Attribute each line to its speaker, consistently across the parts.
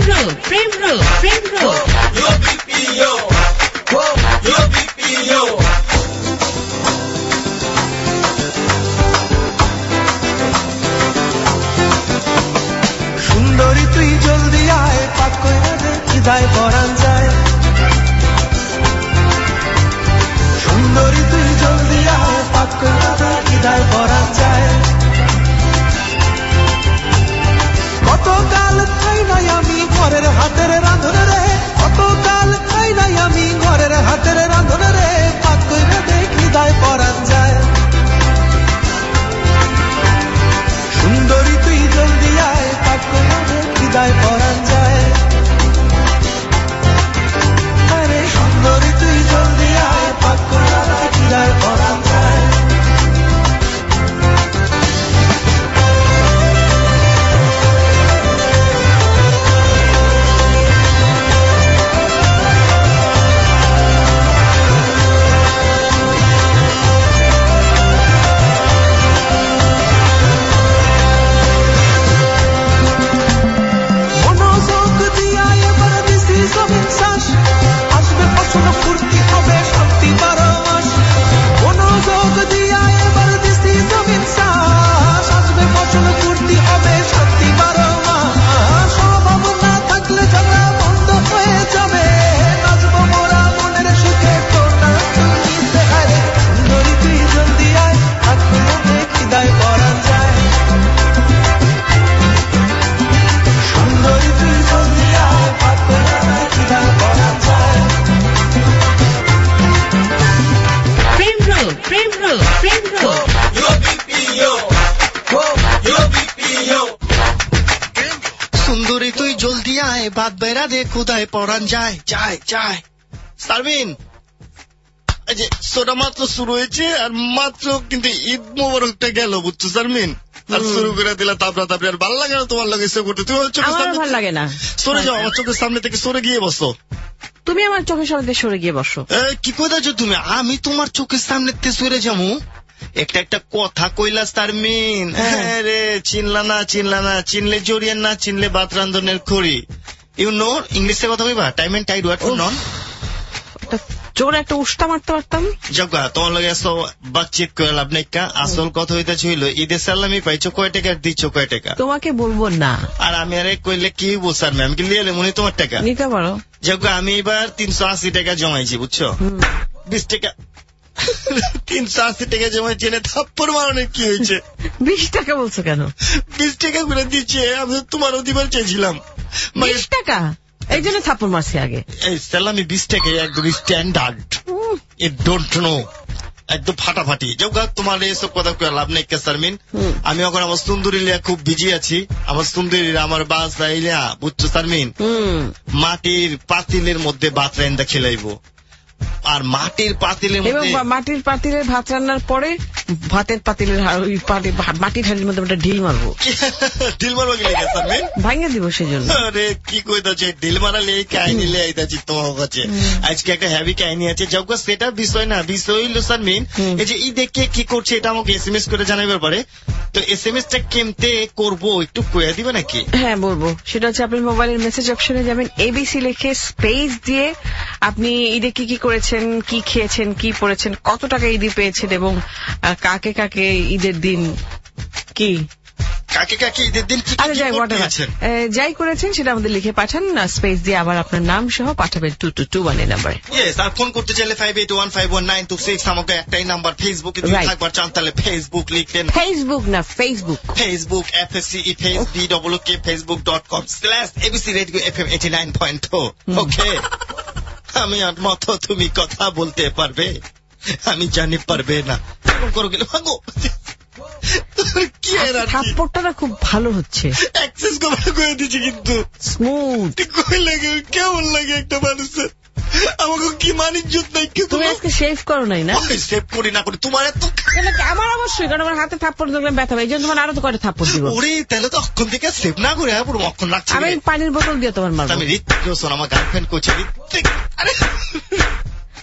Speaker 1: সুন্দরী তুই জলদি আয়, পাক কইরা দে খিদায় পরান যায়। সুন্দরী তুই জলদি আয়, পাক কইরা দে খিদায় পরান যায়। কতকাল খাই নাই আমি ঘরের হাতের রাঁধন রে, কতকাল খাই নাই আমি ঘরের হাতের রাঁধন রে, পাক কইরা দে খিদায় পরান যায়। সুন্দরী তুই জলদি আয়, পাক কইরা দে খিদায় পরান যায়। আরে সুন্দরী তুই জলদি আয়, পাক কইরা দে খিদায় পরান যায়। আসবে ফসল ফুর্তি হবে শান্তি 12 মাস। মনোযোগ দিয়া এবার দিছি জমিন চাষ, আসবে ফসল ফুর্তি হবে শান্তি 12 মাস। স্বভাব না থাকলে ঝগড়া বন্ধ হয়ে যাবে, নাচবো মোরা মনের সুখে তোটা তুলিতে হারে। সুন্দরী তুই জলদি আয়, পাক কইরা দে খিদায় পরান যায়। সুন্দরী তুই জলদি আয়, পাক কইরা দে খিদায় পরান যায়।
Speaker 2: সুন্দরী তুই জলদি আয়, ভাত বেড়া দে খুদায় পরান যায় যায় যায়। সারবিন, এই যে সোটা মাত্র শুরু হয়েছে আর মাত্র কিন্তু ঈদ মোবারকটা গেল, বুঝছো সারমিন? আর শুরু করে দিলা তাপরা তাপরে। আর ভালো লাগে না তোমার লাগে এসে করতে? তুমি চোখের সামনে ভালো লাগে না, সরে যাও, আমার চোখের সামনে থেকে সরে গিয়ে বসো।
Speaker 3: তুমি আমার চোখের সামনে সরে গিয়ে বসো।
Speaker 2: কি কইতাছো তুমি? আমি তোমার চোখের সামনে সরে যাবো? একটা একটা কথা কইলা সারমিন। রে চিনলা না, চিনলে জড়িয়ে না, চিনলে ভাত রান্ধনের খড়ি। ইউ নো ইংলিশে কথা কইবা? Time and tide wait for none.
Speaker 3: জোরে একটা উষ্টা মারতে পারতাম।
Speaker 2: জগা তোমার লগে বাতচিত করে লাভ নাই। আসল কথা হইতেছে হইলো ঈদের সালামি পাইছো কয় টাকা, দিচ্ছ কয় টাকা?
Speaker 3: তোমাকে বলবো না। আর
Speaker 2: আমি আরে কইলে কি বলছার ম্যাম কি লিয়ে মনে তোমার টাকা
Speaker 3: নিতে পারো।
Speaker 2: জগা আমি এবার 380 টাকা জমাইছি, বুঝছো? 20 টাকা 380 টাকা জমাইছি, এনে থাপ্পড় মারানোর কি হয়েছে?
Speaker 3: 20 টাকা বলছো কেন?
Speaker 2: 20 টাকা করে দিচ্ছে, আমি তোমারও দিবার চেয়েছিলাম।
Speaker 3: 20 টাকা এই জন্য থাপ্পড় মারছি আগে। এই
Speaker 2: সালামি 20 টাকা একদম স্ট্যান্ডার্ড, ইট ডোন্ট নো, একদম ফাটাফাটি। জগা তোমার এসব কথা লাভ নেই সারমিন। আমি এখন আমার সুন্দরী লিয়া খুব বিজি আছি। আমার সুন্দরী আমার বাস রাইলিয়া, বুঝছো সারমিন? মাটির পাতিলের মধ্যে ভাত রান্না খেলাইবো। আর মাটির পাতিলের মধ্যে,
Speaker 3: মাটির পাতিলের ভাত রান্নার পরে ভাতের পাতিলের মাটির হাঁড়ির মধ্যে একটা ঢিল মারবো।
Speaker 2: ঢিল মারবো কি লেগে সারমিন?
Speaker 3: ভাঙে দিব সেজন্য।
Speaker 2: আরে কি কইতাছে, ঢিল মারালে এই কাহিনী লিয়ে আইতাছি তোমার কাছে। আজকে একটা হ্যাভি কাহিনী আছে। যাও সেটা বিষয় না, বিষয় হইল সারমিন এই যে ঈদে কে কি করছে এটা আমাকে SMS করে জানাইবার পারে। তো SMS টা কেমতে করবো একটু কইয়া দিবে নাকি?
Speaker 3: হ্যাঁ বলবো। সেটা হচ্ছে আপনার মোবাইলের মেসেজ অপশনে যাবেন, ABC লিখে স্পেস দিয়ে আপনি ঈদে কি কি করেছেন, কি খেয়েছেন, কি পড়েছেন, কত টাকা ঈদে পেয়েছেন এবং কাকে কাকে ঈদের দিন কি
Speaker 2: কাকে কাকে ঈদের দিন কি করেছেন,
Speaker 3: যাই করেছেন সেটা আমাদের লিখে পাঠান। স্পেস দিয়ে আবার আপনার নাম সহ পাঠাবেন 2221 নাম্বারে।
Speaker 2: ইয়েস, আর ফোন করতে চাইলে 58151926 আমাকে একটাই নাম্বার। ফেসবুকে যদি থাকবার চান তাহলে ফেসবুক লিখলেন।
Speaker 3: ফেসবুক না Facebook,
Speaker 2: Facebook FACE Facebook.com Facebook.com/ABC Radio FM 89.2। Okay, আমি আর মতো তুমি কথা বলতে পারবে, আমি জানি পারবে না। করো গেলে ভাগো।
Speaker 3: থাপ্পড়টা খুব ভালো হচ্ছে,
Speaker 2: অ্যাক্সেস করে দিচ্ছি কিন্তু
Speaker 3: স্মুথ।
Speaker 2: কই লাগে, কেমন লাগে একটা মানুষের? আমাকে কি মানিজ্জত নাই?
Speaker 3: তুমি আজকে শেভ করো নাই না?
Speaker 2: শেভ করি না করি তোমার এত
Speaker 3: আমার অবশ্যই, কারণ আমার হাতে থাপ্পড় দেখলে ব্যথা পাই, এই জন্য তোমার আরো তো করে থাপ্পড় দিব।
Speaker 2: ওরে তাহলে তো অক্ষণ থেকে সেভ না করে পুরো অক্ষণ লাগছে।
Speaker 3: আমি পানির বোতল দিয়ে তোমার মারবো।
Speaker 2: আমি ঋত্বিক রোশন, আমার গার্লফ্রেন্ড করছে ঋত্বিক। আরে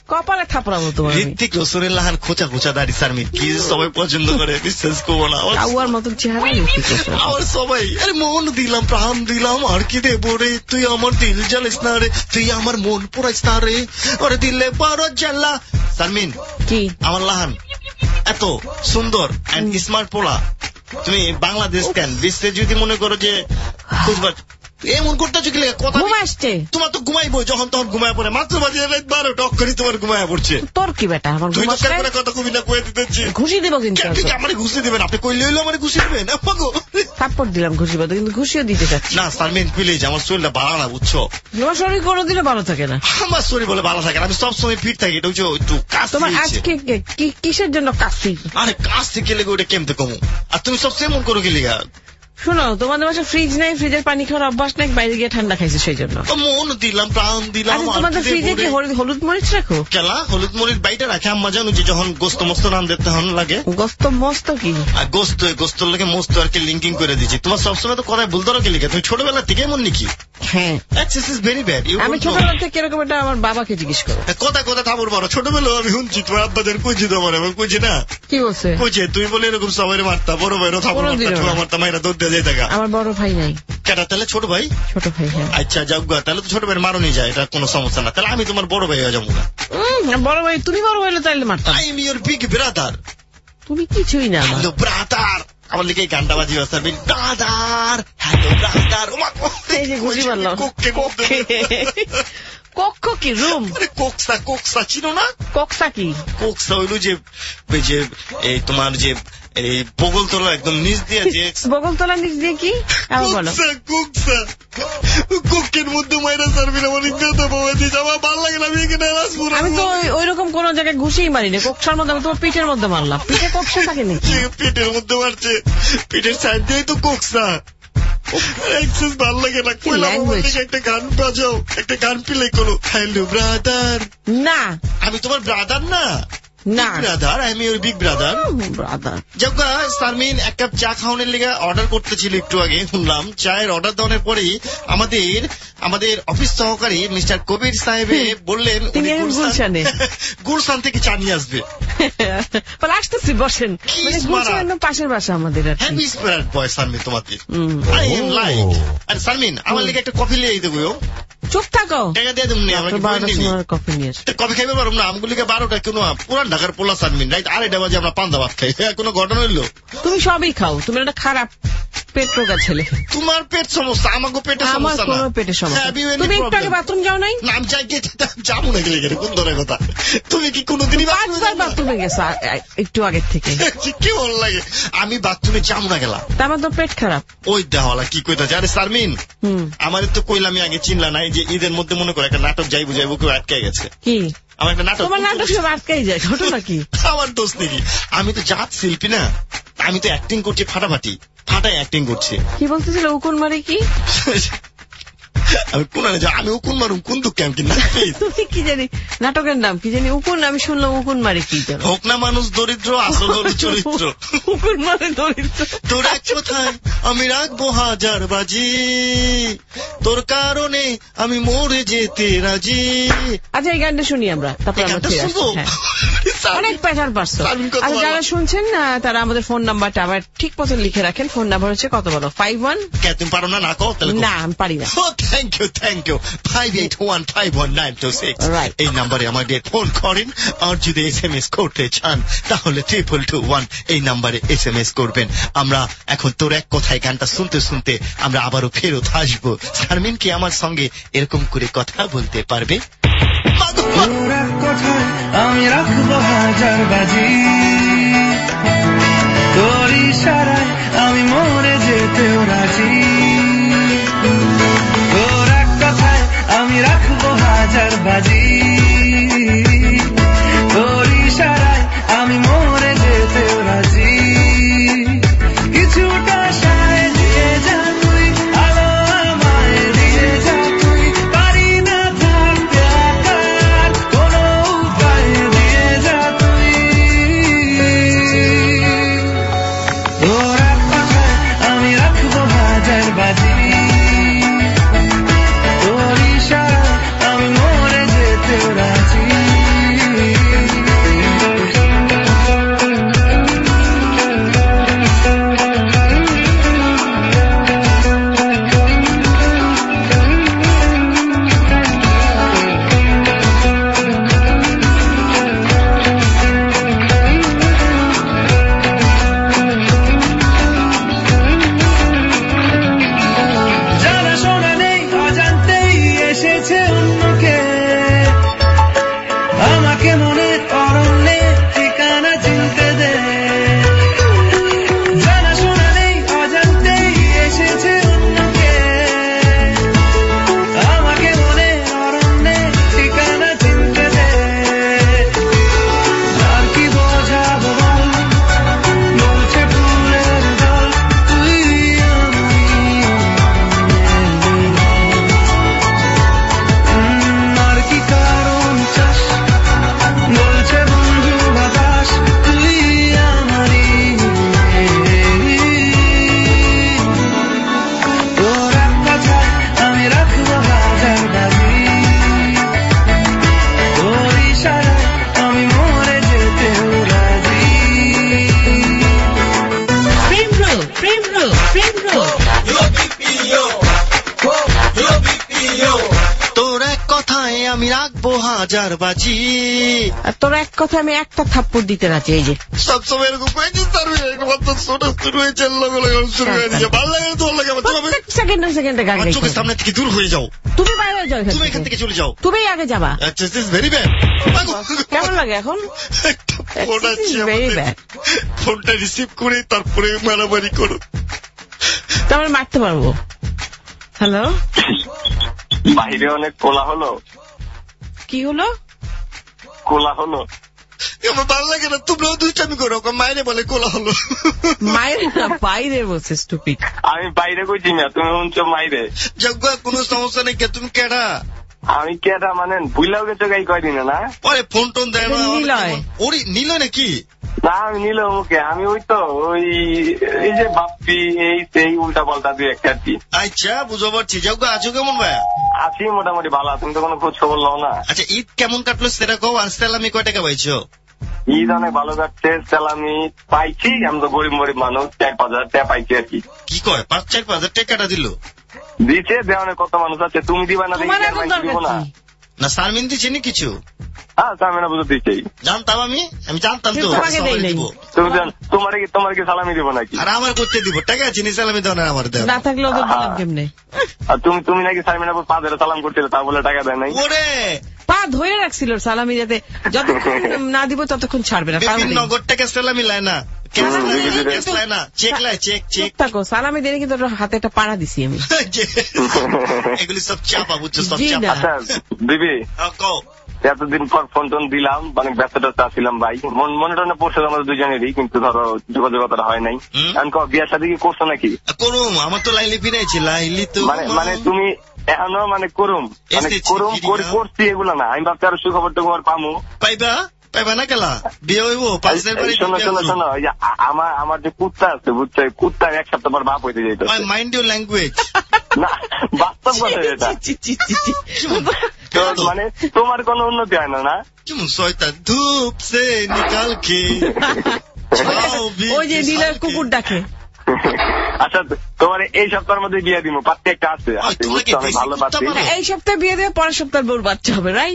Speaker 3: কপালে থাপড়াবো তোমার।
Speaker 2: ঋত্বিক রোশনের লাহান খোঁচা খোঁচা দাড়ি শারমিন কি সবাই পছন্দ করে বিশ্বাস করবো না।
Speaker 3: কাউয়ার মতন চেহারা
Speaker 2: আমার সবাই আরে মন দিলাম প্রাণ দিলাম আর কি দেবো রে, তুই আমার দিল জ্বালিস না রে, তুই আমার মন পোড়াইস না রে, ওরে দিলে বড় জ্বালা। শারমিন
Speaker 3: কি
Speaker 2: আমার লাহান এত সুন্দর এন্ড স্মার্ট পোলা, তুমি বাংলাদেশ কেন বিশ্বে যদি মনে করো যে খুঁজবার এমন করতেছো কি কথা
Speaker 3: আসছে
Speaker 2: তোমার তো ঘুমাইবো যখন তখন ঘুমায় পড়ে, মাত্র বাজে 12 টক করে তোমার ঘুমায় পড়ছে।
Speaker 3: তোর কি বেটা আমার
Speaker 2: তুই তো করে কথা কবি না কয়ে দিতেছি
Speaker 3: ঘুষি দেবো কিন্তু
Speaker 2: আমার ঘুষি দেবেন আপনি কইলে হইলো আমার ঘুষি দেবেন
Speaker 3: থাপ্পড় দিলাম ঘুষি বাদে কিন্তু ঘুষিও দিতে চাচ্ছি
Speaker 2: না। শারমিন প্লিজ আমার শরীরটা ভালো না বুঝছো,
Speaker 3: তোমার শরীর কোনো দিনে ভালো থাকে না।
Speaker 2: আমার শরীর বলে ভালো থাকে না, আমি সবসময় ফিট থাকি, এটা হচ্ছে একটু কাজ।
Speaker 3: তোমার আজকে কিসের জন্য কাশি?
Speaker 2: আরে কাজ থেকে লেগে ওটা কেমতে কমু, আর তুমি সবসময় মন করো গেলি
Speaker 3: শোনো তোমাদের বাসায় ফ্রিজ নাই, ফ্রিজের পানি খাওয়ার অভ্যাস নাই, বাইরে গিয়ে ঠান্ডা খাইছে সেই জন্য
Speaker 2: মন দিলাম প্রাণ দিলাম।
Speaker 3: তোমাদের ফ্রিজে কি হলুদ মরিচ রাখো?
Speaker 2: কেলা হলুদ মরিচ বাইটা রাখে আম্মা জানো যে যখন গোস্ত মস্ত নাম দিতে হন লাগে।
Speaker 3: গোস্ত মস্ত কি?
Speaker 2: গোস্ত লাগে মস্ত আর কি লিঙ্কিং করে দিচ্ছি। তোমার সবসময় তো কথায় ভুল ধরো কি লিখে, তুমি ছোটবেলা থেকে এমন নাকি?
Speaker 3: হ্যাঁ
Speaker 2: ভেরি ব্যাড।
Speaker 3: আমি ছোটবেলা থেকে এরকম এটা আমার বাবাকে জিজ্ঞেস করো।
Speaker 2: কথা থামর বড় ছোটবেলা আমি শুনছি তোমার আব্বাদের কইছি তোমার আমি কইছি না
Speaker 3: কি বলছে
Speaker 2: কইছে তুই বলে এরকম সবাই মারতা বড় ভাইরও থামর মারতা মাইরা দৌড় দিয়ে যাই।
Speaker 3: আমার বড় ভাই নাই।
Speaker 2: কেটা তাহলে ছোট ভাই? ছোট ভাই হ্যাঁ। আচ্ছা যাও তাহলে তো ছোট ভাই মারো নিয়ে যায়, এটা কোনো সমস্যা না। তাহলে আমি তোমার বড় ভাই হয়ে যাবো না।
Speaker 3: বড় ভাই তুমি বড় ভাই হলে তাইলে মারতাম।
Speaker 2: I am your big brother.
Speaker 3: তুমি কিছুই না
Speaker 2: হ্যালো ব্রাদার, আমার লিখে গানটা বাজিয়ে আসবে ব্রাদার হ্যালো ব্রাদার।
Speaker 3: এই যে ঘুষি মারলাম কক্ষ কি রুম?
Speaker 2: কোকসা চিনো না?
Speaker 3: কোকসা কি?
Speaker 2: কোকসা হইলো যে এই তোমার যে এই বগলতলা একদম নিচ দিয়ে যে
Speaker 3: বগলতলা নিচ দিয়ে কি
Speaker 2: কোকসা কোকের মধ্যে মাইরা সার্ভিস আমার ইজ্জত বাবা দিস আমার ভালো লাগে না। আমি এখানে
Speaker 3: আমি তো ওইরকম কোন জায়গায় ঘুষিই মারি না, কোকসার মধ্যে আমি তোমার পিঠের মধ্যে মারলাম। পিঠে কোকসা থাকে নাকি?
Speaker 2: পিঠের মধ্যে মারছে, পিঠের সাইড দিয়েই তো কোকসা। ভাল লাগে না একটা গান বাজাও, একটা গান প্লে করো। Hello brother.
Speaker 3: না
Speaker 2: আমি তোমার ব্রাদার না,
Speaker 3: না
Speaker 2: ব্রাদার আমি ওর বিগ ব্রাদার। যাক শারমিন এক কাপ চা খাওয়ানোর লেগে অর্ডার করতেছিল একটু আগে, শুনলাম চায়ের অর্ডার দেওয়ার পরেই আমাদের অফিস সহকারী মিস্টার কবির সাহেবে বললেন গুলশান থেকে চা নিয়ে আসবে।
Speaker 3: আসতেছি বসেন, পাশের বাসা আমাদের।
Speaker 2: হ্যাপি স্পিরিট বয় শারমিন তোমাকে আই এম লাইক। আর শারমিন আমার লেগে একটা কফি লিয়ে দেবো।
Speaker 3: চুপ থাকো,
Speaker 2: টাকা দিয়ে দেবো
Speaker 3: কফি নিয়ে
Speaker 2: কফি খাইবে পারো না আমগুলিকে 12টা কোনো পুরান ঢাকার পোলা শারমিন রাইট 2:30 বাজে আমরা পান্তা ভাত খাই, কোনো ঘটনা হইলো?
Speaker 3: তুমি সবই খাও, তুমি একটা খারাপ পেট রোগা ছেলে।
Speaker 2: তোমার পেট সমস্যা, আমাকে পেটের সমস্যা না।
Speaker 3: আমার পেটের সমস্যা। তুমি একটু আগে বাথরুম যাও নাই?
Speaker 2: নাম চাই গিয়ে যাবো না গেলে কোন ধরনের কথা। তুমি কি কোনোদিনই
Speaker 3: বাথরুমে গেছো একটু আগের থেকে?
Speaker 2: কি ভালো লাগে, আমি বাথরুমে যাবো না গেলাম
Speaker 3: আমার তো পেট খারাপ।
Speaker 2: ওই দেওয়ালা কি কইতা আরে শারমিন আমার তো কইলাম আগে চিনলা নাই যে ঈদের মধ্যে মনে করে একটা নাটক যাইবো কেউ আটকে গেছে।
Speaker 3: কি
Speaker 2: আমার একটা নাটক?
Speaker 3: তোমার নাটক সব আটকাই যায়, ঘটনা কি?
Speaker 2: আমার দোষ নাকি? আমি তো জাত শিল্পী না, আমি তো অ্যাক্টিং করছি ফাটাই অ্যাক্টিং করছি।
Speaker 3: কি বলতেছিল উকুন মারি কি?
Speaker 2: আমি কোন আমি উকুন মারুম কোন দুঃখে আমি
Speaker 3: তুমি কি জানি নাটকের নাম কি জানি উকুন, আমি শুনলাম উকুন মারি কি?
Speaker 2: হোক না মানুষ দরিদ্র আসল হলো চরিত্র।
Speaker 3: উকুন মানে দরিদ্র।
Speaker 2: তোর এক কোথায় আমি রাখবো 1000 বাজি, তোর কারণে আমি মরে যেতে রাজি।
Speaker 3: আচ্ছা এই গানটা শুনি আমরা, তারপর আমরা ফিরে আসবো। অনেক প্যাটার পারছো। আচ্ছা যারা শুনছেন তারা আমাদের ফোন নাম্বারটা আবার ঠিক মতো লিখে রাখেন। ফোন নাম্বার হচ্ছে কত বলো? 51।
Speaker 2: তুমি পারো না? না কো
Speaker 3: না আমি পারি না।
Speaker 2: থ্যাংক ইউ 58151926 এই নাম্বারে আমাদের ফোন করেন। আর যদি SMS করতে চান তাহলে 2221 এই নাম্বারে SMS করবেন। আমরা এখন তোর এক কথায় গানটা শুনতে শুনতে আমরা আবারও ফেরত আসবো। শারমিন কি আমার সঙ্গে এরকম করে কথা বলতে পারবে?
Speaker 1: তোর এক কথায় আমি রাখবো 1000 বাজি, তোর ইশারায় আমি মরে যেতেও রাজি। তোর এক কথায় আমি রাখবো 1000 বাজি, তোর ইশারায় আমি মরে যেতেও রাজি। কিছুটা সায় দিয়ে যা তুই, আলো আমায় দিয়ে যা তুই, পারি না থাকতে একার কোনো উপায় দিয়ে যা তুই। তোর এক কথায় আমি রাখবো 1000
Speaker 2: আমি রাখবো হাজার বাজি।
Speaker 3: আর তোর এক কথা আমি একটা থাপ্পড় দিতে রাজি। এই যে
Speaker 2: সবসময় এরকম কয়েছি সার্ভিন, একমাত্র সোটা শুরু হয়েছে লগে লগে শুরু হয়ে গেছে। ভালো লাগে তোর লাগে
Speaker 3: সেকেন্ডে সেকেন্ডে গান গাই।
Speaker 2: চোখের সামনে থেকে দূর হয়ে যাও,
Speaker 3: তুমি বাইরে হয়ে যাও,
Speaker 2: তুমি এখান থেকে চলে যাও,
Speaker 3: তুমি আগে যাবা।
Speaker 2: আচ্ছা দিস ভেরি ব্যাড।
Speaker 3: কেমন লাগে এখন?
Speaker 2: ফোন আছে আমাদের, ফোনটা রিসিভ করে তারপরে মারামারি করো,
Speaker 3: তারপরে মারতে পারবো। হ্যালো,
Speaker 4: বাইরে অনেক কোলা হলো।
Speaker 3: কি হলো?
Speaker 4: কোলা হলো
Speaker 2: আমার ভালো লাগে না, তোমরাও দুষ্টামি করো। মায়েরে বলে কোলা হলো।
Speaker 3: মায়ের না বাইরে বলছে স্টুপিড।
Speaker 4: আমি বাইরে কইছি না, তুমি শুনছো মাইরে।
Speaker 2: যজ্ঞ কোনো সমস্যা নেই, তুমি কেডা?
Speaker 4: আমি কেটা মানে ভুলাও গেছো গাই কয়দিনে না।
Speaker 2: পরে ফোন টোন দেয় না।
Speaker 3: নিলয়।
Speaker 2: ওরে নিলয় নাকি?
Speaker 4: না আমি নিল মুখে, আমি ওই তো ওই এই যে বাপ্পি এই সেই উল্টা পাল্টা দিয়ে একটা আর কি।
Speaker 2: আচ্ছা বুঝতে পারছি। যজ্ঞ আছো কেমন ভাইয়া?
Speaker 4: আছি মোটামুটি ভালো, তুমি তো কোনো খোঁজ খবর লও না।
Speaker 2: আচ্ছা ঈদ কেমন কাটলো সেটা কও। আর সালামি কয় টাকা পাইছো?
Speaker 4: ঈদ অনেক ভালো কাটছে, সালামি পাইছি। আমি তো গরিব গরিব মানুষ, 4-5 টাকা পাইছি আর কি।
Speaker 2: কি কয় 5-4 টাকাটা দিল?
Speaker 4: দিচ্ছে দেওয়ানে কত মানুষ আছে, তুমি দিবা না
Speaker 3: তোমার এখন
Speaker 4: দেখি দিব না।
Speaker 2: না সারমিন দিচ্ছে নি কিছু?
Speaker 4: হ্যাঁ সারমিনা বুঝতে দিচ্ছেই।
Speaker 2: জানতাম আমি জানতাম তো।
Speaker 4: তোমার কি সালামি দিব নাকি?
Speaker 2: আর আমার করতে দিব টাকা আছে নি, সালামি দাও না আমার দেও
Speaker 3: না থাকলে ওদের দিলাম কেমনে?
Speaker 4: আর তুমি নাকি সারমিনা পা ধরে সালাম করছিলে, তা বলে টাকা দেয় নাই?
Speaker 2: ওরে
Speaker 3: পা ধরে রাখছিল সালামি, যাতে যতক্ষণ না দিব ততক্ষণ ছাড়বে না।
Speaker 2: নগদ টাকা সালামি লাই না,
Speaker 3: সালামি দিয়ে কিন্তু হাতে একটা পাড়া দিছি আমি।
Speaker 2: এগুলি সব চাপা, বুঝছো? সব চাপা।
Speaker 4: আচ্ছা দিবি, এতদিন পর ফোন টোন দিলাম, অনেক ব্যস্ততা ছিলাম ভাই। মনে টনে পড়ছে আমাদের দুজনেরই, কিন্তু ধরো যোগাযোগ হয় নাই। বিয়ার সাথে কি করছো নাকি?
Speaker 2: করুম, আমার তো লাইলি ফিরাইছি। লাইলি তো
Speaker 4: মানে তুমি এখনো মানে করুম করছি এগুলো না। আমি ভাবছি আরো সুখবর তো তোমার পামু।
Speaker 2: পাইবা না কেলা বিয়ে হইব পাশের বাড়ি।
Speaker 4: শোনো আমার যে কুত্তা আছে বুঝছো, কুত্তা 1 সপ্তাহ পর বাপ হইতে যাইতো।
Speaker 2: Mind your language.
Speaker 4: না বাস্তব কথা এটা। মানে তোমার কোনো উন্নতি হয় না।
Speaker 2: কেমন শয়তান ধূপ সে নিকাল কে
Speaker 3: ওই যে দিলের কুকুর ডাকে।
Speaker 4: আচ্ছা তোমার এই সপ্তাহের মধ্যে বিয়ে দিব, পাত্তি একটা আছে। ভালো পাত্তি।
Speaker 3: এই সপ্তাহে বিয়ে দেবে, পরের সপ্তাহে বউর বাচ্চা হবে, রাইট?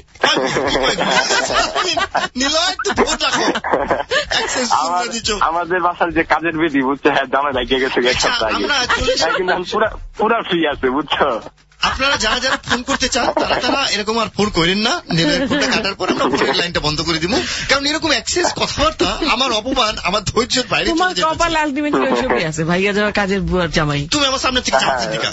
Speaker 4: আমাদের বাসার যে কাজের বেদি বুঝছো, হ্যাঁ জামা লাগিয়ে গেছে 1 সপ্তাহ আগে, কিন্তু পুরা ফ্রি আছে বুঝছো।
Speaker 2: আপনারা যারা যারা ফোন করতে চান তারা এরকম আর ফোন করেন না। ফোনটা কাটার পর আমরা ফোনের লাইনটা বন্ধ করে দিব, কারণ এরকম অ্যাক্সেস কথাবার্তা আমার অপমান, আমার ধৈর্যের বাইরে।
Speaker 3: তোমার কপাল আলটিমেটলি ওইসবই আছে, ভাইয়া যাওয়া কাজের বুয়ার জামাই।
Speaker 2: তুমি আমার সামনে থেকে যাচ্ছি দিকা।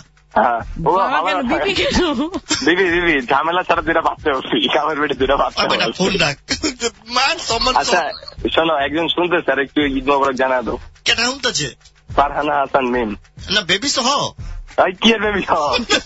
Speaker 4: দিবি ঝামেলা ছাড়া 2টা বাচ্চা হচ্ছি, কামের বেটে 2টা বাচ্চা।
Speaker 2: ফোন রাখ।
Speaker 4: আচ্ছা শোনো, একজন শুনতে স্যার একটু ঈদ মোবারক জানা দাও।
Speaker 2: কেটা শুনতেছে?
Speaker 4: ফারহানা হাসান মিম।
Speaker 2: না বেবি সহ
Speaker 4: কি বেবি সহ?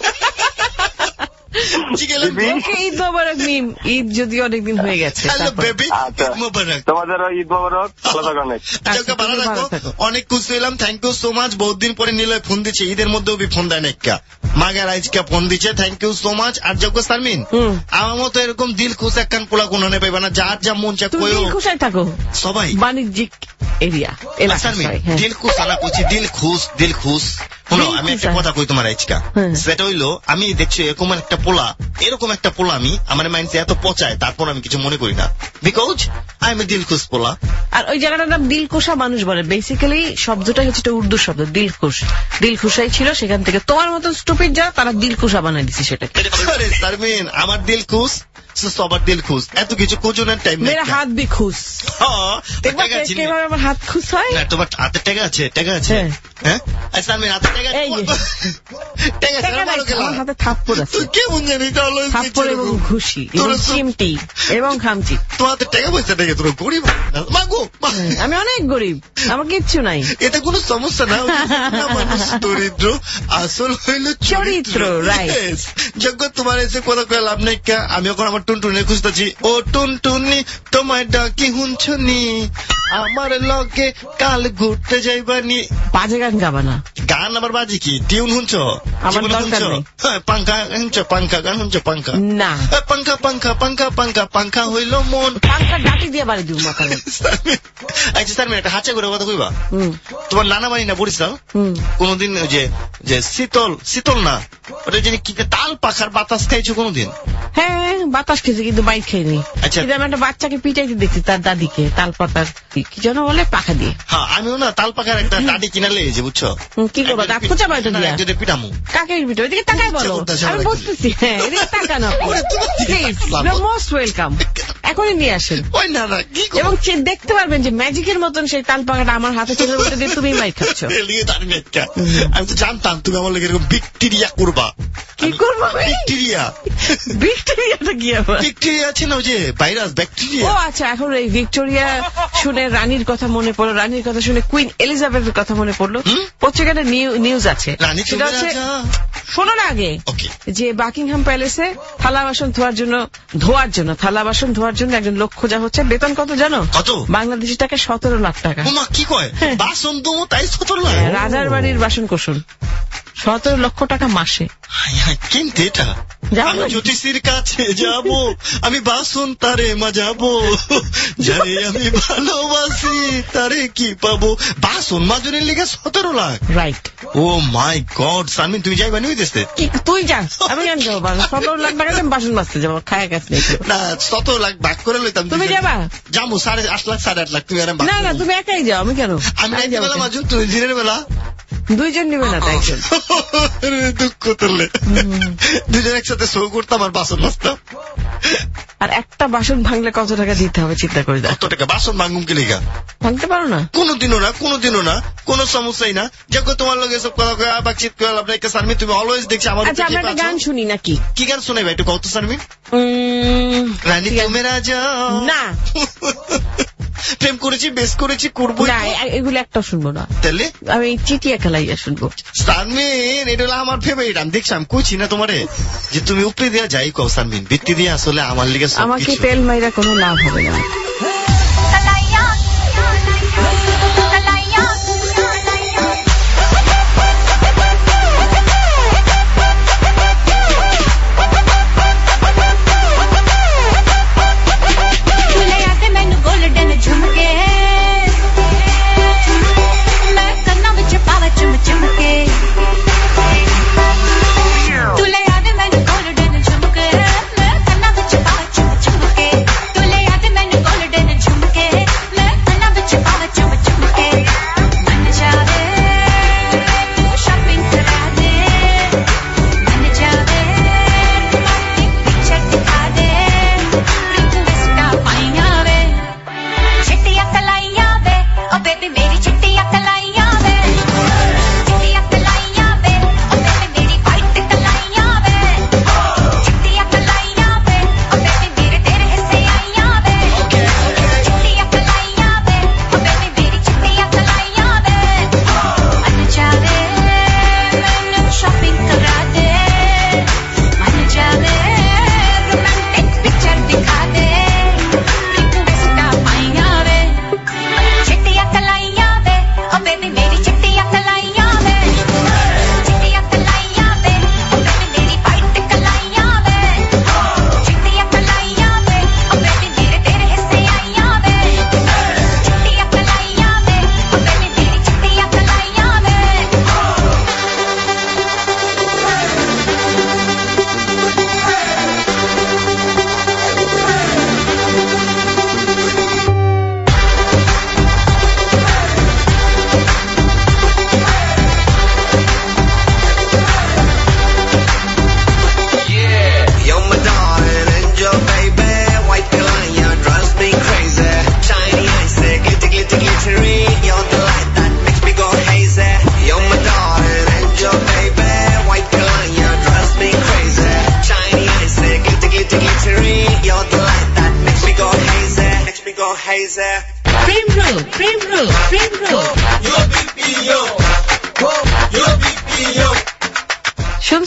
Speaker 3: ঈদ মোবারক মিম। ঈদ যদি অনেকদিন হয়ে গেছে।
Speaker 4: তোমাদেরও ঈদ মোবারক, ভালো থাকো অনেক।
Speaker 2: অনেক খুশি হলাম, থ্যাংক ইউ সো মাচ। বহুত দিন পরে নিলয় ফোন দিচ্ছে, ঈদের মধ্যেও ফোন দেয় না মাগের আজকে ফোন দিচ্ছে, থ্যাংক ইউ সো মাচ। আর যোগ্য সারমিন আমার মতো এরকম দিল খুশ একখান পোলা কোন পাইবা না, যার যা মন চা কই
Speaker 3: খুশাই থাকো
Speaker 2: সবাই
Speaker 3: বাণিজ্যিক এরিয়া।
Speaker 2: দিল খুশ আনা করছি, দিল খুশ। শোনো আমি একটা কথা কই তোমার আজকা, সেটা হইলো আমি দেখছি এরকম একটা পোলা আমি আমার মাইন্ডে এত পচায়, তারপর আমি কিছু মনে করি না, বিকজ আই এম এ দিলখুশ পোলা।
Speaker 3: আর ওই জায়গাটার নাম দিলখুশা মানুষ বলে। বেসিক্যালি শব্দটাই হচ্ছে উর্দু শব্দ, দিলখুশাই ছিল। সেখান থেকে তোমার মতো স্টুপিড যারা, তারা দিলখুশা বানাই দিচ্ছে সেটাকে।
Speaker 2: সারমিন আমার দিল খুশ, সবার দিল খুশ, এত কিছু কোজনের টাইম নেই।
Speaker 3: মেরা হাত বি খুশ। কিভাবে আমার হাত খুশ হয়?
Speaker 2: না তোমার হাতে টাকা আছে? হ্যাঁ সারমিন হাতে টাকা
Speaker 3: হাতে থাপ্পড় আছে।
Speaker 2: কেমন জানি
Speaker 3: থাপ্পড় এবং ঘুষি এবং চিমটি এবং খামচি।
Speaker 2: তোমার হাতে টাকা পয়সা নেই, তোর গরিব।
Speaker 3: আমি অনেক গরিব, আমার কিচ্ছু নাই।
Speaker 2: এটা কোনো সমস্যা না, মানুষ দরিদ্র, আসল হইল চরিত্র। রাইট। যোগ্য তোমার এসে কথা কয়ে লাভ নেই। আমি এখন আমার টুনটুনে খুঁজতেছি। ও টুনটুনি তোমায় ডাকি হুঁছনি, আমার লগে কাল ঘুরতে যাইবানি।
Speaker 3: বাজে গান গাবা না।
Speaker 2: গান আবার বাজি কি? টিউন হুঁছ?
Speaker 3: আমার দরকার নেই।
Speaker 2: পাঙ্খা হুঁছ, পাঙ্খা গান হুঁছ, পাঙ্খা
Speaker 3: না।
Speaker 2: পাঙ্খা পাঙ্খা পাঙ্খা পাঙ্খা পাঙ্খা হইল মন।
Speaker 3: পাঙ্খা ডাটি দিয়ে বাড়ি দিব মাথা।
Speaker 2: আচ্ছা স্যার একটা হাঁচা করে কথা কইবা। তোমার নানা বাড়ি না বরিশাল? কোনদিন যে শীতল শীতল না ওটা যিনি কি তাল পাখার বাতাস খাইছো কোনদিন?
Speaker 3: হ্যাঁ বাতাস খেয়েছি কিন্তু বাইক খাইনি।
Speaker 2: আচ্ছা
Speaker 3: আমি একটা বাচ্চাকে পিটাইতে দেখছি তার দাদিকে তাল পাতার কি যেন বলে পাখা দিয়ে।
Speaker 2: হ্যাঁ আমিও না তাল পাখার একটা দাদি কিনা লেগেছি বুঝছো।
Speaker 3: কি করবো দাঁত কোচা বাড়িতে দিয়া
Speaker 2: যদি পিটামু
Speaker 3: কাকে পিটো এদিকে তাকাই বলো। আমি বুঝতেছি। হ্যাঁ এদিকে তাকানো প্লিজ মোস্ট ওয়েলকাম। এখনই নিয়ে আসেন এবং দেখতে পারবেন যে ম্যাজিকের মতন সেই তাল পাখাটা আমার হাতে চলে উঠে দিয়ে তুমি মাইক খাচ্ছ।
Speaker 2: আমি তো জানতাম তুমি আমার লেগে এরকম ব্যাকটেরিয়া করবা।
Speaker 3: কি করবো?
Speaker 2: ব্যাকটেরিয়া।
Speaker 3: ভিক্টোরিয়াটা কি আবার?
Speaker 2: ব্যাকটেরিয়া আছে না ওই যে ভাইরাস ব্যাকটেরিয়া।
Speaker 3: ও আচ্ছা এখন এই ভিক্টোরিয়া শুনে রানীর কথা মনে পড়লো, রানীর কথা শুনে কুইন এলিজাবেথের কথা মনে পড়লো। পত্রিকাটা নিউজ আছে সেটা হচ্ছে শোনো না আগে যে বাকিংহাম প্যালেসে থালা বাসন থালা বাসন ধোয়ার জন্য একজন লোক খোঁজা হচ্ছে। বেতন কত জানো?
Speaker 2: কত?
Speaker 3: বাংলাদেশি টাকা 17 লাখ টাকা।
Speaker 2: কি কয়? বাসন তো তাই 17 লাখ?
Speaker 3: রাজার বাড়ির বাসন কোসন 17 লক্ষ টাকা মাসে।
Speaker 2: কিন্তু এটা আমি জ্যোতিষীর কাছে যাব, আমি বাসন তারে মাজাবো, জানি আমি ভালোবাসি তারে কি পাবো। বাসন মাজনের লিগে 17 lakh?
Speaker 3: Right.
Speaker 2: Oh my God Samin তুমি যাইবা নি দেশে?
Speaker 3: তুই যা, আমি কেন যাবো? 17 লাখ টাকা বাসন মাজতে যাবো, খায় কাছে
Speaker 2: না 17 লাখ ভাগ করে লইতাম।
Speaker 3: তুমি যাবা?
Speaker 2: যাবো 8.5 লাখ 8.5 লাখ। তুমি
Speaker 3: না না তুমি একাই যাও, আমি কেন?
Speaker 2: আমি রাতের বেলা মাজুন, তুমি দিনের বেলা।
Speaker 3: দুইজন নিবে না তাই?
Speaker 2: দুঃখ তুললে দুজন একসাথে শো করতাম আর বাসন মাজতাম।
Speaker 3: আর একটা বাসন ভাঙলে কত টাকা দিতে হবে চিন্তা করে দাও।
Speaker 2: কত টাকা বাসন ভাঙুম কি লেগা?
Speaker 3: ভাঙতে পারো না?
Speaker 2: কোনোদিনও না, কোনো সমস্যাই না। যখন তোমার লোক এসব কথা বাতচিত করে আপনাকে সারমি তুমি অলওয়েজ দেখছি আমার।
Speaker 3: আচ্ছা আমরা একটা গান শুনি নাকি?
Speaker 2: কি গান শোনাইবা একটু কত সারমি? রানী তুমি রাজা। না প্রেম করেছি, বেশ করেছি, করবো না,
Speaker 3: এগুলো একটা শুনবো না।
Speaker 2: তাহলে
Speaker 3: আমি চিটিয়া খেলাইয়া শুনবো।
Speaker 2: সানমিন এটা হলো আমার ফেভারিট। আমি দেখছি, আমি কইছি না তোমারে যে তুমি উপরে দিয়া যাই কও সানমিন, বৃত্তি দিয়ে আসলে আমার লিগে
Speaker 3: আমাকে তেল মাইরা কোনো লাভ হবে না।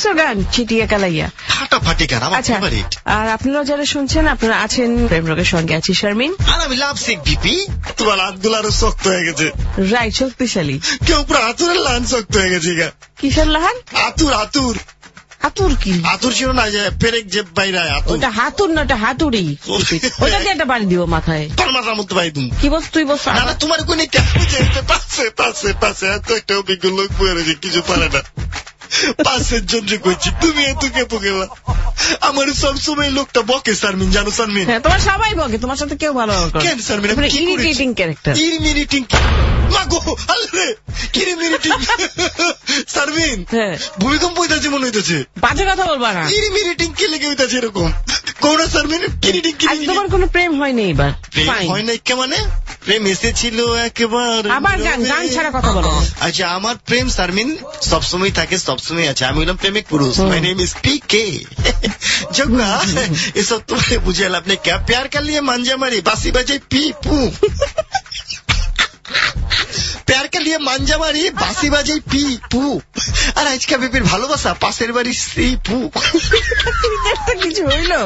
Speaker 3: তো গান চিটিয়া কালাইয়া,
Speaker 2: ফাটাফাটি গান, আমার
Speaker 3: আচ্ছা,
Speaker 2: ফেভারিট।
Speaker 3: আর আপনারা যারা শুনছেন, আপনারা আছেন প্রেম রোগের সঙ্গে আছি শারমিন,
Speaker 2: আর আমি লাভ সিক বিপি। তোমার হাতগুলো আরো শক্ত হয়ে গেছে,
Speaker 3: রাইট, শক্তিশালী।
Speaker 2: কেউ পুরো আতুরের লান শক্ত হয়ে গেছে।
Speaker 3: কিসের লাহান?
Speaker 2: আতুর আতুর
Speaker 3: হাতুর কি?
Speaker 2: আতুর ছিল না যে পেরেক যে বাইরে আতুর,
Speaker 3: ওটা হাতুর না, ওটা হাতুড়ি। ওটা দিয়ে একটা বাড়ি দিব মাথায়।
Speaker 2: তোর মাথার মধ্যে বাড়ি তুমি
Speaker 3: কি বলছ তুই? বলছ
Speaker 2: না, তোমার কোন পাশে পাশে পাশে এত একটা অভিজ্ঞ লোক বয়ে রয়েছে, কিছু পারে না। পাশের জন্য কইছি, তুমি এত কেঁপো গেলা। আমার সবসময় লোকটা বকে শারমিন, জানো শারমিন?
Speaker 3: হ্যাঁ, তোমার সবাই বকে, তোমার সাথে কেউ ভালো করে
Speaker 2: কেন শারমিন?
Speaker 3: Irritating character.
Speaker 2: ইরিটেটিং মাগো, আরে ইরিটেটিং শারমিন।
Speaker 3: হ্যাঁ,
Speaker 2: ভূমিকম্প হইতাছে মনে হইতাছে।
Speaker 3: বাজে কথা বলবা না।
Speaker 2: ইরিটেটিং কে লেগে হইতাছে এরকম? কোন শারমিন?
Speaker 3: আজ তোমার কোনো প্রেম হয়নি এবার?
Speaker 2: হয় নাই কে মানে? প্রেম এসেছিল একবার,
Speaker 3: আবার গান গান ছাড়া কথা বলো।
Speaker 2: আচ্ছা, আমার প্রেম শারমিন সবসময় থাকে, সবসময় আছে। আমি হলাম প্রেমিক পুরুষ। My name is PK। জগা এসব তোমার বুঝে লাভ নেই। क्या प्यार कर लिए मांझा मारी बासी बजे पी पू। प्यार के लिए मांझा मारी बासी बाजे पी पू। আর আজকে বেবির ভালোবাসা পাশের বাড়ি সি পু।
Speaker 3: কিছু হইলো?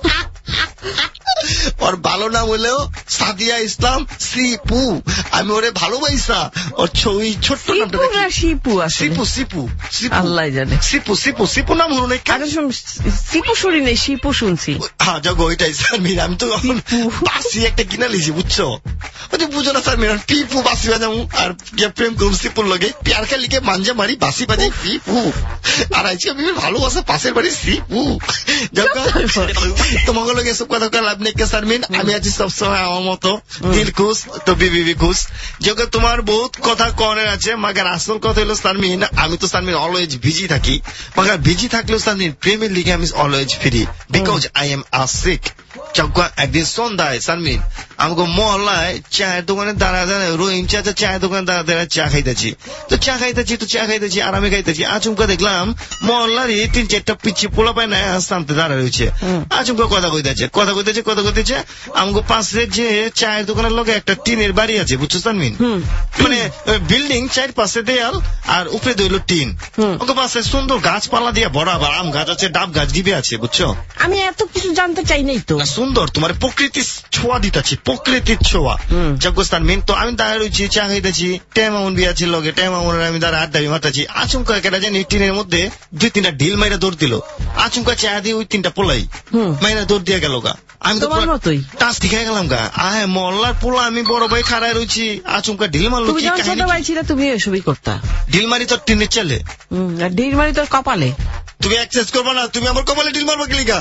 Speaker 2: ওর ভালো নাম হলেও সাদিয়া ইসলাম সিপু। আমি ওরে ভালোবাসা ওর ছবি ছোট্ট নামটা দেখি।
Speaker 3: শিপু আছে,
Speaker 2: সিপু সিপু সিপু,
Speaker 3: আল্লাহ জানে।
Speaker 2: সিপু সিপু সিপু নাম হলো নাকি?
Speaker 3: সিপু শুনি নেই, শিপু শুনছি।
Speaker 2: হ্যাঁ যাগো, ওইটাই শারমিন। আমি তো বাসি একটা কিনা লিছি, বুঝছো? ওই যে বুঝো না শারমিন, পিপু বাসি বাজাবো আর প্রেম করবো সিপুর লগে। প্যার কে লিখে মাঞ্জা মারি বাসি বাজাই পিপু। আর আজকে আমি ভালোবাসা পাশের বাড়ি সিপু। তোমাকে লোক এসব কথা লাভ নেই শারমিন। আমি আছি সবসময় আমার মতো দিল খুশ তো বিবি খুশ। যখন তোমার বহুত কথা করার আছে, মাগার আসল কথা হলো শারমিন, আমি তো শারমিন অলওয়েজ বিজি থাকি। মাগার বিজি থাকলেও শারমিন প্রেমের লিগে আমি always free, because I am আসিক। একদিন সন্ধ্যায় শারমিন আমাকে মহল্লায় চায়ের দোকানে দাঁড়া দাঁড়ায় রহিম চাচা চায়ের দোকানে দাঁড়া দাঁড়ায় চা খাইতেছি। তো চা খাইতেছি আরামে খাইতেছি। আচমকা দেখলাম মহল্লারই 3-4টা পিচ্ছি পোলা পায় না সামনে দাঁড়া রয়েছে। আচমকা কথা কইতেছে আমাকে পাশে যে চায়ের দোকানের লগে একটা টিনের বাড়ি আছে, বুঝছো শারমিন? মানে বিল্ডিং 4 পাশে দেয়াল আর উপরে দইল টিন। ওকে পাশে সুন্দর গাছপালা দিয়ে বড়, আবার আম গাছ আছে, ডাব গাছ দিবে আছে, বুঝছো?
Speaker 3: আমি এত কিছু জানতে চাই নাই তো।
Speaker 2: সুন্দর তোমার প্রকৃতির ছোঁয়া দিতেছি, প্রকৃতির ছোঁয়া। জগস্থান মেন তো আমি দাঁড়িয়ে রয়েছি, চা খাইতেছি। টেমামুন বিয়ে আছে লগে, টেমামুনের আমি দাঁড়া আড্ডা মারতেছি। আচমকা একটা জানি টিনের মধ্যে 2-3টা ঢিল মাইরা দৌড় দিল। আচমকা চা দিয়ে ওই 3টা পোলাই মাইরা দৌড় দিয়ে গেল গা। আমি তো টাচ শিখাই গেলাম গা। আয় মহল্লার পোলা, আমি বড় ভাই খাড়ায় রয়েছি, আচমকা ঢিল মারলো।
Speaker 3: তুমি যখন ছোট ভাই ছিল তুমি এসবই করতা?
Speaker 2: ঢিল মারি তোর টিনের চালে,
Speaker 3: ঢিল মারি তোর কপালে।
Speaker 2: তুমি অ্যাক্সেস করবো না, তুমি আমার কপালে ঢিল মারবো গেলিগা।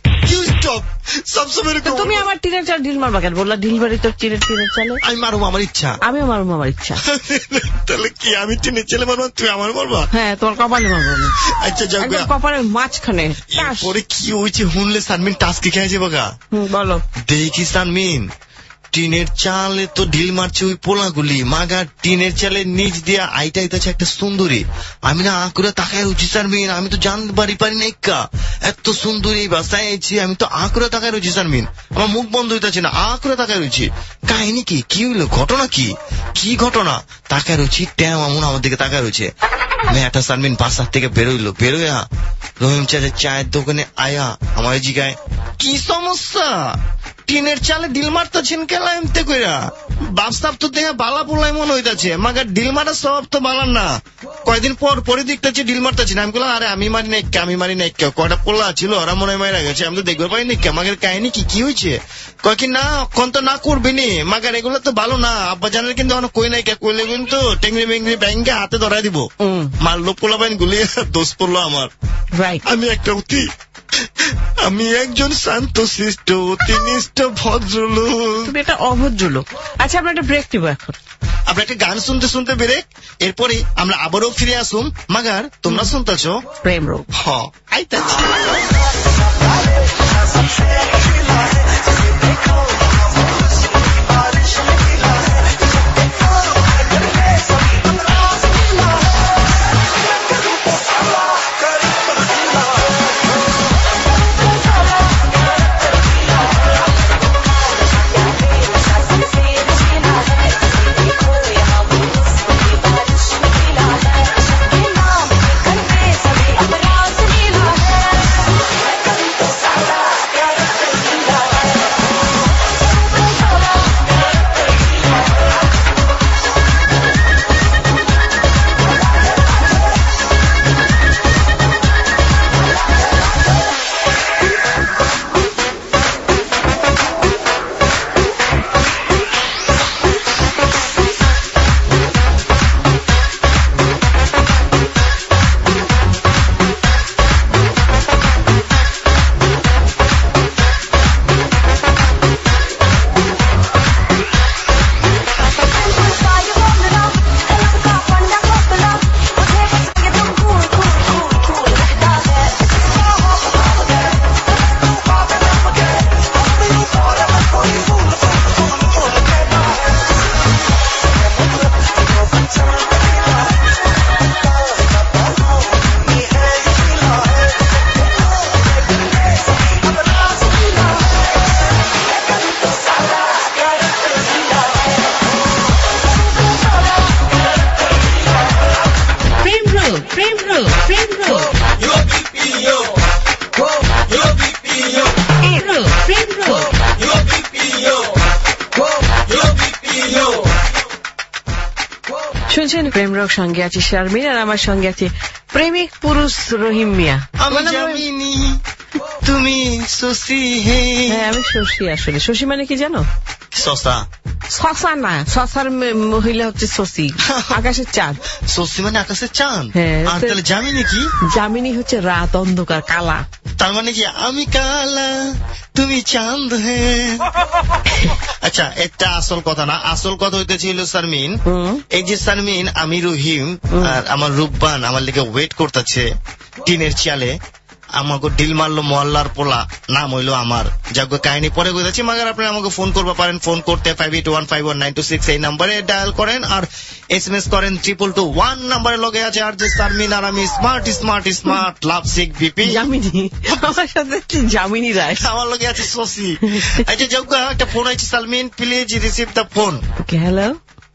Speaker 3: তুমি আমার টিনের চাল ঢিল মারবা কেন? বললা ঢিল মারি তোর টিনের চালে।
Speaker 2: আমি মারবো আমার ইচ্ছা।
Speaker 3: আমিও মারবো আমার ইচ্ছা।
Speaker 2: তাহলে কি আমি টিনের ছেলে মারবো, তুমি আমার মারবা?
Speaker 3: হ্যাঁ, তোমার কপালে মারবো।
Speaker 2: আচ্ছা যাও,
Speaker 3: কপালের মাঝখানে।
Speaker 2: পরে কি হয়েছে শুনলে শারমিন টাস্কি খেয়েছে বাগা।
Speaker 3: বলো।
Speaker 2: দেখি শারমিন, টিনের চালে তো ঢিল মারছে ওই পোলাগুলি, মাগা টিনের চালের নিচ দিয়ে আইতাছে একটা সুন্দরী। আমি না আঁকুরে তাকায় রয়েছি শারমিন, আমি তো জানতে পারি না এত সুন্দরী বাসায় আইছি। আমি তো আঁকুরে তাকায় রয়েছি শারমিন, আমার মুখ বন্ধ হইতেছে না, আঁকুরে তাকায় রয়েছি। কাহিনী কি হইলো, ঘটনা কি ঘটনা? তাকায় রয়েছি, ট্যাম আমন আমার দিকে তাকায় রয়েছে। মেয়েটা শারমিন বাসার থেকে বেরোয়া রহিম চাচা চায়ের দোকানে আয়া আমার জিগায়, কি সমস্যা? টিনের চালে ডিল মারতেছেন কেলা এমতে কইরা? বাপসাপ তো দেখে বালা পোলাই মনে হইতাছে, মাগার ডিল মারা সব তো বালার না। কয়দিন পরে দেখতেছি ডিল মারতেছি না। আমি বললাম আরে আমি মারি নাই কয়টা পোলা ছিল, ওরা মনে মারা গেছে, আমি তো দেখতে পারিনি। মাগের কাহিনী কি হয়েছে? কয় কি না অক্ষণ তো না করবিনি, মাগার এগুলো তো ভালো না। আব্বা জানের কিন্তু অনেক কই নাই, কইলে কিন্তু টেংরি মেংরি ব্যাংকে হাতে ধরাই দিব। মারলো পোলা বাইন গুলি, দোষ পড়লো আমার। আমি একটা আমি একজন শান্ত শিষ্ট অতিনিষ্ঠ ভদ্রলোক।
Speaker 3: তুমি একটা অভদ্রলোক। আচ্ছা, আমরা একটা ব্রেক দিব এখন।
Speaker 2: আমরা একটা গান শুনতে ব্রেক, এরপরে আমরা আবারও ফিরে আসুম। মাগার তোমরা শুনতেছ
Speaker 3: প্রেম রোগ।
Speaker 2: আইতাছি।
Speaker 5: अपराध
Speaker 3: শুনছেন প্রেম রোগ, সঙ্গে আছে শারমিন আর আমার সঙ্গে আছে প্রেমিক পুরুষ রহিম মিয়া।
Speaker 2: তুমি শশী।
Speaker 3: হ্যাঁ আমি শশী। আসলে শশী মানে কি জানো?
Speaker 2: শশা।
Speaker 3: শশা না, শশার মহিলা হচ্ছে শশী, আকাশের চাঁদ।
Speaker 2: শশী মানে আকাশের চাঁদ।
Speaker 3: হ্যাঁ।
Speaker 2: আর তাহলে জামিনী কি?
Speaker 3: জামিনী হচ্ছে রাত, অন্ধকার, কালা।
Speaker 2: তার মানে কি আমি কালা তুমি চাঁদ? হ্যাঁ। আচ্ছা, এটা আসল কথা না। আসল কথা হইতেছিল শারমিন, এই যে শারমিন আমি রহিম আর আমার রূপবান আমার লেগে ওয়েট করতেছে টিনের চালে। আমাকে ডিল মারলো মহল্লার পোলা, নাম হইলো আমার। যাকে কাহিনী পরে বুঝাচ্ছি, মাগার আপনি আমাকে ফোন করতে পারেন। ফোন করতে 58151926 এই নাম্বারে ডায়াল করেন আর SMS করেন 2221 নাম্বারে লগে আছে আর যে শারমিন আর আমি smart smart smart love sick BP
Speaker 3: জামিনী। আমার সাথে জামিনী রায়,
Speaker 2: আমার লগে আছে শশী। আচ্ছা যাওগা, একটা ফোন আছে Sharmin, please receive the phone.
Speaker 3: Okay, hello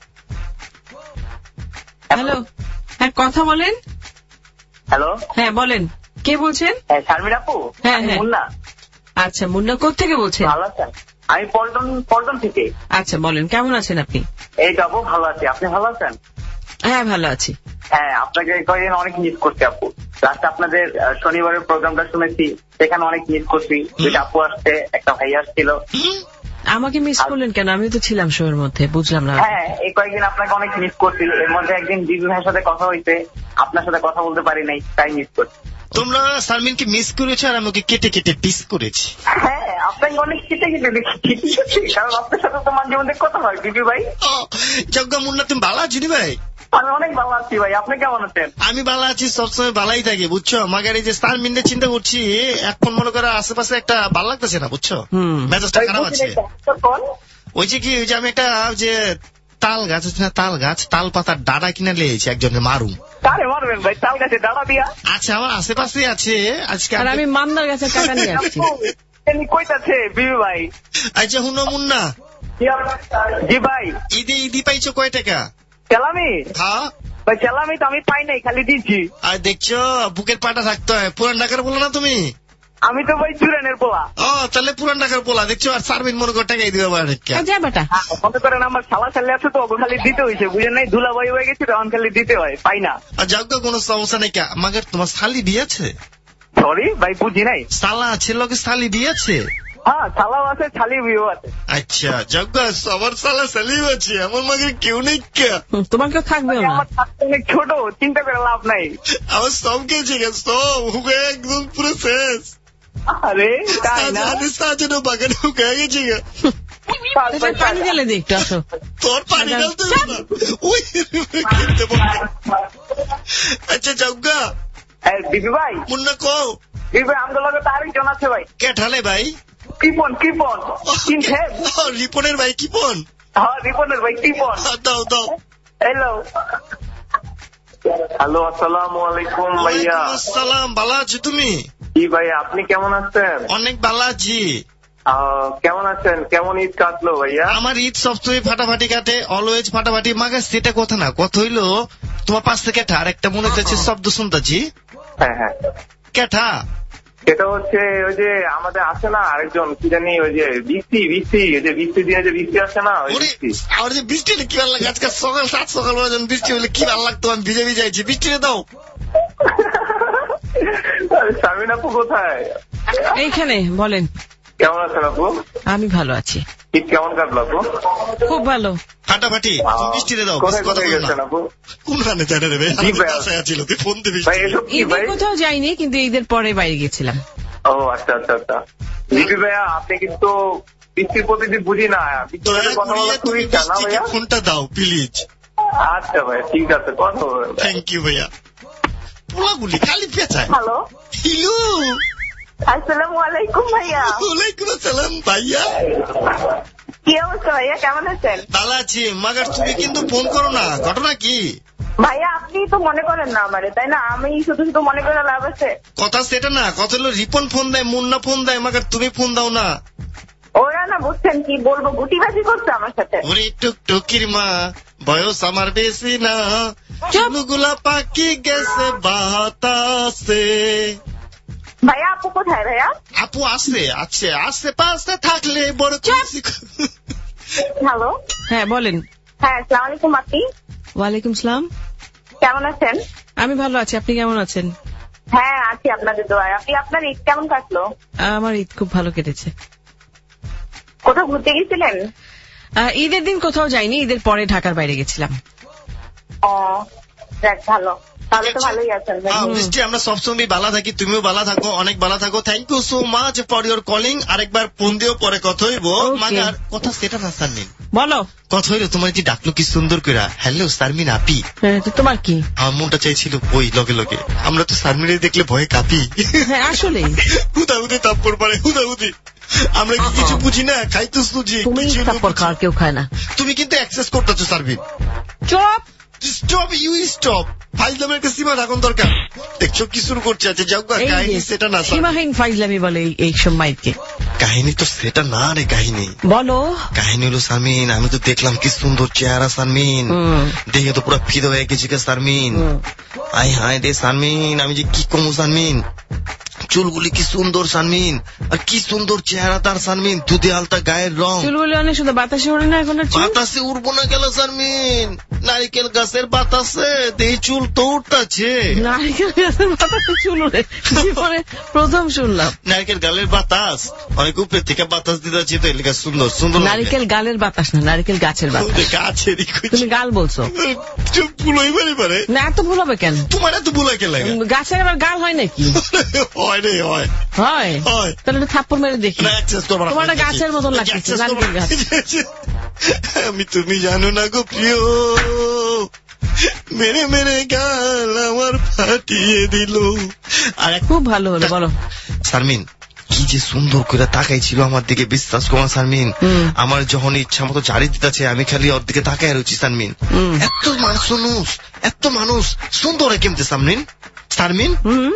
Speaker 3: hello. হ্যাঁ কথা বলেন।
Speaker 5: হ্যালো,
Speaker 3: হ্যাঁ বলেন, কে বলছেন?
Speaker 5: শারমিন আপু।
Speaker 3: হ্যাঁ হ্যাঁ।
Speaker 5: মুন্না।
Speaker 3: আচ্ছা মুন্না, কোথেকে বলছেন?
Speaker 5: ভালো আছেন? আমি পল্টন থেকে।
Speaker 3: আচ্ছা বলেন, কেমন আছেন আপনি?
Speaker 5: এই তো আপু ভালো আছি, আপনি ভালো আছেন?
Speaker 3: হ্যাঁ ভালো আছি।
Speaker 5: হ্যাঁ, আপনাকে কয়েকদিন অনেক মিস করছি আপু। লাস্ট আপনাদের শনিবারের প্রোগ্রামটা শুনেছি, সেখানে অনেক মিস করছি। দুইটা আপু আসছে, একটা ভাই আসছিল।
Speaker 3: আমাকে মিস করলেন কেন? আমি তো ছিলাম শোয়ের মধ্যে, বুঝলাম না।
Speaker 5: হ্যাঁ, এই কয়েকদিন আপনাকে অনেক মিস করছি। এর মধ্যে একদিন দিদি ভাইয়ের সাথে কথা হইতে, আপনার সাথে কথা বলতে পারি নাই, তাই মিস করছি।
Speaker 2: তোমরা শারমিনকে মিস করেছো আর আমাকে কেটে কেটে পিস করেছি।
Speaker 5: হ্যাঁ, আপনাকে অনেক কেটে কেটে দেখি, কারণ আপনার সাথে তো মাঝে মধ্যে কথা হয় দিদি ভাই।
Speaker 2: যজ্ঞা মুন্না, তুমি ভালো আছো ভাই?
Speaker 5: আমি অনেক ভালো আছি ভাই, আপনি কেমন আছেন?
Speaker 2: আমি ভালো আছি, সবসময় ভালোই থাকি বুঝছো। মাগার এই যে শারমিনের চিন্তা করছি, এখন মনে করো আশেপাশে একটা ভালো লাগতেছে না বুঝছো, মেজাজটা খারাপ আছে। ওই যে কি, ওই যে আমি একটা যে তাল গাছ আছে না, তাল গাছ, তাল পাতার ডাড়া কিনে লিয়েছি একজনের মারুম।
Speaker 5: কারে মারবেন ভাই তাল গাছে ডাড়া দিয়া?
Speaker 2: আচ্ছা আমার আশেপাশে আছে আজকে।
Speaker 3: আর আমি মান্দার গাছের টাকা নিয়ে আসছি।
Speaker 5: কইতাছে বিবি ভাই।
Speaker 2: আচ্ছা হুনো মুন্না।
Speaker 5: জি ভাই।
Speaker 2: ঈদি পাইছো কয় টাকা?
Speaker 5: চালামি?
Speaker 2: হ্যাঁ
Speaker 5: ভাই চালামি তো আমি পাই নাই, খালি দিচ্ছি।
Speaker 2: আর দেখছো বুকের পাটা থাকতে হয়। পুরান ঢাকার বলো না তুমি?
Speaker 5: আমি তো ভাই চুরানের পোলা।
Speaker 2: ও তাহলে পুরান ঢাকার পোলা দেখছো। আর শারমিন মনে করে টাকাই দিবে
Speaker 5: মনে করেন আমার শালা শালি আছে তো, খালি দিতে হয়েছে, বুঝেন নাই? ধুলাবাই হয়ে গেছে তখন খালি দিতে হয়, পাই না।
Speaker 2: আর যাও কোনো সমস্যা নেই। আমাকে তোমার শালি দিয়েছে?
Speaker 5: সরি ভাই বুঝি নাই।
Speaker 2: শালা আছে লোকে শালি দিয়েছে?
Speaker 5: হ্যাঁ শালাও আছে, শালি বিয়েও আছে।
Speaker 2: আচ্ছা যজ্ঞা, সবার শালা শালিও আছে, আমার মাকে কেউ নেই।
Speaker 3: তোমার কেউ থাকবে না?
Speaker 5: আমার অনেক ছোট, চিন্তা করে লাভ নাই।
Speaker 2: আমার সব গেছে, সব হুকে একদম পুরো শেষ।
Speaker 5: আরে তাই না?
Speaker 2: সাজানো বাগানে হুকে গেছে।
Speaker 3: পানি ঢেলে দিই একটু, আসো।
Speaker 2: তোর পানি ঢালতে হবে না, ওই কিনতে বলতে। আচ্ছা যজ্ঞা।
Speaker 5: দিদি ভাই।
Speaker 2: মুন্না কও।
Speaker 5: দিদি ভাই আমাদের লগে তো আরেকজন আছে ভাই।
Speaker 2: কে ঠালে ভাই?
Speaker 5: কিপন চিনছেন?
Speaker 2: রিপনের ভাই কিপন?
Speaker 5: হ্যাঁ রিপনের ভাই কিপন।
Speaker 2: দাও দাও।
Speaker 5: হ্যালো হ্যালো, আসসালামু আলাইকুম ভাইয়া।
Speaker 2: আসসালাম, ভালো আছো তুমি?
Speaker 5: জি ভাইয়া, আপনি কেমন আছেন?
Speaker 2: অনেক ভালো আছি।
Speaker 5: কেমন আছেন? কেমন ঈদ কাটলো ভাইয়া?
Speaker 2: আমার ঈদ সবসময় ফাটাফাটি কাটে, অলওয়েজ ফাটাফাটি। মাগা সেটা কথা না, কথা হইলো তোমার পাশ থেকে আর একটা মনে হচ্ছে শব্দ শুনতেছি।
Speaker 5: হ্যাঁ হ্যাঁ।
Speaker 2: কেঠা?
Speaker 5: এটা হচ্ছে ওই যে আমাদের আসে না আরেকজন, কি জানি, ওই যে বৃষ্টি দিয়ে যে বৃষ্টি আসে না, ওই বৃষ্টি।
Speaker 2: আর যে বৃষ্টিটা কি ভালো লাগে, আজকে সকাল 7 সকালবেলা যখন বৃষ্টি হলে কি ভালো লাগতো, আমি ভিজে ভিজাইছি। বৃষ্টিটা দাও।
Speaker 5: শারমিন আপু কোথায়?
Speaker 3: এইখানে। বলেন
Speaker 5: কেমন আছেন আপু?
Speaker 3: আমি ভালো আছি।
Speaker 5: ঈদ কেমন কাটলো আপু?
Speaker 3: খুব ভালো,
Speaker 2: ফাটাফাটি। বৃষ্টিতে দাও।
Speaker 5: কোথায় গেছেন আপু?
Speaker 2: কোনখানে জানে রে ভাই, বাসায় ছিল, তুই ফোন দিবি।
Speaker 3: ঈদের কোথাও যাইনি, কিন্তু ঈদের পরে বাইরে গেছিলাম।
Speaker 5: ও আচ্ছা আচ্ছা আচ্ছা। দিদি ভাইয়া আপনি কিন্তু বৃষ্টির প্রতিদিন বুঝি না, কথা বলা খুবই ইচ্ছা না ভাইয়া?
Speaker 2: ফোনটা দাও প্লিজ।
Speaker 5: আচ্ছা ভাইয়া ঠিক আছে, কথা বলবেন।
Speaker 2: থ্যাংক ইউ ভাইয়া। পোলাগুলি খালি পেঁচায়।
Speaker 6: হ্যালো
Speaker 2: হ্যালো,
Speaker 6: আসসালামু আলাইকুম ভাইয়া।
Speaker 2: ওয়ালাইকুম আসসালাম ভাইয়া।
Speaker 6: কি অবস্থা ভাইয়া, কেমন আছেন?
Speaker 2: ভালো আছি। মাগার তুমি কিন্তু ফোন করো না, ঘটনা কি?
Speaker 6: ভাইয়া আপনি তো মনে করেন না আমারে, তাই না? আমি শুধু শুধু মনে করে লাভ আছে?
Speaker 2: কথা সেটা না, কথা হলো রিপন ফোন দেয়, মুন্না ফোন দেয়, মাগার তুমি ফোন দাও না।
Speaker 6: ওরা না বুঝছেন কি বলবো, গুটিবাজি করছে আমার সাথে।
Speaker 2: ওরে টুকটুকির মা, বয়স আমার বেশি না, চুলগুলা পাকি গেছে বাতাসে।
Speaker 6: ভাইয়া আপু কোথায় ভাইয়া?
Speaker 2: আপু আছে আশেপাশে থাকলে বড় খুশি।
Speaker 6: হ্যালো
Speaker 3: হ্যাঁ বলেন।
Speaker 6: হ্যাঁ আসসালামু আলাইকুম আপনি।
Speaker 3: ওয়ালাইকুম সালাম।
Speaker 6: কেমন আছেন?
Speaker 3: আমি ভালো আছি, আপনি কেমন আছেন?
Speaker 6: হ্যাঁ আছি আপনাদের দোয়ায়। আপনার ঈদ কেমন কাটলো?
Speaker 3: আমার ঈদ খুব ভালো কেটেছে।
Speaker 6: কোথাও ঘুরতে গেছিলেন?
Speaker 3: ঈদের দিন কোথাও যাইনি, ঈদের পরে ঢাকার বাইরে গেছিলাম।
Speaker 6: ও যাক, ভালো, তাহলে তো ভালোই আছেন।
Speaker 2: বৃষ্টি, আমরা সবসময় ভালো থাকি, তুমিও ভালো থাকো, অনেক ভালো থাকো। Thank you so much for your calling. আরেকবার ফোন দিও, পরে কথা হইব। মাগার কথা সেটা না সারমিন,
Speaker 3: বলো
Speaker 2: কথা হইলো তোমার যে ডাকলো কি সুন্দর করে, হ্যালো সারমিন আপি।
Speaker 3: তোমার কি?
Speaker 2: আমার মনটা চাইছিল ওই লগে লগে, আমরা তো সারমিনের দেখলে ভয়ে কাঁপি।
Speaker 3: আসলে
Speaker 2: হুদাহুদি তাপ্পর পারে, হুদাহুদি। আমরা কি কিছু বুঝি না, খাইতে সুজি।
Speaker 3: তুমি তাপ্পর খাওয়ার কেউ খায় না।
Speaker 2: তুমি কিন্তু অ্যাক্সেস করতেছো সারমিন।
Speaker 3: চুপ,
Speaker 2: স্টপ, ইউ স্টপ। ফাইজলামের একটা সীমা থাকুন দরকার। দেখছো কি শুরু করছে? আচ্ছা যাও, কাহিনী সেটা না।
Speaker 3: সীমাহীন ফাইজলামি বলে এই সময়কে।
Speaker 2: কাহিনী তো সেটা না রে, কাহিনী
Speaker 3: বলো।
Speaker 2: কাহিনী হলো সারমিন, আমি তো দেখলাম কি সুন্দর চেহারা সারমিন, দেখে তো পুরো ফিদা হয়ে গেছি সারমিন। আই হায় রে সারমিন, আমি যে কি কমু সারমিন। চুলগুলি কি সুন্দর সারমিন, আর কি সুন্দর চেহারা তার সারমিন, দুধে আলতা গায়ের রং।
Speaker 3: চুলগুলি অনেক সুন্দর, বাতাসে ওড়ে না এখন?
Speaker 2: বাতাসে উড়বো না গেল সারমিন, নারিকেল গাছের বাতাসে দেই চুল তো উঠতেছে।
Speaker 3: নারিকেল গাছের বাতাসে চুল ওড়ে? জীবনে প্রথম শুনলাম।
Speaker 2: নারিকেল গালের বাতাস, অনেক উপরে থেকে বাতাস দিতেছে, তো এলাকা সুন্দর সুন্দর।
Speaker 3: নারিকেল গালের বাতাস না, নারিকেল গাছের বাতাস।
Speaker 2: গাছেরই
Speaker 3: তুমি গাল বলছো?
Speaker 2: ভুল হইবারই পারে
Speaker 3: না, এত ভুল হবে কেন?
Speaker 2: তোমার এত ভুল হয় কেন?
Speaker 3: গাছের আবার গাল হয় নাকি?
Speaker 2: হয় রে, হয়
Speaker 3: হয়। তাহলে থাপ্পড় মেরে দেখি। তোমার গাছের মতন লাগছে, নারিকেল গাছ।
Speaker 2: আমি তুমি জানো না গো প্রিয়, মেরে মেরে গাল আমার ফাটিয়ে দিল। আর
Speaker 3: খুব ভালো হলো, বলো।
Speaker 2: শারমিন কি যে সুন্দর করে তাকাইছিল আমার দিকে, বিশ্বাস করো শারমিন। আমার যখন ইচ্ছা মতো জারি দিতেছে, আমি খালি ওর দিকে তাকাই রয়েছি শারমিন। এত মানুষ, এত মানুষ সুন্দর কেমতে শারমিন, শারমিন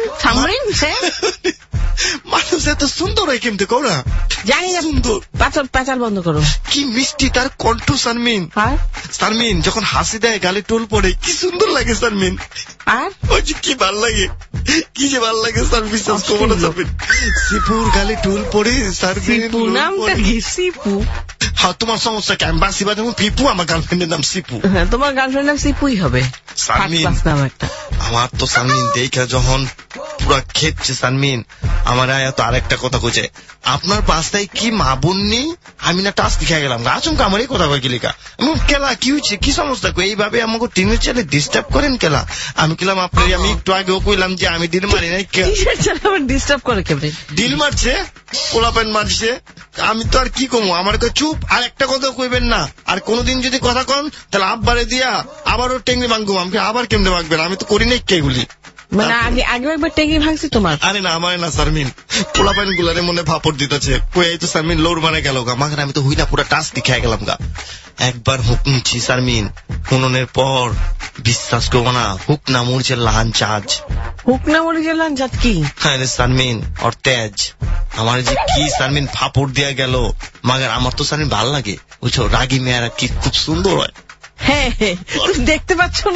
Speaker 2: মানুষ এত সুন্দর হয় কেমতে কও না?
Speaker 3: জানি না, সুন্দর। পাচার বন্ধ করো।
Speaker 2: কি মিষ্টি তার কণ্ঠ শারমিন। শারমিন যখন হাসি দেয়, গালে টোল পড়ে, কি সুন্দর লাগে শারমিন।
Speaker 3: আর
Speaker 2: ওই যে কি ভাল লাগে, কি যে ভাল লাগে স্যার, বিশ্বাস করবো না শারমিন। সিপুর গালে টোল পড়ে শারমিন।
Speaker 3: নামটা কি সিপু?
Speaker 2: হ্যাঁ, তোমার সমস্যা কি? আমি বাসিবা যেমন পিপু, আমার গার্লফ্রেন্ডের নাম সিপু।
Speaker 3: হ্যাঁ, তোমার গার্লফ্রেন্ড নাম সিপুই হবে।
Speaker 2: শারমিন আমার তো শারমিন দেখা যখন পুরা খেপছে শারমিন, আমার আয়া তো আরেকটা কথা কইছে, আপনার পাশটাই কি মা বোন নেই? আমি না টাস লিখে গেলাম, আচমকা আমার এই কথা কই গেলিকা। কেলা কি হয়েছে, কি সমস্যা? এইভাবে আমাকে টিনের ছেলে ডিস্টার্ব করেন কেলা? আমি কিলাম আপনার, আমি একটু আগেও কইলাম যে আমি ডিল মারি নাই।
Speaker 3: ডিস্টার্ব করে কেমনে?
Speaker 2: ডিল মারছে, পোলাপেন মারছে, আমি তো আর কি কমু। আমার চুপ, আর একটা কথা কইবেন না, আর কোনদিন যদি কথা কন তাহলে আব্বারে দিয়া আবারও টেঙ্গি ভাঙবো। আমাকে আবার কেমনে ভাঙবেন? আমি তো করি নাই কেগুলি।
Speaker 3: মানে আগে একবার টেঙ্গি ভাঙছি তোমার?
Speaker 2: আরে না, আমার না শারমিন, পোলাপাইন গুলারে মনে ফাপড় দিতেছে, কই তো শারমিন লোর মানে গেল গা। মাখান আমি তো হুইনা পুরা টাচ দিখে গেলাম গা। একবার হুক নিচ্ছি শারমিন, হুননের পর বিশ্বাস করবো না, হুক না মরিচের লাহান চাঁদ।
Speaker 3: হুক না মরিচের লাহান চাঁদ কি?
Speaker 2: হ্যাঁ রে শারমিন, ওর তেজ আমার যে কি শারমিন ফাপড় দিয়া গেল। মাগার আমার তো শারমিন ভাল লাগে, বুঝছো, রাগী মেয়েরা কি খুব সুন্দর হয়।
Speaker 3: হ্যাঁ, দেখতে পাচ্ছ না?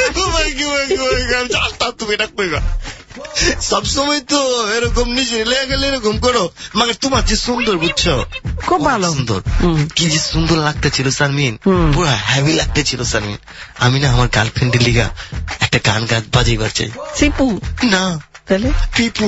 Speaker 2: তুমি এটা কইবা সবসময় তো এরকম নিজে লেগে গেলে এরকম করো। মাগার তোমার যে সুন্দর, বুঝছো,
Speaker 3: খুব ভালো
Speaker 2: সুন্দর, কি যে সুন্দর লাগতেছিল শারমিন, পুরো হ্যাভি লাগতেছিল শারমিন। আমি না আমার গার্লফ্রেন্ডের লিগা একটা গান বাজাইবার চাই।
Speaker 3: সিপু
Speaker 2: না,
Speaker 3: তাহলে
Speaker 2: পিপু।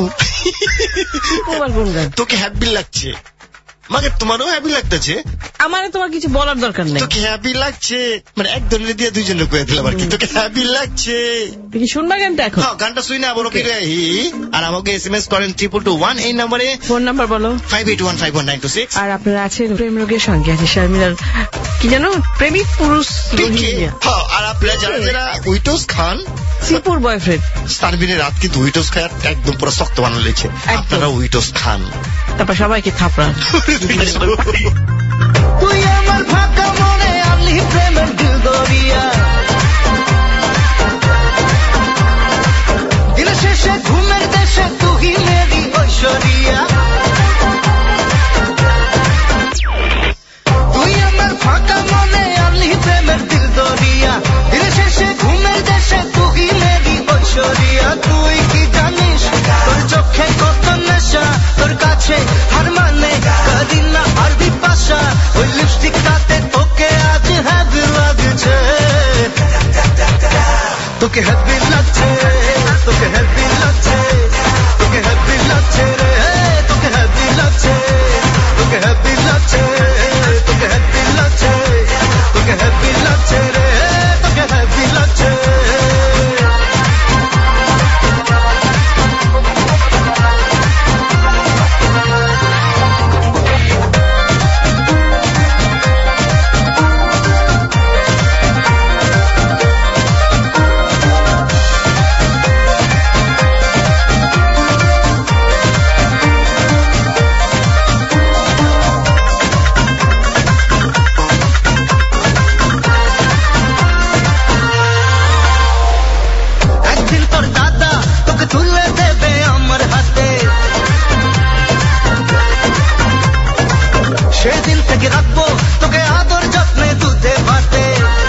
Speaker 2: তোকে হ্যাপি লাগছে, মাকে তোমারও হ্যাপি লাগতেছে।
Speaker 3: আমার তোমার কিছু বলার দরকার নেই।
Speaker 2: তোকে হ্যাপি লাগছে মানে একজনের দিয়ে দুইজনের কয়ে দিলাম আর কি। তোকে হ্যাপি লাগছে,
Speaker 3: শুনবা গানটা এখন?
Speaker 2: গানটা শুই না বলো। আর আমাকে SMS করেন 2221 এই নাম্বারে।
Speaker 3: ফোন নাম্বার বলো?
Speaker 2: 58151926।
Speaker 3: আর আপনারা আছেন প্রেম রোগের সঙ্গে আছে শারমিনার কি জানো, প্রেমিক পুরুষ।
Speaker 2: আর আপনারা যারা যারা উইটোস খান,
Speaker 3: সিপুর বয়ফ্রেন্ড
Speaker 2: শারমিনের রাত কিন্তু উইটোস খায় একদম পুরো শক্ত বানানো লেগেছে। আপনারা উইটোস খান,
Speaker 3: তারপর সবাইকে থাপড়ান।
Speaker 1: তুই আমার ফাঁকা মনে আনলি প্রেমের দিল দরিয়া, দিন শেষে ঘুমের দেশে তুই মেরি ঐশ্বরিয়া। তুই আমার ফাঁকা মনে আনলি প্রেমের দিল দরিয়া, দিন শেষে ঘুমের দেশে তুই মেরি ঐশ্বরিয়া। তুই কি জানিস তোর চোখে কত নেশা, তোর কাছে হার মানে করিনা আর বিপাশা, ওই লিপস্টিকটাতে তোকে আজ হ্যাঁ লাগছে। তোকে হ্যাপি লাগছে, তোকে হ্যাপি লাগছে, তোকে হ্যাপি লাগছে রে, তোকে হ্যাপি লাগছে, তোকে হ্যাপি লাগছে, তোকে হ্যাপি লাগছে, তোকে হ্যাপি লাগছে রে, তোকে হ্যাপি লাগছে। সেদিন থেকে রাখবো তোকে আদর যত্নে দুধে ভাতে।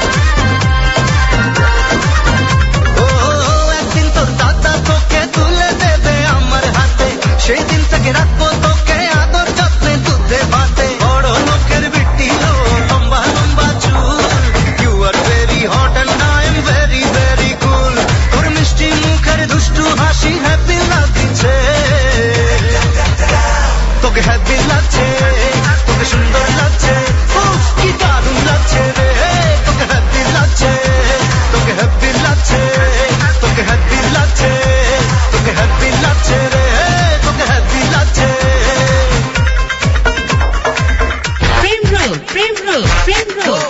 Speaker 1: ও একদিন তোর দাদা তোকে তুলে দেবে আমার হাতে, সেই দিন থেকে রাখবো তোকে আদর যত্নে দুধে ভাতে। বড় লোকের বিটি লো, লম্বা লম্বা চুল, you are very hot and I am very very cool. তোর মিষ্টি মুখের দুষ্টু হাসি হ্যাপি লাগছে, তোকে হ্যাপি লাগছে, তোকে সুন্দর লাগছে, কি দারুণ লাগছে রে, তোকে হ্যাপি লাগছে, তোকে হ্যাপি লাগছে, তোকে হ্যাপি লাগছে, তোকে হ্যাপি লাগছে রে, তোকে হ্যাপি লাগছে।
Speaker 3: প্রেম রোল, প্রেম রোল, প্রেম রোল।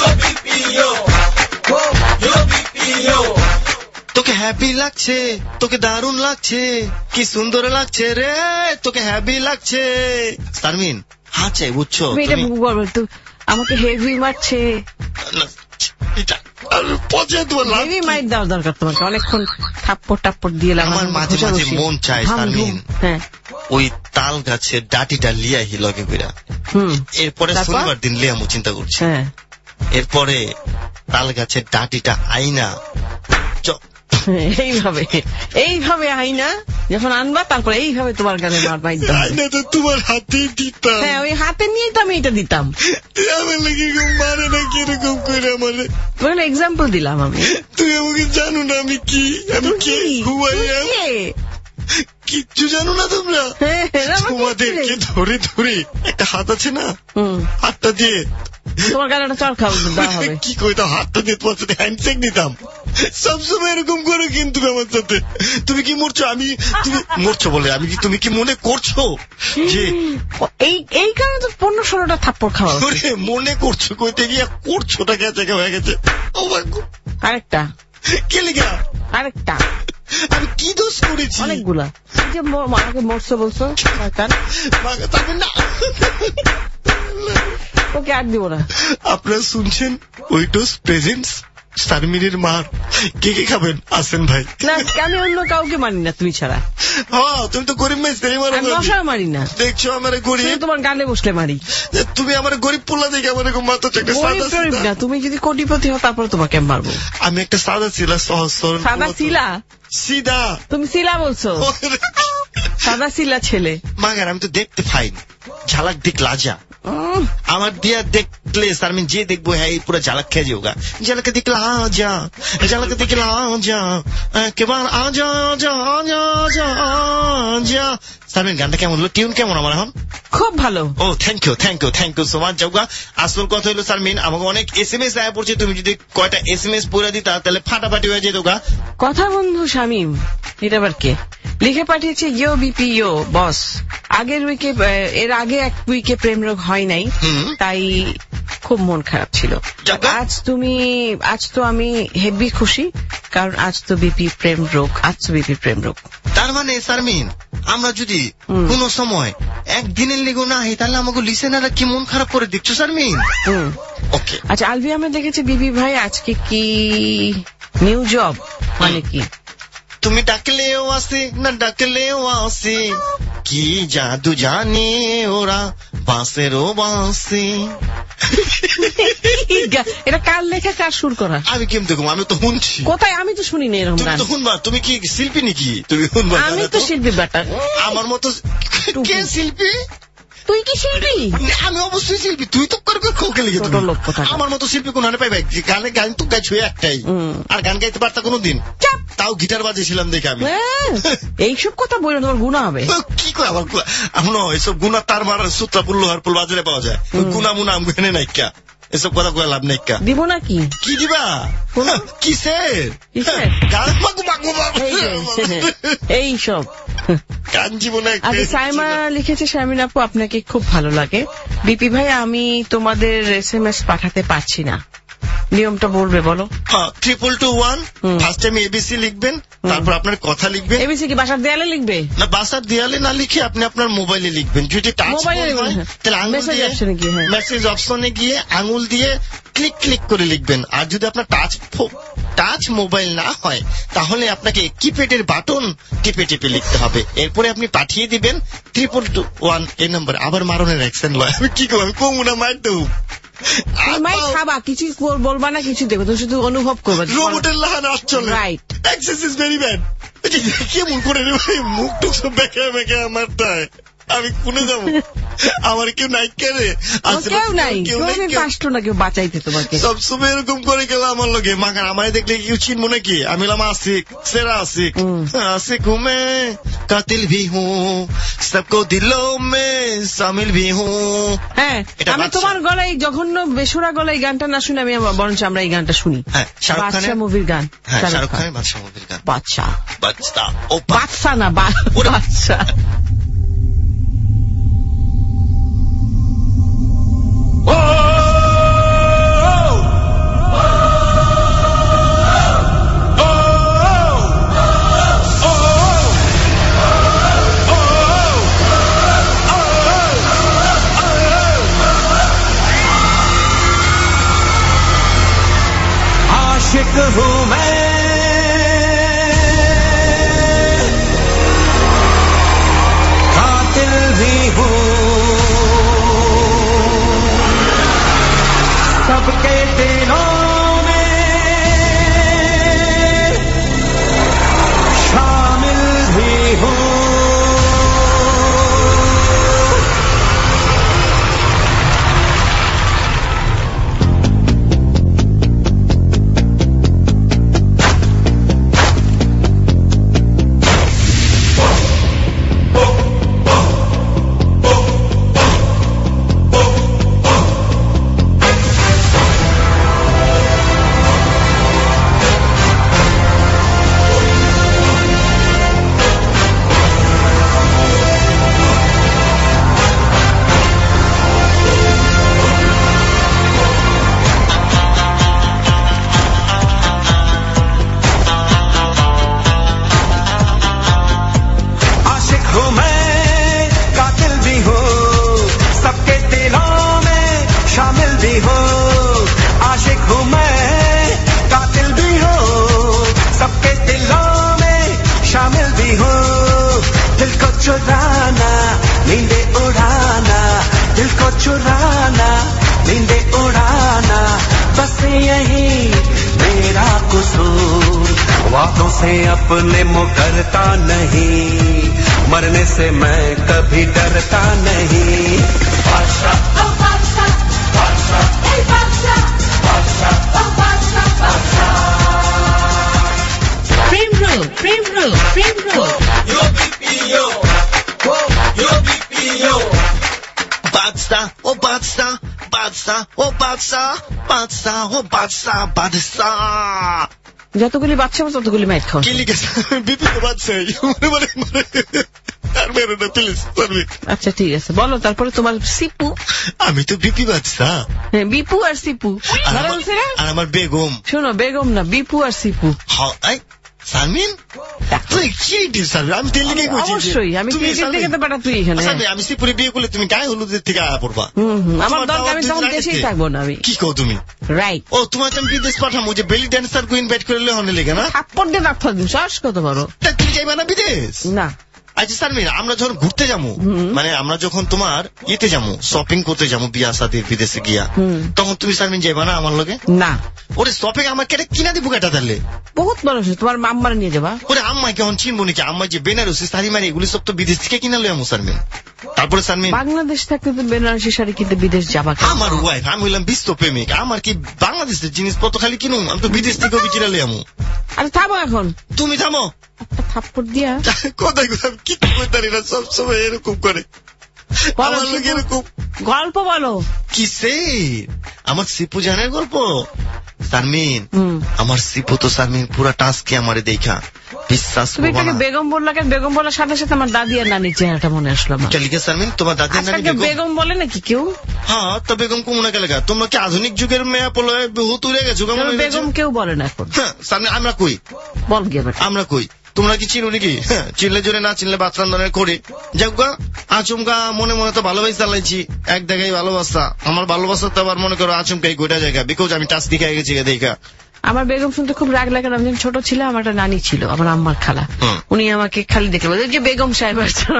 Speaker 2: তোকে হ্যাপি লাগছে, তোকে দারুণ লাগছে, কি সুন্দর লাগছে রে, তোকে হ্যাপি লাগছে। শারমিন হাত চাই বুঝছো,
Speaker 3: এটা বলবো তো আমাকে হেভি মারছে, হেভি মাইট দেওয়ার দরকার তোমাকে। অনেকক্ষণ থাপ্পড় টাপ্পড় দিয়ে
Speaker 2: আমার মাঝে মাঝে মন চায় শারমিন ওই তাল গাছের ডাটিটা লিয়া হিলকে কইরা, এরপরে শনিবার দিন লিয়ামু চিন্তা করছি। এরপরে তাল গাছের ডাটিটা আইনা
Speaker 3: এইভাবে এইভাবে আইনা যখন আনবা তারপরে এইভাবে তোমার গানে মাইট
Speaker 2: আইনা তো তোমার হাতে দিতাম।
Speaker 3: হ্যাঁ ওই হাতে নিয়েই তো আমি এটা দিতাম।
Speaker 2: আমার লাগে মারে না কিরকম করে আমারে,
Speaker 3: তোমার এক্সাম্পল দিলাম আমি।
Speaker 2: তুই আমাকে জানো না আমি কি, আমি কে, কিচ্ছু জানো না তোমরা। তোমাদেরকে ধরে ধরে একটা হাত আছে না, হাতটা দিয়ে
Speaker 3: তোমার গালে একটা চড় খাওয়া দেওয়া হবে।
Speaker 2: কি কইতাম, হাতটা দিয়ে তোমার সাথে হ্যান্ডশেক নিতাম সবসময় এরকম করে। কিন্তু আমার সাথে তুমি কি মরছো, আমি তুমি মরছো বলে আমি কি, তুমি কি মনে করছো যে
Speaker 3: এই কারণে তো 15-16টা থাপ্পড় খাওয়া
Speaker 2: মনে করছো, কইতে গিয়ে করছোটা গেছে হয়ে গেছে।
Speaker 3: আরেকটা
Speaker 2: কে লিখা,
Speaker 3: আরেকটা
Speaker 2: আমি কি দোষ করেছি,
Speaker 3: অনেকগুলা। যে মাকে মরছো বলছো
Speaker 2: না,
Speaker 3: ওকে আর দিব না।
Speaker 2: আপনারা শুনছেন ওইটোস প্রেজেন্টস শারমিনের মার। কে কে খাবেন আসেন ভাই।
Speaker 3: না আমি অন্য কাউকে মানি না তুমি ছাড়া।
Speaker 2: হ্যাঁ তুমি তো গরিব মেয়ে,
Speaker 3: মারি না,
Speaker 2: দেখছো আমার গরিব,
Speaker 3: তোমার গানে বসলে মারি।
Speaker 2: তুমি আমার গরিব পোলা দেখে আমার মাথা চাকরি
Speaker 3: না। তুমি যদি কোটিপতি হও তারপরে তোমাকে মারবো।
Speaker 2: আমি একটা সাদা ছিলা, সহজ সরল
Speaker 3: সাদা ছিলা,
Speaker 2: সিধা।
Speaker 3: তুমি সিলা বলছো, সাদা সিলা ছেলে।
Speaker 2: মাগার আমি তো দেখতে ফাইন, ঝালাক দিক লাজা আমার দিয়া দেখলে শারমিন যে দেখবো হ্যাঁ পুরো ঝালাক খেয়ে যাওগা। ঝালাকে দেখলে আজা, ঝালাকে দেখলে আজা, কেবার আজা আজা আজা আজা আজা। শারমিন গানটা কেমন হলো, টিউন কেমন আমার এখন?
Speaker 3: খুব ভালো।
Speaker 2: Oh thank you thank you thank you so much. যাওগা আসল কথা হলো শারমিন আমাকে অনেক SMS আয়া পড়ছে, তুমি যদি কয়টা SMS পড়ে দিতা তাহলে ফাটাফাটি হয়ে যেত গা।
Speaker 3: কথা বন্ধু শামীম, এটা আবার কে লিখে পাঠিয়েছে? ইয়ো বিপি ইয়ো বস, আগের উইকে এর আগে এক উইকে প্রেম রোগ হয় নাই, তাই খুব মন খারাপ ছিল। আজ তো আমি হেভি খুশি, কারণ আজ তো বিপি প্রেম রোগ, আজ তো বিপি প্রেম রোগ।
Speaker 2: তার মানে শারমিন আমরা যদি কোন সময় একদিনের লেগো না হই তাহলে আমাকে লিসেনাররা কি মন খারাপ করে দেখছো শারমিন? ওকে
Speaker 3: আচ্ছা আলবি আমি দেখেছি বিবি ভাই আজকে কি নিউ জব, মানে কি
Speaker 2: তুমি ডাকলেও আসে না ডাকলেও আসে, কি জাদু জানে ওরা বাঁশেরও বাঁশে।
Speaker 3: এটা কার লেখা, কার সুর করা?
Speaker 2: আমি কেমন দেখুন, আমি তো শুনছি।
Speaker 3: কোথায়? আমি তো শুনি না এরকম গান।
Speaker 2: শুনবা তুমি কি শিল্পী নাকি? তুমি শুনবা?
Speaker 3: আমি তো শিল্পী বেটা।
Speaker 2: আমার মতো কে শিল্পী?
Speaker 3: তুই কি শিল্পী?
Speaker 2: আমি অবশ্যই শিল্পী, তুই তো করে খোকে লিখে আমার মতো শিল্পী কোন পাইবে? গানে গান তো গাইছো একটাই, আর গান গাইতে পারতা কোনোদিন? তাও গিটার বাজিয়েছিলাম দেখে আমি।
Speaker 3: এইসব কথা বলে তোমার গুণা হবে।
Speaker 2: কি করে আমার এসব গুণা তার মার সূত্রাপুর লোহার পুল বাজারে পাওয়া যায়, গুণা মুনা আমি এনে নাইকা, এসব কথা কয়ে লাভ নাইকা।
Speaker 3: দিব নাকি?
Speaker 2: কি দিবা? কিসের
Speaker 3: এইসব
Speaker 2: গান জীবনে?
Speaker 3: সাইমা লিখেছে, শারমিন আপু আপনাকে খুব ভালো লাগে। বিপি ভাই আমি তোমাদের SMS পাঠাতে পারছি না, নিয়মটা বলবে বলো।
Speaker 2: 3221 ফার্স্ট টাইম এবিসি লিখবেন, তারপর আপনার কথা লিখবেন।
Speaker 3: এবিসি কি বাসার দেয়ালে লিখবে? না,
Speaker 2: বাসার দেয়ালে না লিখে আপনি আপনার মোবাইলে লিখবেন। যদি টাচ হয় তাহলে আঙুল দিয়ে মেসেজ অপশনে গিয়ে আঙুল দিয়ে ক্লিক ক্লিক করে লিখবেন। আর যদি আপনার টাচ মোবাইল না হয় তাহলে আপনাকে কিপ্যাডের বাটন টিপে টিপে লিখতে হবে। এরপরে আপনি পাঠিয়ে দিবেন 3221 এই নম্বরে। আবার মারণের অ্যাকশন লয়, আমি কি করবো? কমুনা মার দেব।
Speaker 3: খাবা কিছু বলবা না, কিছু দেখো, তুমি শুধু অনুভব করবে।
Speaker 2: রোবটের লাহান আসলে right, access is very bad. কেমন করে রে ভাই, মুখ টুক সব বেঁকে বেঁকে আমারটায়। আমি কোনে যাবো? আমার কেউ নাই, কেড়ে
Speaker 3: কেউ নাই, কেউ আসতো না কেউ বাঁচাইতে তোমাকে।
Speaker 2: সবসময় এরকম করে গেল আমার লোকে মাখান। আমার দেখলে কেউ চিনবো নাকি? আমি এলাম আশিক, সেরা আশিক। আশিক হুঁ মে, কাতিল ভি হুঁ, সবকো দিলো মে শামিল ভি হুঁ। হ্যাঁ, আমি তোমার গলায় জঘন্য বেসুরা গলায় গানটা না শুনে আমি বরঞ্চ আমরা এই গানটা শুনি। বাদশা মুভির গান, শাহরুখ খানের বাদশা মুভির গান।
Speaker 3: বাদশা
Speaker 2: বাদশা, ও
Speaker 3: বাদশা না বাদশা।
Speaker 1: आशिक हूँ मैं, कातिल भी हूँ, सबके दिलों में शामिल भी हूँ। अपने मुकरता नहीं, मरने से मैं कभी डरता नहीं। बादशाह ओ बादशाह, बादशाह ए बादशाह, बादशाह ओ बादशाह, बादशाह।
Speaker 3: प्रेम रो
Speaker 2: यो बीपीओ, यो बीपीओ। बादशाह ओ बादशाह, बादशाह ओ बादशाह, बादशाह ओ बादशाह, बादशाह।
Speaker 3: যতগুলি বাচ্চা ততগুলি মাইট খাও।
Speaker 2: কি লিখেছে? বিপি বাচ্চা। আচ্ছা
Speaker 3: ঠিক আছে, বলো তারপরে তোমার সিপু।
Speaker 2: আমি তো বিপি বাচ্চা।
Speaker 3: হ্যাঁ, বিপু আর সিপু।
Speaker 2: আর আমার বেগম।
Speaker 3: শোনো, বেগম না, বিপু আর সিপু।
Speaker 2: শারমিন তুই কি শারমিন? আমি তেল লিখে
Speaker 3: অবশ্যই আমি দেখে তো বেটা তুই এখানে।
Speaker 2: আমি সিপুরে বিয়ে করলে তুমি গায়ে হলুদের থেকে আয়া পড়বা।
Speaker 3: আমার দরকার, আমি তখন দেশেই থাকবো না। আমি
Speaker 2: কি কো তুমি?
Speaker 3: রাইট।
Speaker 2: ও তোমার আমি বিদেশ পাঠাবো, যে বেলি ড্যান্সার কো ইনভাইট করলে হনে লেগে না?
Speaker 3: থাপ্পড় দিয়ে রাখতে দিন, শ্বাস কত বড়।
Speaker 2: তুমি যাইবা না বিদেশ?
Speaker 3: না,
Speaker 2: আচ্ছা শারমিন, আমরা যখন ঘুরতে যাবো, মানে আমরা যখন তোমার ইয়েতে যাবো, শপিং করতে যাবো বিয়া শাদীর বিদেশে গিয়া, তখন তুমি শারমিন যাইবা না আমার লগে?
Speaker 3: না।
Speaker 2: ওরে শপিং আমার কেটে কিনা দিব কেটা তাহলে?
Speaker 3: বহুত মানুষ, তোমার আম্মার নিয়ে যাবা।
Speaker 2: ওরে আম্মাই কেমন চিনবো নাকি? আম্মা যে বেনারসি শাড়ি মারি এগুলি সব তো বিদেশ থেকে কিনা লই আমু শারমিন। তারপরে শারমিন,
Speaker 3: বাংলাদেশ থাকতে তো বেনারসি শাড়ি কিনতে বিদেশ যাবা?
Speaker 2: আমার ওয়াইফ, আমি হইলাম বিশ্ব প্রেমিক, আমার কি বাংলাদেশের জিনিসপত্র খালি কিনুম? আমি তো বিদেশ থেকেও কিনা লই আমু।
Speaker 3: আরে থামো এখন,
Speaker 2: তুমি থামো।
Speaker 3: একটা থাপ্পড় দিয়া
Speaker 2: কোথায় কোথায় কি করতারি না, সবসময় এরকম করে আমার লোক এরকম।
Speaker 3: গল্প বলো।
Speaker 2: কিসে? আমার সিপু জানের গল্প শারমিন। আমার সিপু তো শারমিন পুরা টাস্কে আমারে দেখা বিশ্বাস
Speaker 3: তুমি
Speaker 2: করবা না।
Speaker 3: বেগম বললা কেন? বেগম বলার সাথে সাথে আমার দাদি আর নানির চেহারাটা মনে আসলো আমার।
Speaker 2: লিখে শারমিন, তোমার দাদি আর নানি
Speaker 3: বেগম বলে নাকি কেউ?
Speaker 2: হ্যাঁ, তো বেগম কুমনা কে লেখা? তোমরা কি আধুনিক যুগের মেয়া পলো বহুত উড়ে গেছো?
Speaker 3: বেগম কেউ বলে না এখন।
Speaker 2: শারমিন আমরা কই?
Speaker 3: বল গিয়ে
Speaker 2: আমরা কই? তোমরা কি চিনো নাকি? চিনলে জোরে, না চিনলে বাতরান্দনের করে যাওগা। আচমকা মনে মনে তো ভালোবাসা চালাইছি, এক জায়গায় ভালোবাসা। আমার ভালোবাসা তো আবার মনে করো আচমকাই গোটা জায়গা, বিকজ আমি টাচ দিকে গেছি দেখা।
Speaker 3: আমার বেগম শুনতে খুব রাগ লাগে। আমি যখন ছোট ছিলাম, আমার একটা নানি ছিল, আমার আম্মার খালা। উনি আমাকে খালি দেখে বলে যে বেগম সাহেব আসছেন।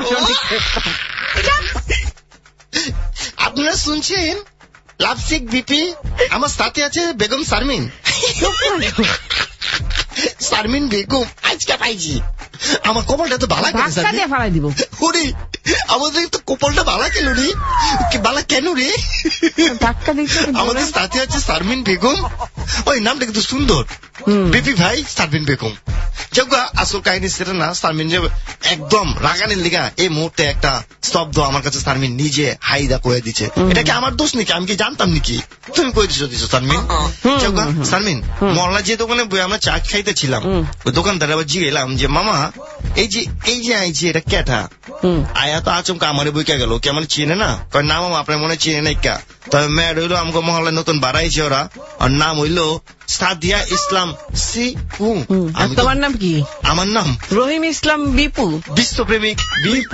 Speaker 2: আপনারা শুনছেন লাভসিক বিপি, আমার সাথে আছে বেগম শারমিন। শারমিন বেগম আজকে পাইছি। আমার কপালটা তো বালা কেন
Speaker 3: ফালাই দিব?
Speaker 2: ওরে আমাদের তো কপালটা বালা কেন রে? বালা কেন রে?
Speaker 3: ধাক্কা দিচ্ছে।
Speaker 2: আমাদের সাথে আছে শারমিন বেগম। ওই নামটা কিন্তু সুন্দর, বিপি ভাই শারমিন বেগম। যাওগা আসল কাহিনী সেটা না। শারমিন যে একদম রাগানের লিগা এই মুহূর্তে একটা শব্দ আমার কাছে শারমিন নিজে হাইদা কয়ে দিচ্ছে। এটা কি আমার দোষ নাকি? আমি কি জানতাম নাকি? তুমি কয়ে দিছো শারমিন। যাওগা শারমিন, মহল্লা যে দোকানে আমরা চা খাইতেছিলাম, ওই দোকানদার আবার জিগেলাম যে মামা এই যে আইছি এটা কেটা? আয়া তো আচমকা আমার বইকা গেল, কি আমার চিনে না? কয় না মামা আপনার মনে চিনে নাই কা। তবে মেয়ের হইলো আমাকে মহল্লায় নতুন বাড়াইছে ওরা, আর নাম হইলো সাদিয়া ইসলাম সিপু।
Speaker 3: তোমার নাম কি?
Speaker 2: আমার নাম
Speaker 3: রহিম ইসলাম বিপু,
Speaker 2: বিশ্বপ্রেমিক বিপু।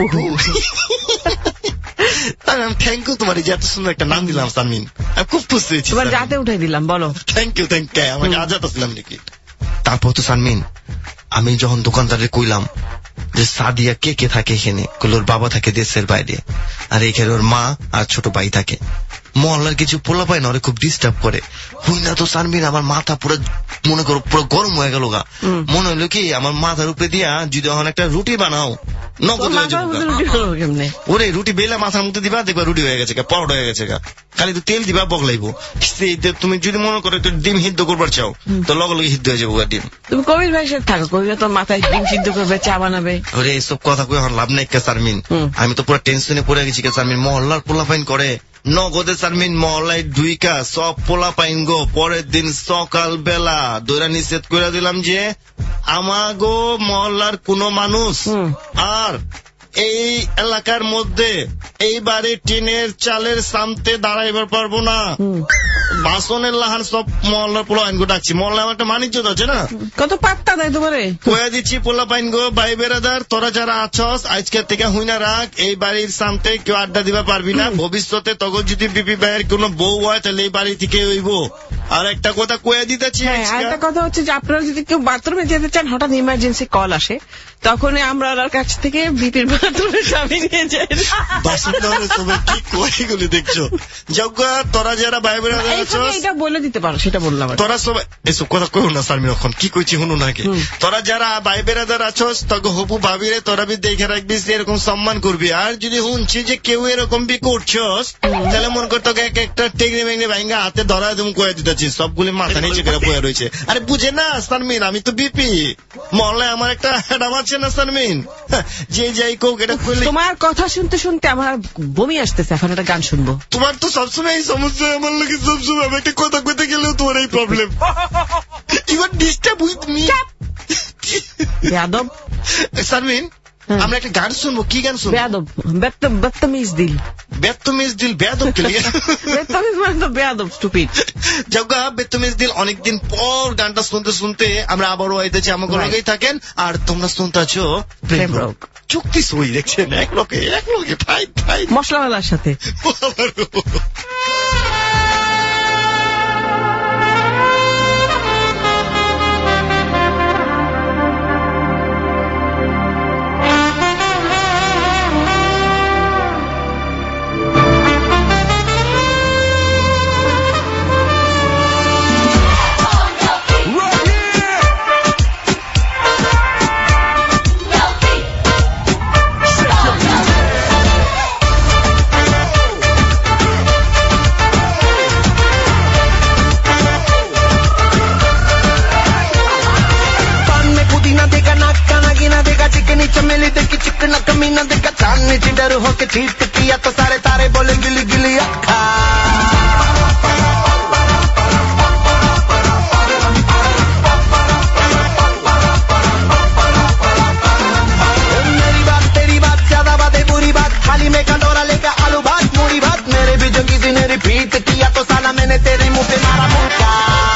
Speaker 2: তাই আমি থ্যাংক ইউ তোমার যে এত সুন্দর একটা নাম দিলাম শারমিন, আমি খুব খুশি হয়েছি।
Speaker 3: তোমার রাতে উঠাই দিলাম, বলো
Speaker 2: থ্যাংক ইউ। আমাকে আজাদ আসলাম নাকি? তারপর তো শারমিন আমি যখন দোকানদারে কইলাম যে সাদিয়া কে কে থাকে এখানে, ওর বাবা থাকে দেশের বাইরে, আর এখানে ওর মা আর ছোট ভাই থাকে। মহল্লার কিছু পোলা পায় না, ওরে খুব ডিস্টার্ব করে। হই না তো শারমিন, আমার মাথা পুরো মনে করো পুরো গরম হয়ে গেল গা। মনে হইলো কি আমার মাথার উপরে দিয়া যদি এখন একটা রুটি বানাও নগদ হয়ে যাবে। ওরে রুটি বেলা মাথার মধ্যে দিবা, দেখবা রুটি হয়ে গেছে, পরোটা হয়ে গেছে। খালি তো তেল দিবা, বগলাইবো। তুমি যদি মনে করো একটু ডিম সিদ্ধ করবার চাও তো লগে লগে সিদ্ধ হয়ে যাবো ডিম।
Speaker 3: তুমি কবির ভাই সাথে থাকো, কবির তো মাথায় ডিম সিদ্ধ করবে, চা বানাবে।
Speaker 2: ওরে এসব কথা কই আমার লাভ নাই কে শারমিন। আমি তো পুরো টেনশনে পড়ে গেছি কে শারমিন। মহল্লার পোলা ফাইন করে নগদে শারমিন, মহল্লায় দুইকা সব পোলা পাইন গো। পরের দিন সকাল বেলা দৈরা নিষেধ করে দিলাম যে আমাগো মহল্লার কোন মানুষ আর এই এলাকার মধ্যে এই বাড়ির টিনের চালের সামতে দাঁড়াইবার পারবো না। বাসনের লাহান সব মহল্লার পোলা পাইন গো ডাকছি। মহল্লা আমার একটা মানিজ্য আছে না,
Speaker 3: কত পাত্তা দেয় তোমারে।
Speaker 2: কয়ে দিচ্ছি পোলা পাইন গো, ভাই বেড়াদার তোরা যারা আছস আজকের থেকে হুইনা রাখ, এই বাড়ির সামনে কেউ আড্ডা দিবা পারবি না। ভবিষ্যতে তখন যদি বিপি ভাইয়ের কোন বউ হয় তাহলে এই বাড়ি থেকে হইব। আর একটা কথা কয়ে দিতেছি,
Speaker 3: একটা কথা হচ্ছে যে আপনারা যদি কেউ বাথরুমে যেতে চান, হঠাৎ ইমার্জেন্সি কল আসে, তখন আমরা কাছ থেকে বিপির বাথরুমে চাবি নিয়ে যাই।
Speaker 2: কি কয়েগুলি দেখছো? যজ্ঞা তোরা যারা ভাই বেড়াদার আছস
Speaker 3: এটা বলে দিতে পারো, সেটা বললাম।
Speaker 2: তোরা সবাই এসব কথা কইও না শারমিন, এখন কি কইছি শুনো নাকি? তোরা যারা ভাই বেড়াদার আছস তখন হবু ভাবিরে তোরা বি দেখে রাখবি, এরকম সম্মান করবি। আর যদি শুনছি যে কেউ এরকম বি করছস তাহলে মন করতো একটা টেকনি মেগনি ভাইঙ্গা হাতে ধরা তুমি কয়ে দিতেছি। সবগুলি মাথা নিচে করে বয়ে রয়েছে। আরে বুঝে না শারমিন, আমি তো বিপি মহল্লায় আমার একটা হ্যাডাম আছে না শারমিন, যে যাই কোক এটা করলে। তোমার
Speaker 3: কথা শুনতে শুনতে আমার বমি আসতেছে, এখন একটা গান শুনবো।
Speaker 2: তোমার তো সবসময় এই সমস্যা, আমার লাগে সবসময়। আমি একটা কথা কইতে গেলেও তোমার এই problem. You are disturb with me.
Speaker 3: বেয়াদব।
Speaker 2: শারমিন আমরা একটা গান শুনবো। কি গান শুনবো?
Speaker 3: বেয়াদব, বদতমিজ দিল।
Speaker 2: বেদতমিজ দিল, বেয়াদব কে লিগে?
Speaker 3: বেদতমিজ মানে তো বেয়াদব, স্টুপিড।
Speaker 2: যজ্ঞা বেদতমিজ দিল। অনেকদিন পর গানটা শুনতে শুনতে আমরা আবারও আইতেছি। আমাকে লগেই থাকেন আর তোমরা শুনতে আছো প্রেম রোগ চুক্তি সই। দেখছেন এক লোকে ভাই
Speaker 3: মশলাওয়ালার সাথে।
Speaker 1: न देखा चांदनी चिडर होके चीट किया तो सारे तारे बोले गिली गिली अखा मेरी बात तेरी बात ज्यादा बातें बुरी बात थाली में कंडोरा लेकर आलू भात मूरी भात मेरे भी जो किसी ने रिपीट किया तो साला मैंने तेरे मुंह पे मारा मुक्का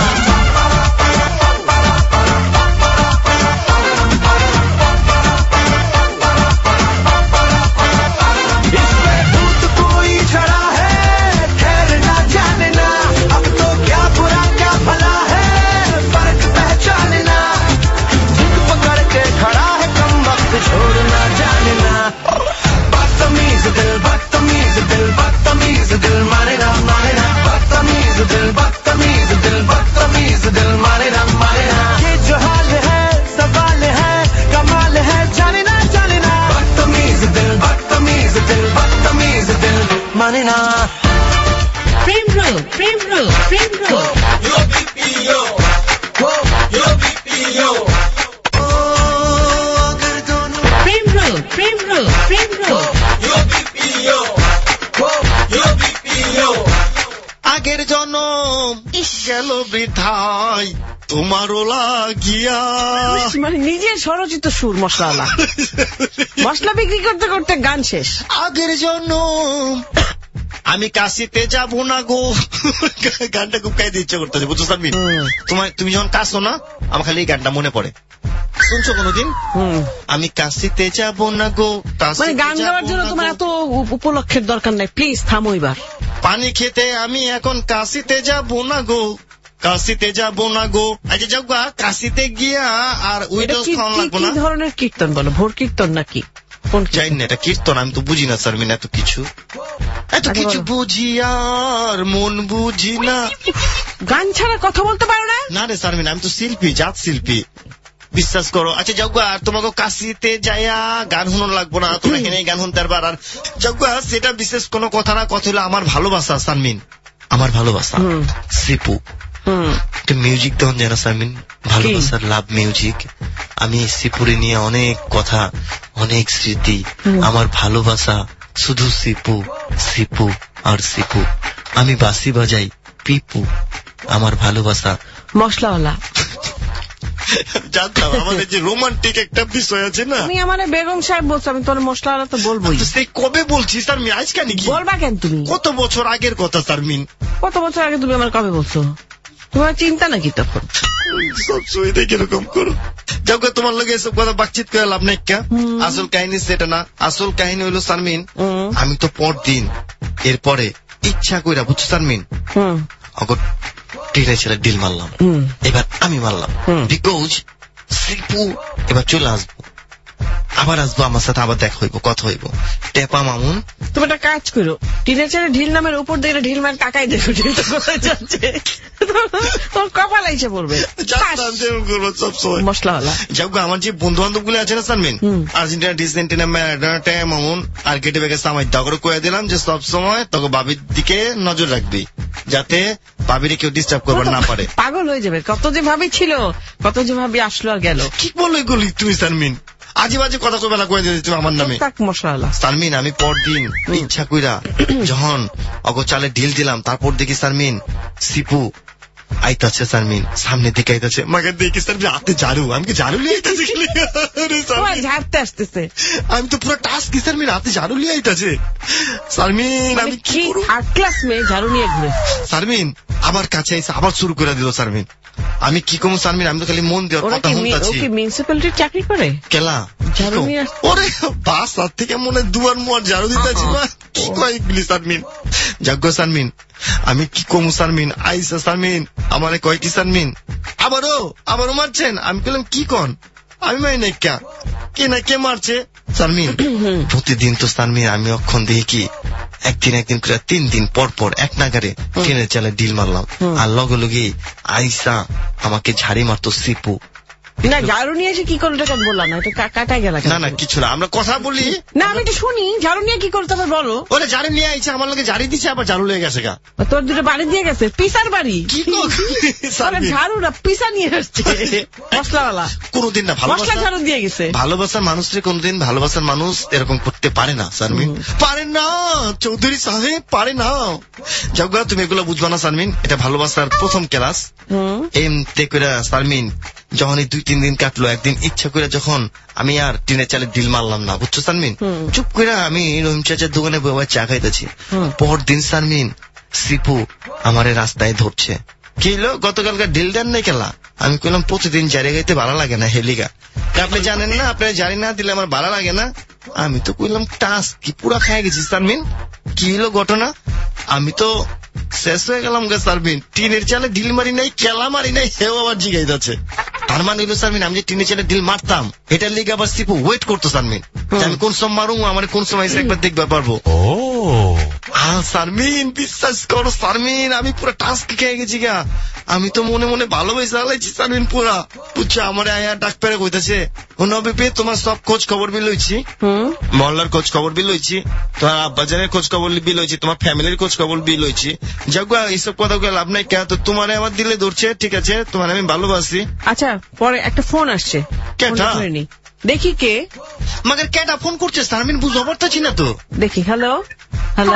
Speaker 1: আগের জনম গেল বৃথায় তোমারও লাগিয়া
Speaker 3: মানে নিজের স্বরচিত সুর মশলা মশলা বিক্রি করতে করতে গান শেষ।
Speaker 2: আগের জনম আমি কাশিতে যাবো না গো গানটা খুব গাইতে ইচ্ছা করতেছে বুঝছো সানবিন তুমি যখন কাশো না আমার খালি এই গানটা মনে পড়ে শুনছো কোনোদিন আমি কাশিতে যাবো না গো
Speaker 3: মানে গান গাওয়ার জন্য তোমার এত উপলক্ষের দরকার নাই প্লিজ থামো এবার
Speaker 2: পানি খেতে আমি এখন কাশিতে যাবো না গো কাশিতে যাবো না গো আচ্ছা যাও গা কাশিতে গিয়া আর উইডোজ খাওয়া লাগবো না।
Speaker 3: কি ধরনের কীর্তন বলো ভোর কীর্তন নাকি
Speaker 2: জানি না এটা কীর্তন আমি তো বুঝি না সারমিন এত কিছু বুঝি আর মন বুঝি না
Speaker 3: গান ছাড়া কথা বলতে পারো না?
Speaker 2: না রে সারমিন আমি তো শিল্পী জাত শিল্পী বিশ্বাস করো। আচ্ছা যাও গা আর তোমাকে কাশিতে যাইয়া গান শুনো লাগবো না তোমরা এখানে গান শুনতে পারবার আর যাও গা সেটা বিশেষ কোনো কথা না কথা হলো আমার ভালোবাসা সারমিন আমার ভালোবাসা সিপু একটা মিউজিক তখন জানো সারমিন ভালোবাসার লাভ মিউজিক আমি সিপুরে নিয়ে অনেক কথা অনেক স্মৃতি আমার ভালোবাসা শুধু সিপু সিপু আর সিপু আমি বাঁশি বাজাই পিপু আমার ভালোবাসা
Speaker 3: মশলাওয়ালা
Speaker 2: জানতাম আমাদের যে রোমান্টিক একটা বিষয় আছে না
Speaker 3: আমি আমার বেগম সাহেব বলছি আমি তোর মশলাওয়ালা তো বলবোই
Speaker 2: সেই কবে বলছি সারমিন আজ কেন কি
Speaker 3: বলবা কেন তুমি
Speaker 2: কত বছর আগের কথা সারমিন
Speaker 3: কত বছর আগে তুমি আমার কবে বলছো তোমার চিন্তা নাকি তখন
Speaker 2: সবসময় দেখে এরকম করো যাও তোমার লোক এসব কথা বাতচিত করে লাভ নাই কে আসল কাহিনী সেটা না আসল কাহিনী হইলো সারমিন আমি তো পরদিন এরপরে ইচ্ছা কইরা বুঝছো সারমিন অগর টিরে ছেলে ডিল মারলাম এবার আমি মারলাম বিকজ শ্রীপু এবার চলে আসবো আবার আসবো আমার সাথে আবার দেখা হইব কথা হইব টেপা মামুন
Speaker 3: তুমি একটা কাজ করো টিনেচারে ঢিল নামের উপর দিয়ে ঢিল মার টাকাই দেখো ঢিলটা কোথায় যাচ্ছে তোর কপাল এসে পড়বে
Speaker 2: সবসময়
Speaker 3: মশলাওয়ালা
Speaker 2: যাও আমার যে বন্ধু বান্ধব গুলো আছে না সারমিন আর্জেন্টিনা ডিসেন্টিনা ম্যারাডোনা মামুন আর কেটে বেগে সামাই দগর কয়ে দিলাম যে সবসময় তোকে বাবির দিকে নজর রাখবি যাতে বাবিরে কেউ ডিস্টার্ব করবার না পারে
Speaker 3: পাগল হয়ে যাবে কত যে ভাবি ছিল কত যে ভাবি আসলো আর গেল
Speaker 2: কি বলে গলি তুমি সারমিন আজে বাজে কথা কবে না কয়ে দিতে আমার নামে
Speaker 3: মশলা
Speaker 2: সারমিন আমি পরদিন ইচ্ছা কইরা যখন অগোচালে ঢিল দিলাম তারপর দেখি সারমিন সিপু আইতাছে সারমিন সামনে দিকে আইতাছে মাকে দেখি সারমিন হাতে ঝাড়ু আমি কি ঝাড়ু লিয়ে আইতাছে
Speaker 3: ঝাড়তে আসতেছে
Speaker 2: আমি তো পুরো টাস্ক কি সারমিন হাতে ঝাড়ু লিয়ে আইতাছে সারমিন আমি কি
Speaker 3: থার্ড ক্লাস মেয়ে ঝাড়ু নিয়ে ঘুরে
Speaker 2: সারমিন আবার কাছে এসে আবার শুরু করে দিল সারমিন আমি কি কম সারমিন আমি তো খালি মন দেওয়ার কথা শুনতাছি
Speaker 3: মিউনিসিপ্যালিটির চাকরি করে
Speaker 2: কেলা ওরে বাস আর থেকে মনে দুয়ার মুয়ার ঝাড়ু দিতেছি না কি কয়েকগুলি সারমিন যাজ্ঞ সারমিন আমি কি কম সারমিন আইসা সারমিন আমারে কয় কি সারমিন আবারও মারছেন আমি বললাম কি কন আমি মাই নাই কে না কে মারছে সারমিন প্রতিদিন তো সারমিন আমি অক্ষণ দেখি কি একদিন করে 3 দিন পর পর এক নাগারে ট্রেনের চালে ডিল মারলাম আর লগে লগে আইসা আমাকে ঝাড়ি মারতো সিপু
Speaker 3: না ঝাড়ু নিয়ে এসে কি করলো এটা বললাম না, এটা কাটাই গেল।
Speaker 2: না না কিছু না, আমরা কথা বলি
Speaker 3: না, আমি একটু শুনি ঝাড়ু নিয়ে কি করতে হবে বলো।
Speaker 2: ওরে ঝাড়ু নিয়ে আইছে, আমার লোকে ঝাড়ি দিচ্ছে, আবার ঝাড়ু লেগে গেছে গা।
Speaker 3: তোর দুটো বাড়ি দিয়ে গেছে, পিসার বাড়ি
Speaker 2: কি
Speaker 3: ঝাড়ু না পিসা নিয়ে আসছে মশলাওয়ালা।
Speaker 2: কোনদিন না
Speaker 3: মশলা ঝাড়ু দিয়ে গেছে।
Speaker 2: ভালোবাসার মানুষরে কোনদিন ভালোবাসার মানুষ এরকম করতে পারে না শারমিন, পারে না। চৌধুরী সাহেব পারে না। যাক তুমি এগুলো বুঝবা না শারমিন, এটা ভালোবাসার প্রথম ক্লাস। এমতে করে শারমিন যখন 2-3 দিন কাটলো, একদিন ইচ্ছা করে যখন আমি আর টিনের চালে ডিল মারলাম না, বুঝছো শারমিন, চুপ করে আমি রহিম চাচার দোকানে বসে চা খাইতেছি। পরদিন শারমিন সিপু আমারে রাস্তায় ধরছে, কি হলো গতকালকার ডিল দেন নাই খেলা। আমি কইলাম প্রতিদিন জারি গাইতে ভালো লাগে না হেলিগা, আপনি জানেন না, আপনি জারি না দিলে আমার ভালো লাগে না। আমি তো কইলাম টাস্ক কি পুরা খাই গেছি শারমিন। কি হলো ঘটনা, আমি তো শেষ হয়ে গেলাম গা শারমিন। টিনের চালে ঢিল মারি নাই, খেলা মারি নাই, হেও আবার জিগাই যাচ্ছে। তার মানে হইলো শারমিন আমি যে টিনের চালে ঢিল মারতাম, এটার লিগে আবার সিপু ওয়েট করতো শারমিন, আমি কোন সময় মারুম, আমার কোন সময় এসে একবার দেখতে পারবো। শারমিন বিশ্বাস করো শারমিন, আমি পুরো টাস্ক খেয়ে গেছি গা। আমি তো মনে মনে ভালোবেসে আলাইছি শারমিন পুরা, বুঝছো। আমার আয়া ডাক পেরে কইতাছে, ও নবীপে তোমার সব খোঁজ খবর বিল লইছি, মহল্লার খোঁজ খবর বিল লইছি, তোমার আব্বাজানের খোঁজ খবর বিল লইছি, তোমার ফ্যামিলির খোঁজ খবর বিল লইছি। যাক এইসব কথা লাভ নাই, কে তো তোমার আমার দিলে ধরছে, ঠিক আছে তোমার আমি ভালোবাসি।
Speaker 3: আচ্ছা পরে একটা ফোন আসছে,
Speaker 2: কেটা
Speaker 3: দেখি কে,
Speaker 2: মাগার কেটা ফোন করছে শারমিন বুঝতে পারতাছি না তো।
Speaker 3: দেখি। হ্যালো হ্যালো,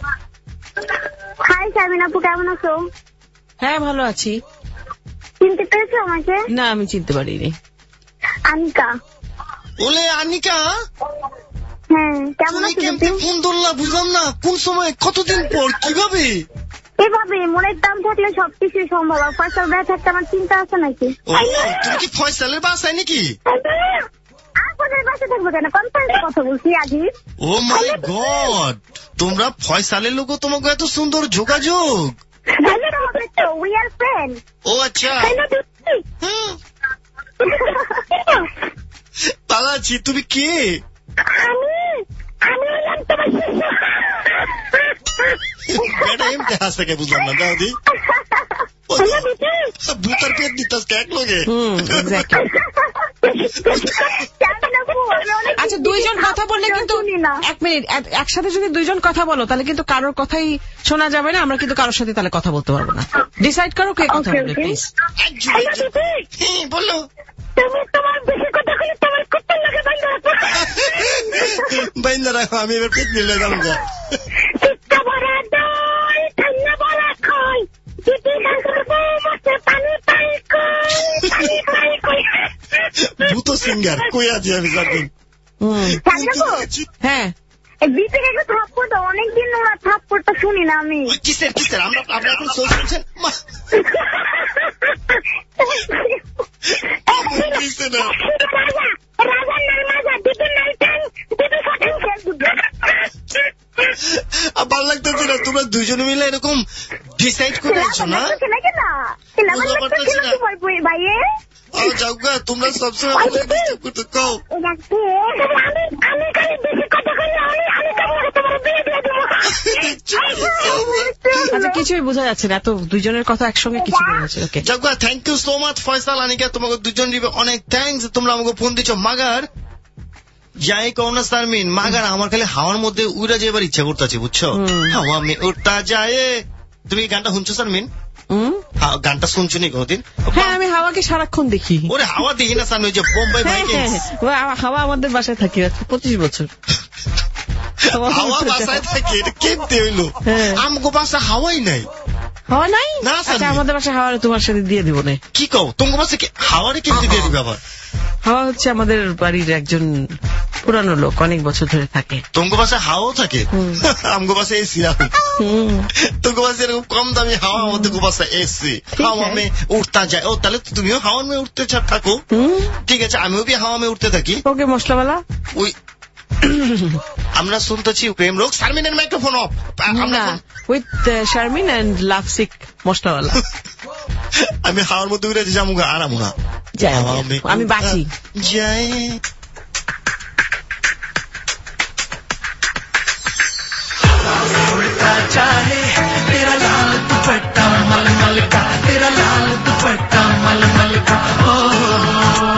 Speaker 7: হাই শারমিন আপু, কেমন আছো?
Speaker 3: হ্যাঁ ভালো আছি।
Speaker 7: চিনতে পেরেছো আমাকে?
Speaker 3: না আমি চিনতে পারিনি।
Speaker 7: আনিকা।
Speaker 2: ওলে আনিকা,
Speaker 7: হ্যাঁ কেমন আছো?
Speaker 2: কেমন ফোন ধরলা বুঝলাম না, কোন সময়, কতদিন পর, কিভাবে?
Speaker 7: এভাবে মনের দাম থাকলে সবকিছুই সম্ভব। আর ফয়সাল ভাই থাকতে আমার চিন্তা আছে নাকি?
Speaker 2: তুমি কি ফয়সালের বাসায় নাকি?
Speaker 7: আপনাদের বাসায় থাকবো কেন, কনফারেন্সে কথা বলছি আজই।
Speaker 2: ও মাই গড, তোমরা ফয়সালের লোক, তোমাকে এত সুন্দর যোগাযোগ।
Speaker 7: We are friend.
Speaker 2: ও আচ্ছা, ভালো আছি। তুমি কে? এমনি হাসতে কে বুঝলাম না দাদি, ভূতার পেট নিতাস এক লোকে।
Speaker 3: আচ্ছা দুইজন কথা বললে কিন্তু, 1 মিনিট, একসাথে যদি দুইজন কথা বলো তাহলে কিন্তু কারোর কথাই শোনা যাবে না, আমরা কিন্তু কারোর সাথে তাহলে কথা বলতে পারবো না। ডিসাইড করো কে কথা বলবে প্লিজ।
Speaker 2: বলো। বাইন্দা রাখো, আমি এবার পেট নিলে যাবো। ভূত সিঙ্গার কই আছি আমি শারমিন।
Speaker 3: হ্যাঁ
Speaker 7: দীপিকা একটা থাপ্পড় দাও, অনেকদিন ওরা থাপ্পড়টা শুনি না আমি।
Speaker 2: কিসের কিসের, আমরা এখন শো শুনছেন ভালো লাগতেছে না, তোমরা দুজনে মিলে এরকম ডিসাইড করে আছো না? তোমরা সবসময়
Speaker 3: কিছুই বোঝা যাচ্ছে না, এত দুজনের কথা একসঙ্গে কিছু বোঝা যাচ্ছে।
Speaker 2: Thank you so much Faisal, Anika, তোমাকে দুজন অনেক থ্যাংকস, তোমরা আমাকে ফোন দিচ্ছ। মাগার যাই কও না শারমিন, মাগার আমার খালি হাওয়ার মধ্যে উড়া যাবার ইচ্ছা করতেছে, বুঝছো। হাওয়া মে উড়তা যায়। তুমি গানটা শুনছো শারমিন? গানটা শুনছো নি কোনদিন?
Speaker 3: হ্যাঁ আমি হাওয়াকে সারাক্ষণ দেখি।
Speaker 2: ওরে হাওয়া দেখি না শারমিন, যে বোম্বাই ভাইকিংস।
Speaker 3: হাওয়া আমাদের বাসায় থাকি 25 বছর।
Speaker 2: হাওয়া বাসায় থাকে, এটা কেমতে হইলো? আমগো বাসা হাওয়াই নাই।
Speaker 3: হাওয়া নাই? আচ্ছা আমাদের বাসায় হাওয়া তোমার সাথে দিয়ে দিব না।
Speaker 2: কি কও, তোমার বাসায় হাওয়ারে কেমতে দিয়ে দিবে আবার?
Speaker 3: হাওয়া হচ্ছে আমাদের বাড়ির একজন পুরানো লোক, অনেক বছর ধরে থাকে।
Speaker 2: তোমার বাসায় হাওয়াও থাকে? আমগো বাসায় এসি। তোমার বাসায় এরকম কম দামি হাওয়া, আমাদের বাসায় এসি। হাওয়া মে উঠতা যায়। ও তাহলে তুমিও হাওয়া মে উঠতে থাকো, ঠিক আছে, আমিও হাওয়া মে উঠতে থাকি।
Speaker 3: ওকে মশলাওয়ালা,
Speaker 2: ওই আমরা শুনতেছি প্রেম রোগ। শারমিনের microphone off.
Speaker 3: With Sharmin and lovesick মশলাওয়ালা।
Speaker 2: আমি হাওয়ার মধ্যে উড়ে যাবো, আরাম না,
Speaker 3: আমি বাঁচি
Speaker 2: যাই।
Speaker 1: चाहे तेरा लाल दुपट्टा मलमल का, तेरा लाल दुपट्टा मलमल का।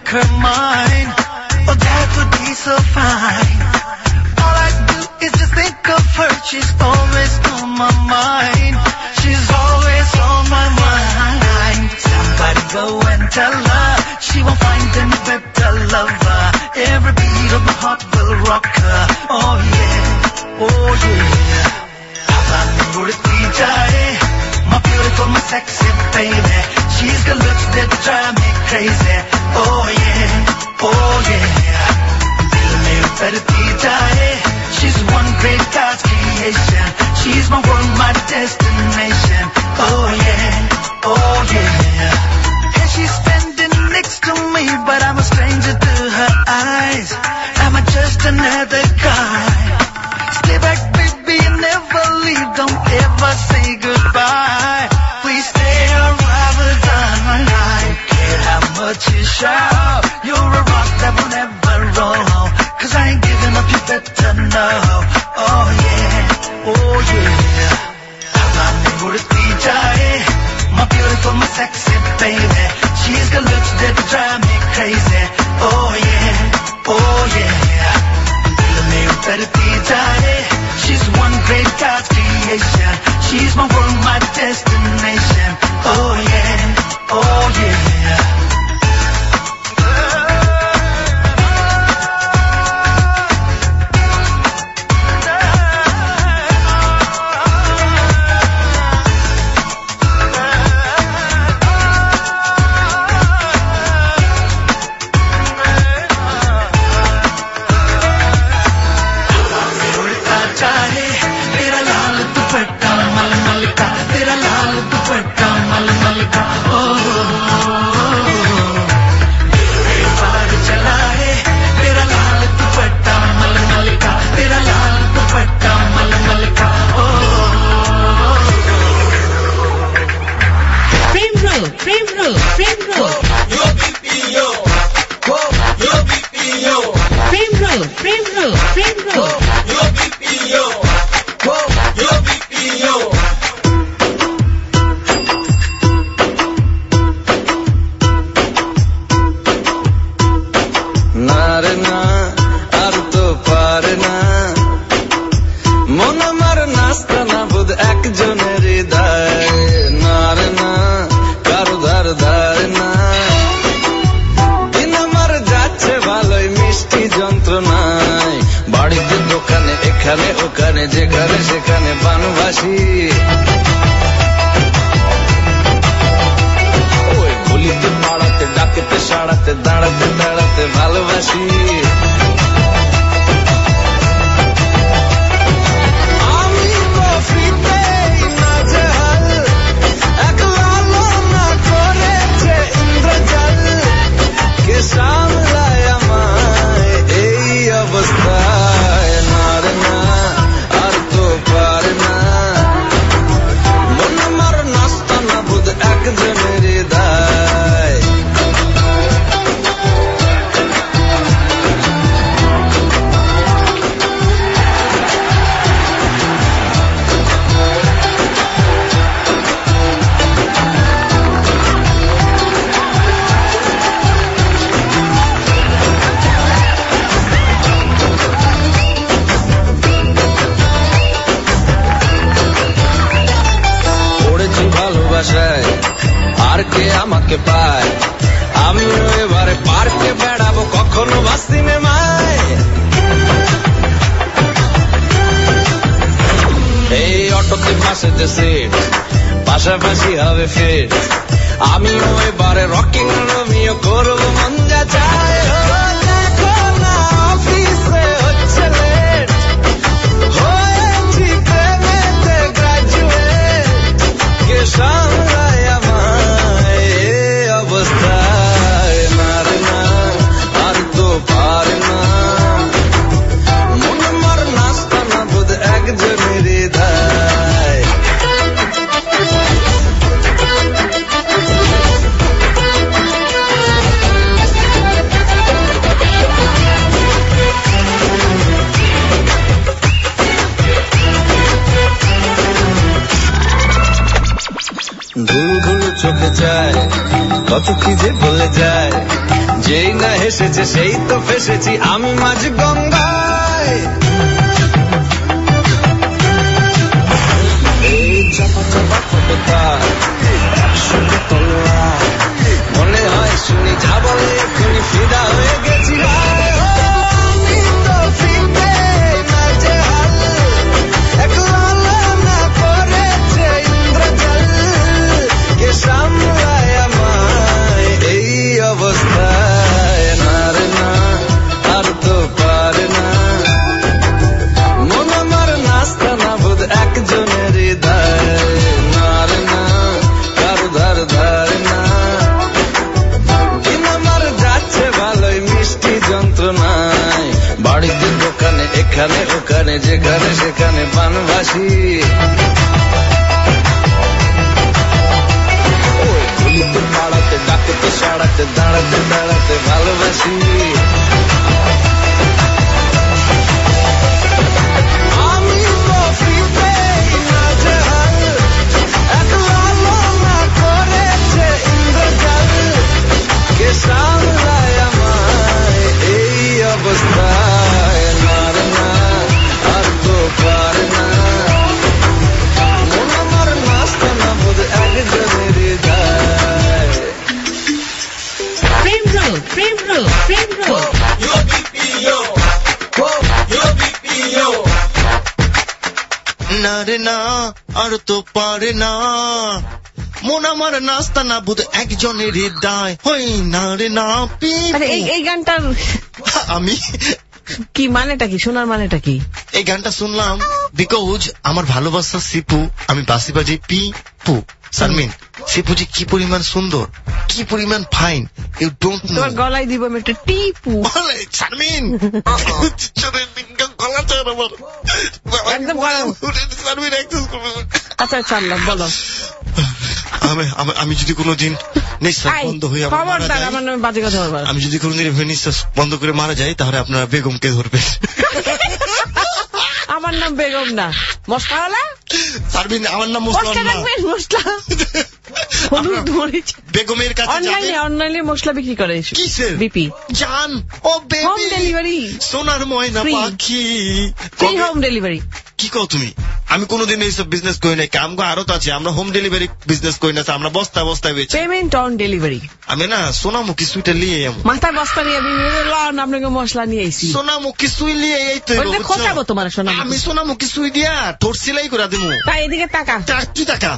Speaker 1: her mine. Oh, that would be so fine. All I do is just think of her. She's always on my mind. She's always on my mind. Somebody go and tell her she won't find any better lover. Every beat of my heart will rock her. Oh yeah, oh yeah. My beautiful, my sexy baby. She's got looks that drive me crazy. Oh yeah, oh yeah. She's one great God's creation. She's my world, my destination. Oh yeah, oh yeah. And she's standing next to me, but I'm a stranger to her eyes. Am I just another guy? Stay back, baby, and never leave. Don't ever say goodbye. Please stay or I will die. I don't care how much you shout. You're a rock that will never roll. 'Cause I ain't giving up, you better know. Oh yeah, oh yeah. My beautiful, my sexy baby. She's got looks that drive me crazy. Oh yeah, oh yeah. She's one great God's creation. She's my world, my destination. Oh yeah, oh yeah.
Speaker 8: পাশাপাশি হবে fit আমিও এবারে rocking Romeo করব মন যা চায় দেখো না অফিসে হচ্ছে লেট হয়েছি প্রেমেতে গ্রাজুয়েট কে সামলায় আমায় এই অবস্থায় না রে না আর তো পারে না মন আমার নাস্তা না বোধ একজনের হৃদয় ধুলো ধুলো চোখে যায় কত কি যে বলে যায় যেই না হেসেছে সেই তো ফেসেছি আমি মাঝ গঙ্গায়। এই চাপা চাপা ফটোটা একশোটা তলোয়ার, মনে হয় শুনি যা বলে এক্ষুনি ফিদা হয়ে গেছি। আমি তো ফিরতে না যে হাল, একলা না করেছে ইন্দ্রজাল, কে সামলায় আমায় এই অবস্থায়। না রে না আর তো পারে না, মন আমার নাস্তা না বোধ একজনের হৃদয়। না রে না কারো ধার ধার না, দিন আমার যাচ্ছে ভালোই মিষ্টি যন্ত্রণায়। বাড়িতে দোকানে এখানে ওখানে যেখানে সেখানে পানবাসী, গুলিতে পাড়াতে ডাকতে সাড়াতে দাঁড়াতে দাঁড়াতে ভালোবাসি। আমি তো ফিরতে না যে হাল, একলা না করেছে ইন্দ্রজাল, কে সামলায় আমায় এই অবস্থায়। না রে না আর তো পারে না, মন আমার নাস্তা না বোধ একজনের হৃদয়।
Speaker 3: প্রেম রোল, প্রেম রোল, প্রেম রোল।
Speaker 2: না রে না আর তো পারে না, মন আমার নাস্তা না বুধ একজনের হৃদয়। হই না রে না
Speaker 3: আচ্ছা, এই গানটার
Speaker 2: আমি
Speaker 3: কি মানেটা কি, শোনার মানেটা কি?
Speaker 2: এই গানটা শুনলাম বিকজ আমার ভালোবাসা সিপু, আমি বাসি বাজি পি পু। সারমিন, সিপুজি কি পরিমাণ সুন্দর, কি পরিমাণ ফাইন, ইউ ডোন্ট নো।
Speaker 3: তোমার গলায় দিব আমি একটা টিপু।
Speaker 2: সারমিন গলা চার আমার
Speaker 3: একদম গলা।
Speaker 2: সারমিন অ্যাক্সেস করবে।
Speaker 3: আচ্ছা চাল্লাম বলো।
Speaker 2: আমি যদি কোনোদিন নিঃশ্বাস বন্ধ হয়ে
Speaker 3: খবরদার আমার নামে বাজে কথা বলবা।
Speaker 2: আমি যদি কোনোদিন নিঃশ্বাস বন্ধ করে মারা যাই, তাহলে আপনারা বেগমকে ধরবেন।
Speaker 3: আমার নাম বেগম না, মশলাওয়ালা।
Speaker 2: সারবিন, আমার নাম মশলা না।
Speaker 3: মশলা হলুদ মরিচ
Speaker 2: বেগমের কাছে
Speaker 3: অনলাইনে মশলা বিক্রি করে।
Speaker 2: কিসের?
Speaker 3: বিপি
Speaker 2: জান ও বেবি,
Speaker 3: হোম ডেলিভারি,
Speaker 2: সোনার ময়না পাখি,
Speaker 3: ফ্রি হোম ডেলিভারি।
Speaker 2: কি কও তুমি? আমি কোনোদিন এইসব বিজনেস করি নাই। আমগো আরো তো আছে, আমরা হোম ডেলিভারি বিজনেস করি না, আমরা বস্তা বস্তায় বেচি।
Speaker 3: Payment on delivery.
Speaker 2: আমি না সোনামুখী সুইটা নিয়ে
Speaker 3: মাথায় বস্তা নিয়ে আপনাকে মশলা নিয়ে আইছি।
Speaker 2: সোনামুখী সুই নিয়ে এই তো
Speaker 3: খোঁচাবো তোমার সোনা।
Speaker 2: আমি সোনামুখী সুই দিয়া ঠোঁট সেলাই করে দেবো।
Speaker 3: তাই এদিকে টাকা
Speaker 2: কি টাকা?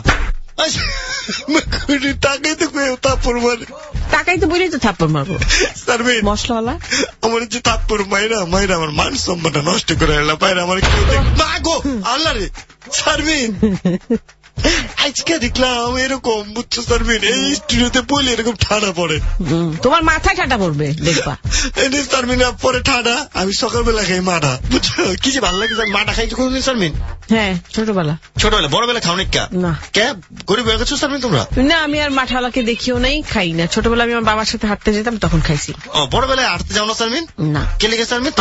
Speaker 2: টাকাই তো থাপ্পড় মারে।
Speaker 3: টাকাই তো বলেই তো থাপ্পড় মারবো।
Speaker 2: সারবিন,
Speaker 3: মশলাওয়ালা
Speaker 2: আমার যে থাপ্পড় মাইরা মাইরা আমার মান সম্মানটা নষ্ট করে এলাম। বাইরে আমার গো আল্লাহ রে। সারবিন, আজকে দেখলাম এরকম, বুঝছো সারবিন, এই স্টুডিওতে পড়লে এরকম ঠান্ডা পড়ে।
Speaker 3: তোমার মাথায় ঠান্ডা পড়বে দেখবা।
Speaker 2: সারবিন পরে ঠান্ডা, আমি সকালবেলা খাই মাঠা, বুঝছো কি যে ভালো লাগে। মাঠা খাইতে কোনদিন সারবিন?
Speaker 3: হ্যাঁ, ছোটবেলা।
Speaker 2: বড়বেলা খাও না? কে গরিব হয়ে গেছো সারবিন তোমরা?
Speaker 3: না, আমি আর মাঠাওয়ালাকে দেখিও নাই, খাই না। ছোটবেলা আমি আমার বাবার সাথে হাঁটতে যেতাম, তখন খাইছি।
Speaker 2: বড়বেলায় হাঁটতে যাও না সারবিন? না। কে লেগে সারবিন?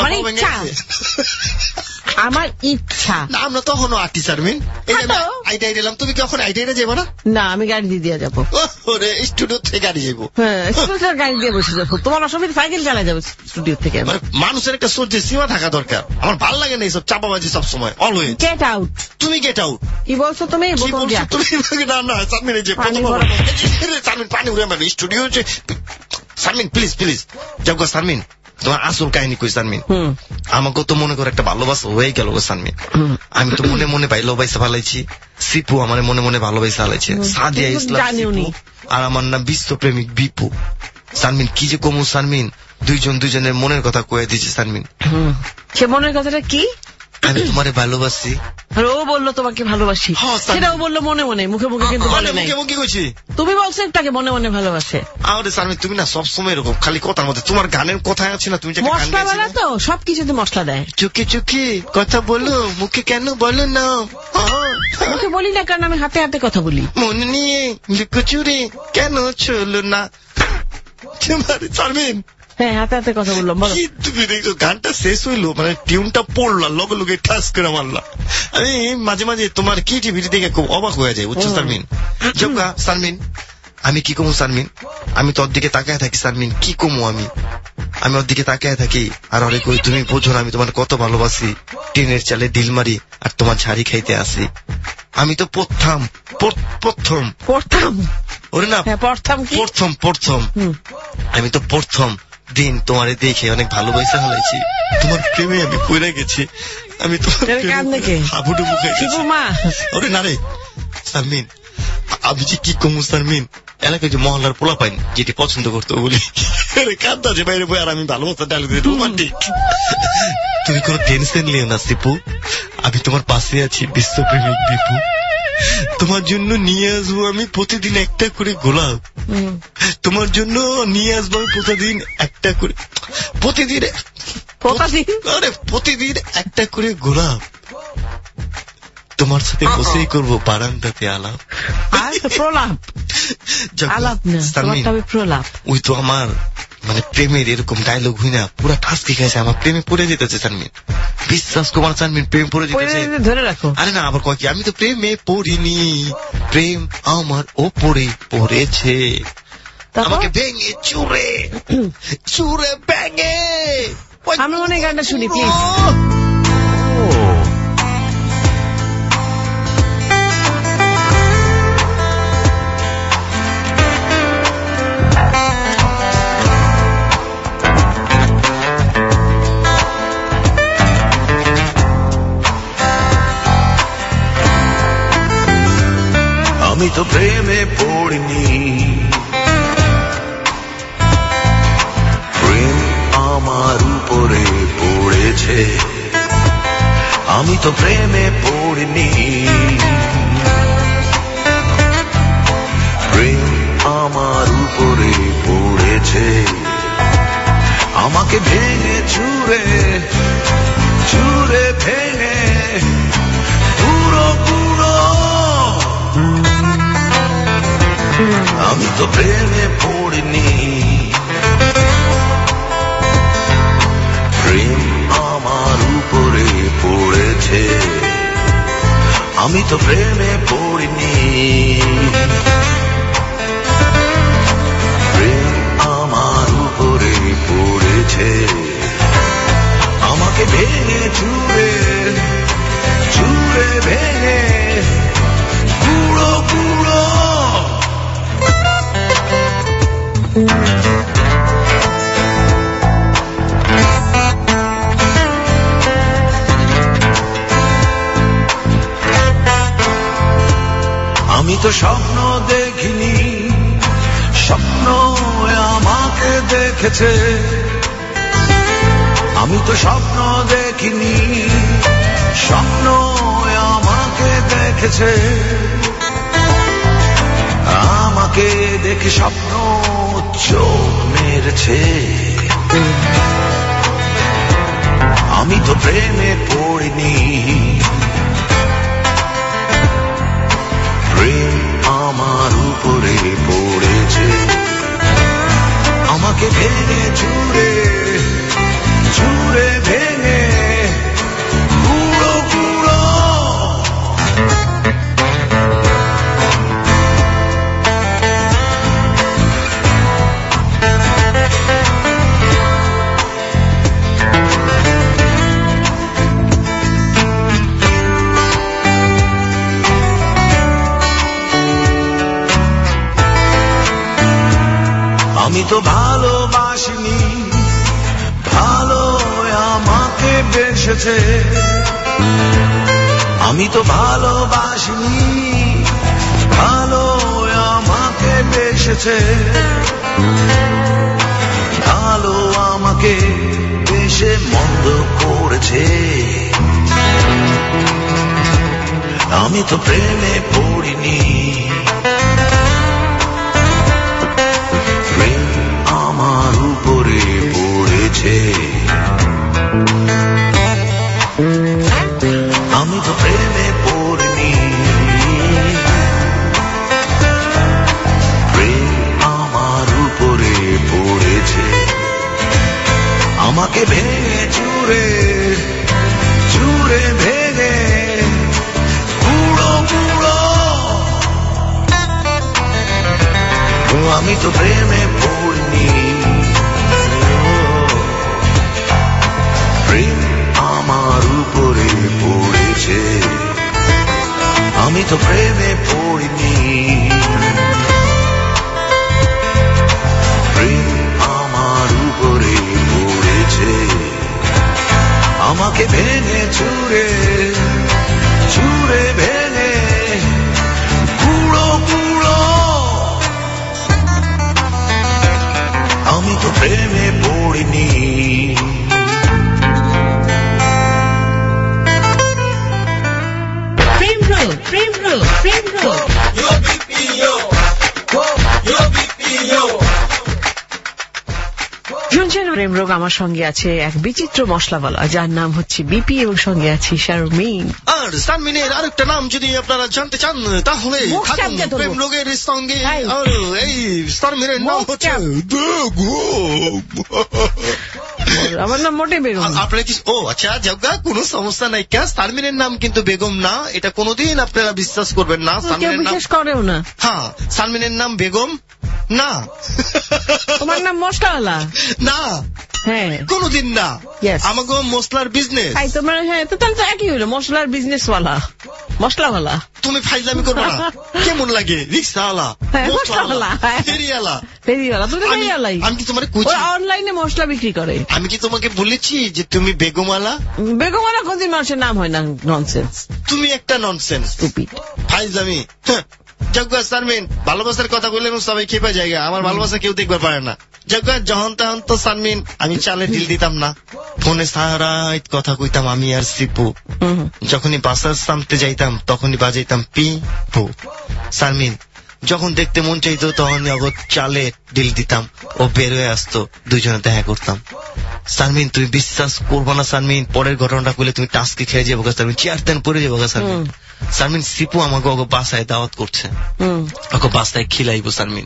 Speaker 3: আমার ইচ্ছা
Speaker 2: না, আমরা তখনও আটি সারবিন। আইটাই দিলাম, তুমি কি এখন আইটাইটা যাবো না?
Speaker 3: না, আমি গাড়ি দিয়ে যাবো।
Speaker 2: ওরে স্টুডিও থেকে গাড়ি যাবো?
Speaker 3: হ্যাঁ, গাড়ি দিয়ে বসে যাবো। তোমার অসুবিধা, সাইকেল চালাই যাবো স্টুডিও থেকে।
Speaker 2: মানুষের একটা সহ্যের সীমা থাকা দরকার। আমার ভালো লাগে না এইসব চাপাবাজি সব সময়। Always
Speaker 3: get out.
Speaker 2: তুমি গেট আউট।
Speaker 3: কি বলছো তুমি?
Speaker 2: তুমি না না সারমিন, এই যে সারমিন পানি উড়ে আমার স্টুডিও। সারমিন প্লিজ প্লিজ যাও গো সারমিন, তোমার আসল কাহিনী কই সারমিন। আমাকে তো মনে করো একটা ভালোবাসা হয়ে গেল গো সারমিন। আমি তো মনে মনে ভালোবাসা ভালাইছি, সিপু আমার মনে মনে ভালোবাসা হালাইছে। সাদিয়া ইসলাম আর আমার নাম বিশ্বপ্রেমিক বিপু। সারমিন কি যে কমু সারমিন, দুইজনের মনের কথা কয়ে দিয়েছে সারমিন।
Speaker 3: সে মনের কথাটা কি?
Speaker 2: আমি তোমারে ভালোবাসি।
Speaker 3: আর ও বললো তোমাকে ভালোবাসি, সেটাও বললো মনে মনে, মুখে মুখে কিন্তু বলে নাই।
Speaker 2: মুখে কইছি,
Speaker 3: তুমি বলছো তাকে মনে মনে ভালোবাসে।
Speaker 2: আরে সারমিন, তুমি না সবসময় এরকম খালি কথার মধ্যে। তোমার গানের কথায় আছে না, তুমি
Speaker 3: মশলা বানা তো সবকিছুতে মশলা দেয়।
Speaker 2: চুকে চুকে কথা বলো, মুখে কেন বলো না?
Speaker 3: মুখে বলি না কারণ আমি হাতে হাতে কথা বলি।
Speaker 2: মনে নিয়ে লুকোচুরি কেন চলো না? সারমিন,
Speaker 3: হ্যাঁ, হাতে হাতে কথা বললাম।
Speaker 2: তুমি দেখছো গানটা শেষ হইলো, মানে টিউনটা পড়লাম, লগে লগে ঠাস করে মারলাম। আমি মাঝে মাঝে তোমার ক্রিয়েটিভিটি দেখে খুব অবাক হয়ে যায়, বুঝছো সারমিন? যোগা সারমিন, আমি কি কমু সারমিন? আমি তোর দিকে তাকায় থাকি সারমিন, কি কমু আমি? আমি ওর দিকে তাকিয়ে থাকি আর অনেক কই তুমি বোঝো না আমি তোমার কত ভালোবাসি, ট্রেনের চালে ডিল মারি আর তোমার ঝাড়ি খাইতে আসি। আমি তো প্রথম ওরে না প্রথম আমি তো প্রথম দিন তোমারে দেখে অনেক ভালোবাসা হলাইছি, তোমার প্রেমে আমি পড়ে গেছি, আমি তোমার হাবুডুবু খাইছি। ওরে না রে শারমিন, আমি যে কি কমু শারমিন, এলাকায় যে মহল্লার পোলা পাইন যেটি পছন্দ করতো বলি কান্দা যে বাইরে বই আর আমি ভালোবাসা ডালি দিই রোমান্টিক। তুমি কোনো টেনশন নিও না সিপু, আমি তোমার পাশে আছি বিশ্বপ্রেমিক দীপু। তোমার জন্য নিয়ে আসবো আমি প্রতিদিন একটা করে গোলাপ, তোমার জন্য নিয়ে আসবো আমি প্রতিদিন একটা করে প্রতিদিন একটা করে গোলাপ, তোমার সাথে বসেই করবো বারান্দাতে আলাপ। ওই তো আমার মানে প্রেমের এরকম ডায়লগ হই না, পুরা ঠাসকি খাইছে, আমার প্রেমে পড়ে যেতেছে শারমিন, বিশ্বাস করবার শারমিন, প্রেম পড়ে যেতেছে। ধরে রাখো। আরে না আবার কয় কি, আমি তো প্রেমে পড়িনি, প্রেম আমার ওপরে পড়েছে, আমাকে ভেঙে চুরে ভেঙে।
Speaker 3: আমি মনে গানটা শুনি প্লিজ।
Speaker 9: আমি তো প্রেমে পড়িনি, প্রেম আমার উপরে পড়েছে, আমি তো প্রেমে পড়িনি, প্রেম আমার উপরে পড়েছে, আমাকে ভেঙে চুরে ভেঙে পুরো আমি তো প্রেমে পড়িনি, প্রেম আমার উপরে পড়েছে, আমি তো প্রেমে পড়িনি, প্রেম আমার উপরে পড়েছে, আমাকে ভেঙে চুরে ভেঙে পুরো আমি তো স্বপ্ন দেখিনি, স্বপ্ন আমাকে দেখেছে, আমি তো স্বপ্ন দেখিনি, স্বপ্ন আমাকে দেখেছে, আমাকে দেখে স্বপ্ন চোখ মেরেছে, আমি তো প্রেমে পড়িনি, প্রেম আমার উপরে পড়েছে, আমাকে ভেঙে চুরে ভেঙে পুরো আমি তো ভালোবাসিনি, ভালো আমাকে বেসেছে, আমি তো ভালোবাসিনি, ভালো আমাকে বেসেছে, ভালো আমাকে বেশে মন্দ করেছে, আমি তো প্রেমে পড়িনি, প্রেম আমার উপরে পড়েছে, আমি তো প্রেমে পড়িনি, প্রেম আমার উপরে পড়েছে, আমাকে ভেঙে চুরে ভেঙে পুরো আমি তো প্রেমে পড়িনি, তো প্রেমে পড়িনি প্রেম আমার উপরে পড়েছে আমাকে ভেঙে চুরে চুরে ভেঙে গুঁড়ো গুঁড়ো আমি তো প্রেমে পড়িনি
Speaker 3: প্রেম রোগ শুনছেন প্রেম রোগ। আমার সঙ্গে আছে এক বিচিত্র মশলাওয়ালা যার নাম হচ্ছে বিপি এবং সঙ্গে আছে শারমিন।
Speaker 2: আর সানমিনের আরেকটা নাম যদি আপনারা জানতে চান তাহলে প্রেম রোগের সঙ্গে এই সানমিনের নাম হচ্ছে
Speaker 3: আমার নাম মোটে বেগম।
Speaker 2: আপনারা কি আচ্ছা যাওগা কোনো সমস্যা নাই কে সানমিনের নাম কিন্তু বেগম না, এটা কোনোদিন আপনারা বিশ্বাস করবেন না। সানমিনের নাম
Speaker 3: বিশ্বাস করেও না।
Speaker 2: হ্যাঁ সানমিনের নাম বেগম না,
Speaker 3: তোমার নাম মশলাওয়ালা
Speaker 2: না,
Speaker 3: হ্যাঁ
Speaker 2: কোনদিন না। আমাকে মশলার বিজনেস
Speaker 3: তোমার, হ্যাঁ তো তাহলে তো একই হইলো, মশলার বিজনেস মশলাওয়ালা।
Speaker 2: তুমি ফাইজলামি করবে না, কেমন লাগে? রিক্সাওয়ালা,
Speaker 3: মশলাওয়ালা, ফেরিওয়ালা, তুমি ফেরিওয়ালাই।
Speaker 2: আমি কি তোমার
Speaker 3: অনলাইনে মশলা বিক্রি করে? আমি
Speaker 2: কি তোমাকে বলেছি যে তুমি বেগমওয়ালা?
Speaker 3: বেগমওয়ালা কোনদিন মানুষের নাম হয় না, ননসেন্স।
Speaker 2: তুমি একটা ননসেন্স, ফাইজলামি। জগ্গা সানমিন ভালোবাসার কথা বললে সবাই খেপে জায়গা, আমার ভালোবাসা কেউ দেখতে পারে না। জগ্গা যখন তখন তো সানমিন আমি চালে ঢিল দিতাম না, ফোনে সারা কথা কইতাম আমি আর সিপু। যখনই বাসার সামতে যাইতাম তখনই বাজাইতাম পি পু। সানমিন যখন দেখতে মন চাইতো তখনই অগত চালে ঢিল দিতাম, ও বের হয়ে আসতো, দুইজনে দেখা করতাম। সানমিন তুমি বিশ্বাস করবো না সানমিন, পরের ঘটনাটা করলে তুমি টাস্কি খেয়ে যাবো সানমিন, চেয়ার তেন পরে যাবো সানমিন। সানমিন সিপু আমাকে ওকে বাসায় দাওয়াত করছে, ওকে বাসায় খিলাইবো সানমিন।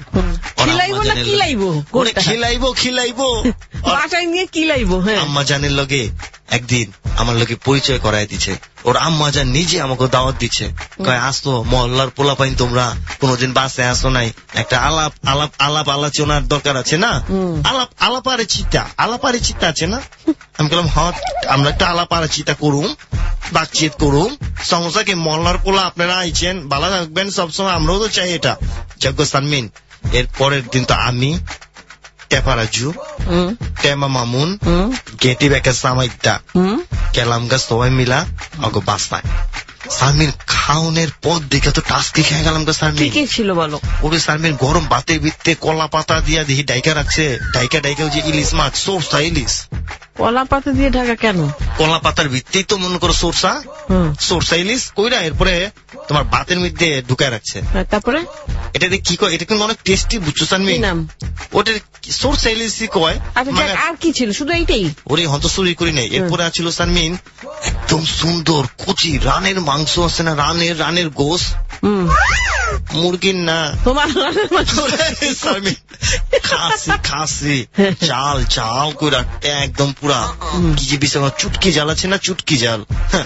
Speaker 2: খিলাইবো
Speaker 3: বাসায় নিয়ে খিলাইবো।
Speaker 2: আম্মা জানের লগে একদিন আমার লগে পরিচয় করায় দিচ্ছে, ওর আম্মা জান নিজে আমাকে দাওয়াত দিচ্ছে, কয় আসতো মহল্লার পোলা পাইন, তোমরা কোনদিন বাসায় আসো নাই, একটা আলাপ আলাপ আলাপ আলোচনার দরকার আছে না, আলাপারে চিন্তা আছে না। আমি বললাম হ্যাঁ আমরা একটা আলাপারে চিন্তা করুম, বাতচিত করুম, সমস্যা কি? মহল্লার পোলা আপনারা আইছেন, ভালো থাকবেন সবসময়, আমরাও তো চাই এটা। যজ্ঞ সানমিন এর পরের দিন তো আমি টেপারাজু টেমা মামুন গেটি ব্যাকের সামাইদা গেলাম গা সবাই মিলা অগো বাসায়। সানমিন খাওনের পর দেখে তো টাস্কি খেয়ে গেলাম গা সানমিন।
Speaker 3: কি ছিল বলো?
Speaker 2: ওরে সানমিন গরম ভাতের ভিত্তে কলা পাতা দিয়া দেখি ডাইকা রাখছে, ডাইকা যে ইলিশ মাছ, সরষা ইলিশ।
Speaker 3: কলা পাতা দিয়ে ঢাকা কেন? কলা
Speaker 2: পাতার ভিত্তেই তো মনে করো সরষা ইলিশ কইরা এরপরে তোমার ভাতের মধ্যে ঢুকায় রাখছে।
Speaker 3: তারপরে
Speaker 2: এটা কি কয়, এটা কিন্তু অনেক টেস্টি, বুঝছো সানমিন? ওটা সরষা ইলিশই কয়।
Speaker 3: আর কি ছিল? শুধু এইটাই?
Speaker 2: ওরে হন্ত চুরি করি নাই। এরপরে ছিল সানমিন একদম সুন্দর কুচি রানের মাংস আছে না, রানের গোস, মুরগির না, তোমার খাসি চাল করে একদম পুরা কি যে বিষয় চুটকি জাল আছে না, চুটকি জাল।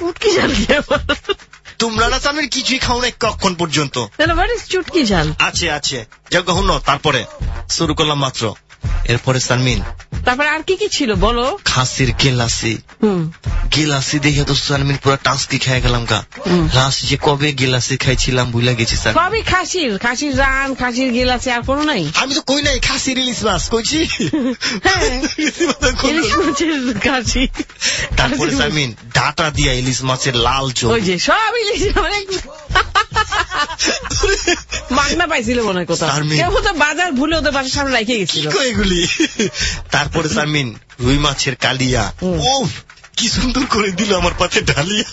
Speaker 2: তোমরা না সামনে কিছুই খাও না কখন পর্যন্ত?
Speaker 3: চুটকি জাল
Speaker 2: আছে যাক হুন। তারপরে শুরু করলাম মাত্র। এরপরে সানমিন
Speaker 3: তারপরে আর কি ছিল বলো?
Speaker 2: খাসির গিলাসি দেখে তো সানমিন পুরো টাস্কি খেয়ে গেলাম গা। লাস্ট যে কবে গিলাসি খাইছিলাম ভুলে গেছি স্যার।
Speaker 3: কবে খাসির রান, খাসির গিলাসি, আর কোনো নাই?
Speaker 2: আমি তো কই নাই, খাসির ইলিশ মাছ কইছি।
Speaker 3: খাসি।
Speaker 2: তারপরে সানমিন ডাটা দিয়া ইলিশ মাছের লাল চোখ,
Speaker 3: ওই যে সব ইলিশ মাগনা পাইছিল মনে হয় কোথাও, কেউ তো বাজার ভুলে ওদের বাসার সামনে রেখে গেছিল
Speaker 2: এগুলি। তারপরে সানমিন রুই মাছের কালিয়া, ও কি সুন্দর করে দিল আমার পাতে ঢালিয়া।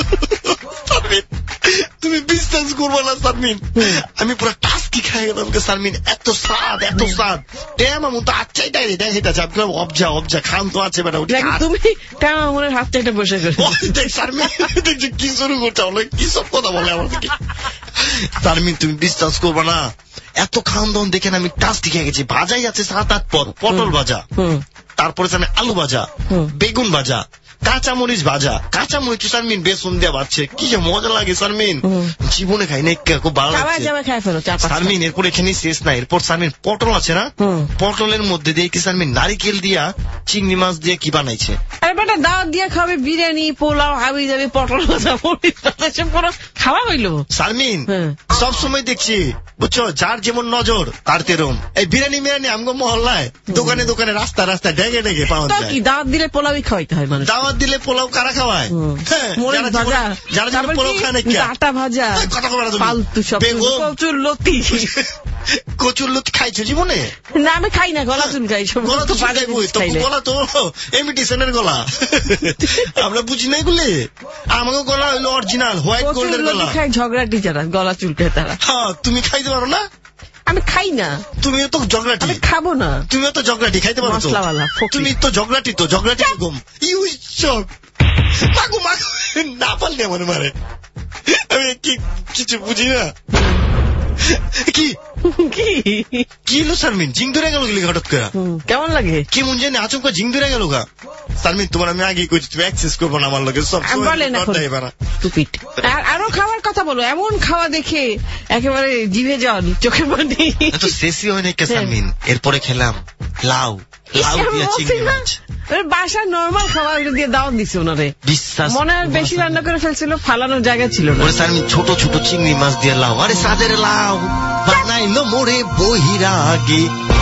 Speaker 2: তুমি বিশ্বাস করবো না সানমিন, আমি পুরো টাস্কি খাই গেলাম সানমিন, এত স্বাদ মামুন তো আচ্ছাই ডাইরে দেখাইতেছে। আমি অবজা খান তো আছে বেটা,
Speaker 3: তুমি মামুনের হাত চাইটা বসে
Speaker 2: সানমিন দেখছি কি শুরু করছে, কি সব কথা বলে আমার দিকে। সানমিন তুমি বিশ্বাস করবো না, এত খাওয়ান দাওয়ান দেখেন আমি টাস্কি খেয়ে গেছি। ভাজাই আছে 7-8 পদ, পটল ভাজা, তারপরে আলু ভাজা, বেগুন ভাজা, কাঁচামরিচ ভাজা, কাঁচামরিচ সানমিন বেসন দিয়ে ভাজছে, কি যে মজা লাগে সানমিন, জীবনে খাই না, খুব ভালো লাগছে সানমিন। এরপর এখানে শেষ না, এরপর সানমিন পটল আছে না, পটলের মধ্যে দিয়ে কি সানমিন নারিকেল দিয়া চিংড়ি মাছ দিয়ে কি বানাইছে।
Speaker 3: আরে বেটা দাওয়াত দিয়ে খাবে বিরিয়ানি, পোলাও, হাবি যাবে, পটল ভাজা, পুরো খাওয়া হইলো।
Speaker 2: শারমিন সব সময় দেখছি বুঝছো, যার যেমন নজর তার তেরম। এই বিরিয়ানি মিরানি আমগো মহল্লায় দোকানে দোকানে রাস্তা রাস্তা ডেগে ডেগে পাওয়া যায়।
Speaker 3: কি দাওয়াত দিলে পোলাওই খাওয়াইতে হয় মানুষ।
Speaker 2: দাওয়াত দিলে পোলাও কারা খাওয়ায়? যারা যারা পোলাও খায় না,
Speaker 3: আটা ভাজা, ফালতু সব, কচুর লতি।
Speaker 2: কচুর লতি খাইছো জীবনে?
Speaker 3: না আমি খাই না, গলা চুল খাই।
Speaker 2: গলা তো গলা তো ইমিটেশনের গলা, আমরা বুঝি না এগুলি। আমাকে গলা হইলো অরিজিনাল হোয়াইট গোল্ডের গলা।
Speaker 3: খাই ঝগড়াটি যারা গলা চুল খায় তারা।
Speaker 2: হ্যাঁ তুমি খাইতে পারো না?
Speaker 3: আমি খাই না।
Speaker 2: তুমিও তো ঝগড়াটি।
Speaker 3: আমি খাবো না।
Speaker 2: তুমিও তো ঝগড়াটি খাইতে পারো তো? তুমি তো ঝগড়াটি, তো ঝগড়াটি গম ইউ চক মাগু মাগু না পারলে আমার মারে। আমি কিছু বুঝি না। কি কি কি লো শারমিন, জিং ধরে গেল গেলি হঠাৎ করে?
Speaker 3: কেমন লাগে?
Speaker 2: কি মন জানি আচমকা জিং ধরে গেল গা। শারমিন তোমার আমি আগে কইছি তুমি অ্যাক্সেস করবো না আমার লগে সব
Speaker 3: আরো খাওয়ার কথা বলো। এমন খাওয়া দেখে একেবারে জিভে জল, চোখে পানি।
Speaker 2: তো শেষই হয় না শারমিন। এরপরে খেলাম লাউ, লাউ দিয়ে চিংড়ি মাছ।
Speaker 3: বাসার নর্মাল খাবার দিয়ে দাওয়াত দিছে ওনারে, বিশ্বাস মনে হয় বেশি রান্না করে ফেলছিল, ফালানোর জায়গা ছিল না।
Speaker 2: শারমিন ছোট ছোট চিংড়ি মাছ দিয়ে লাউ, আরে সাদের লাউ বানাইলো মোরে বহিরাগে।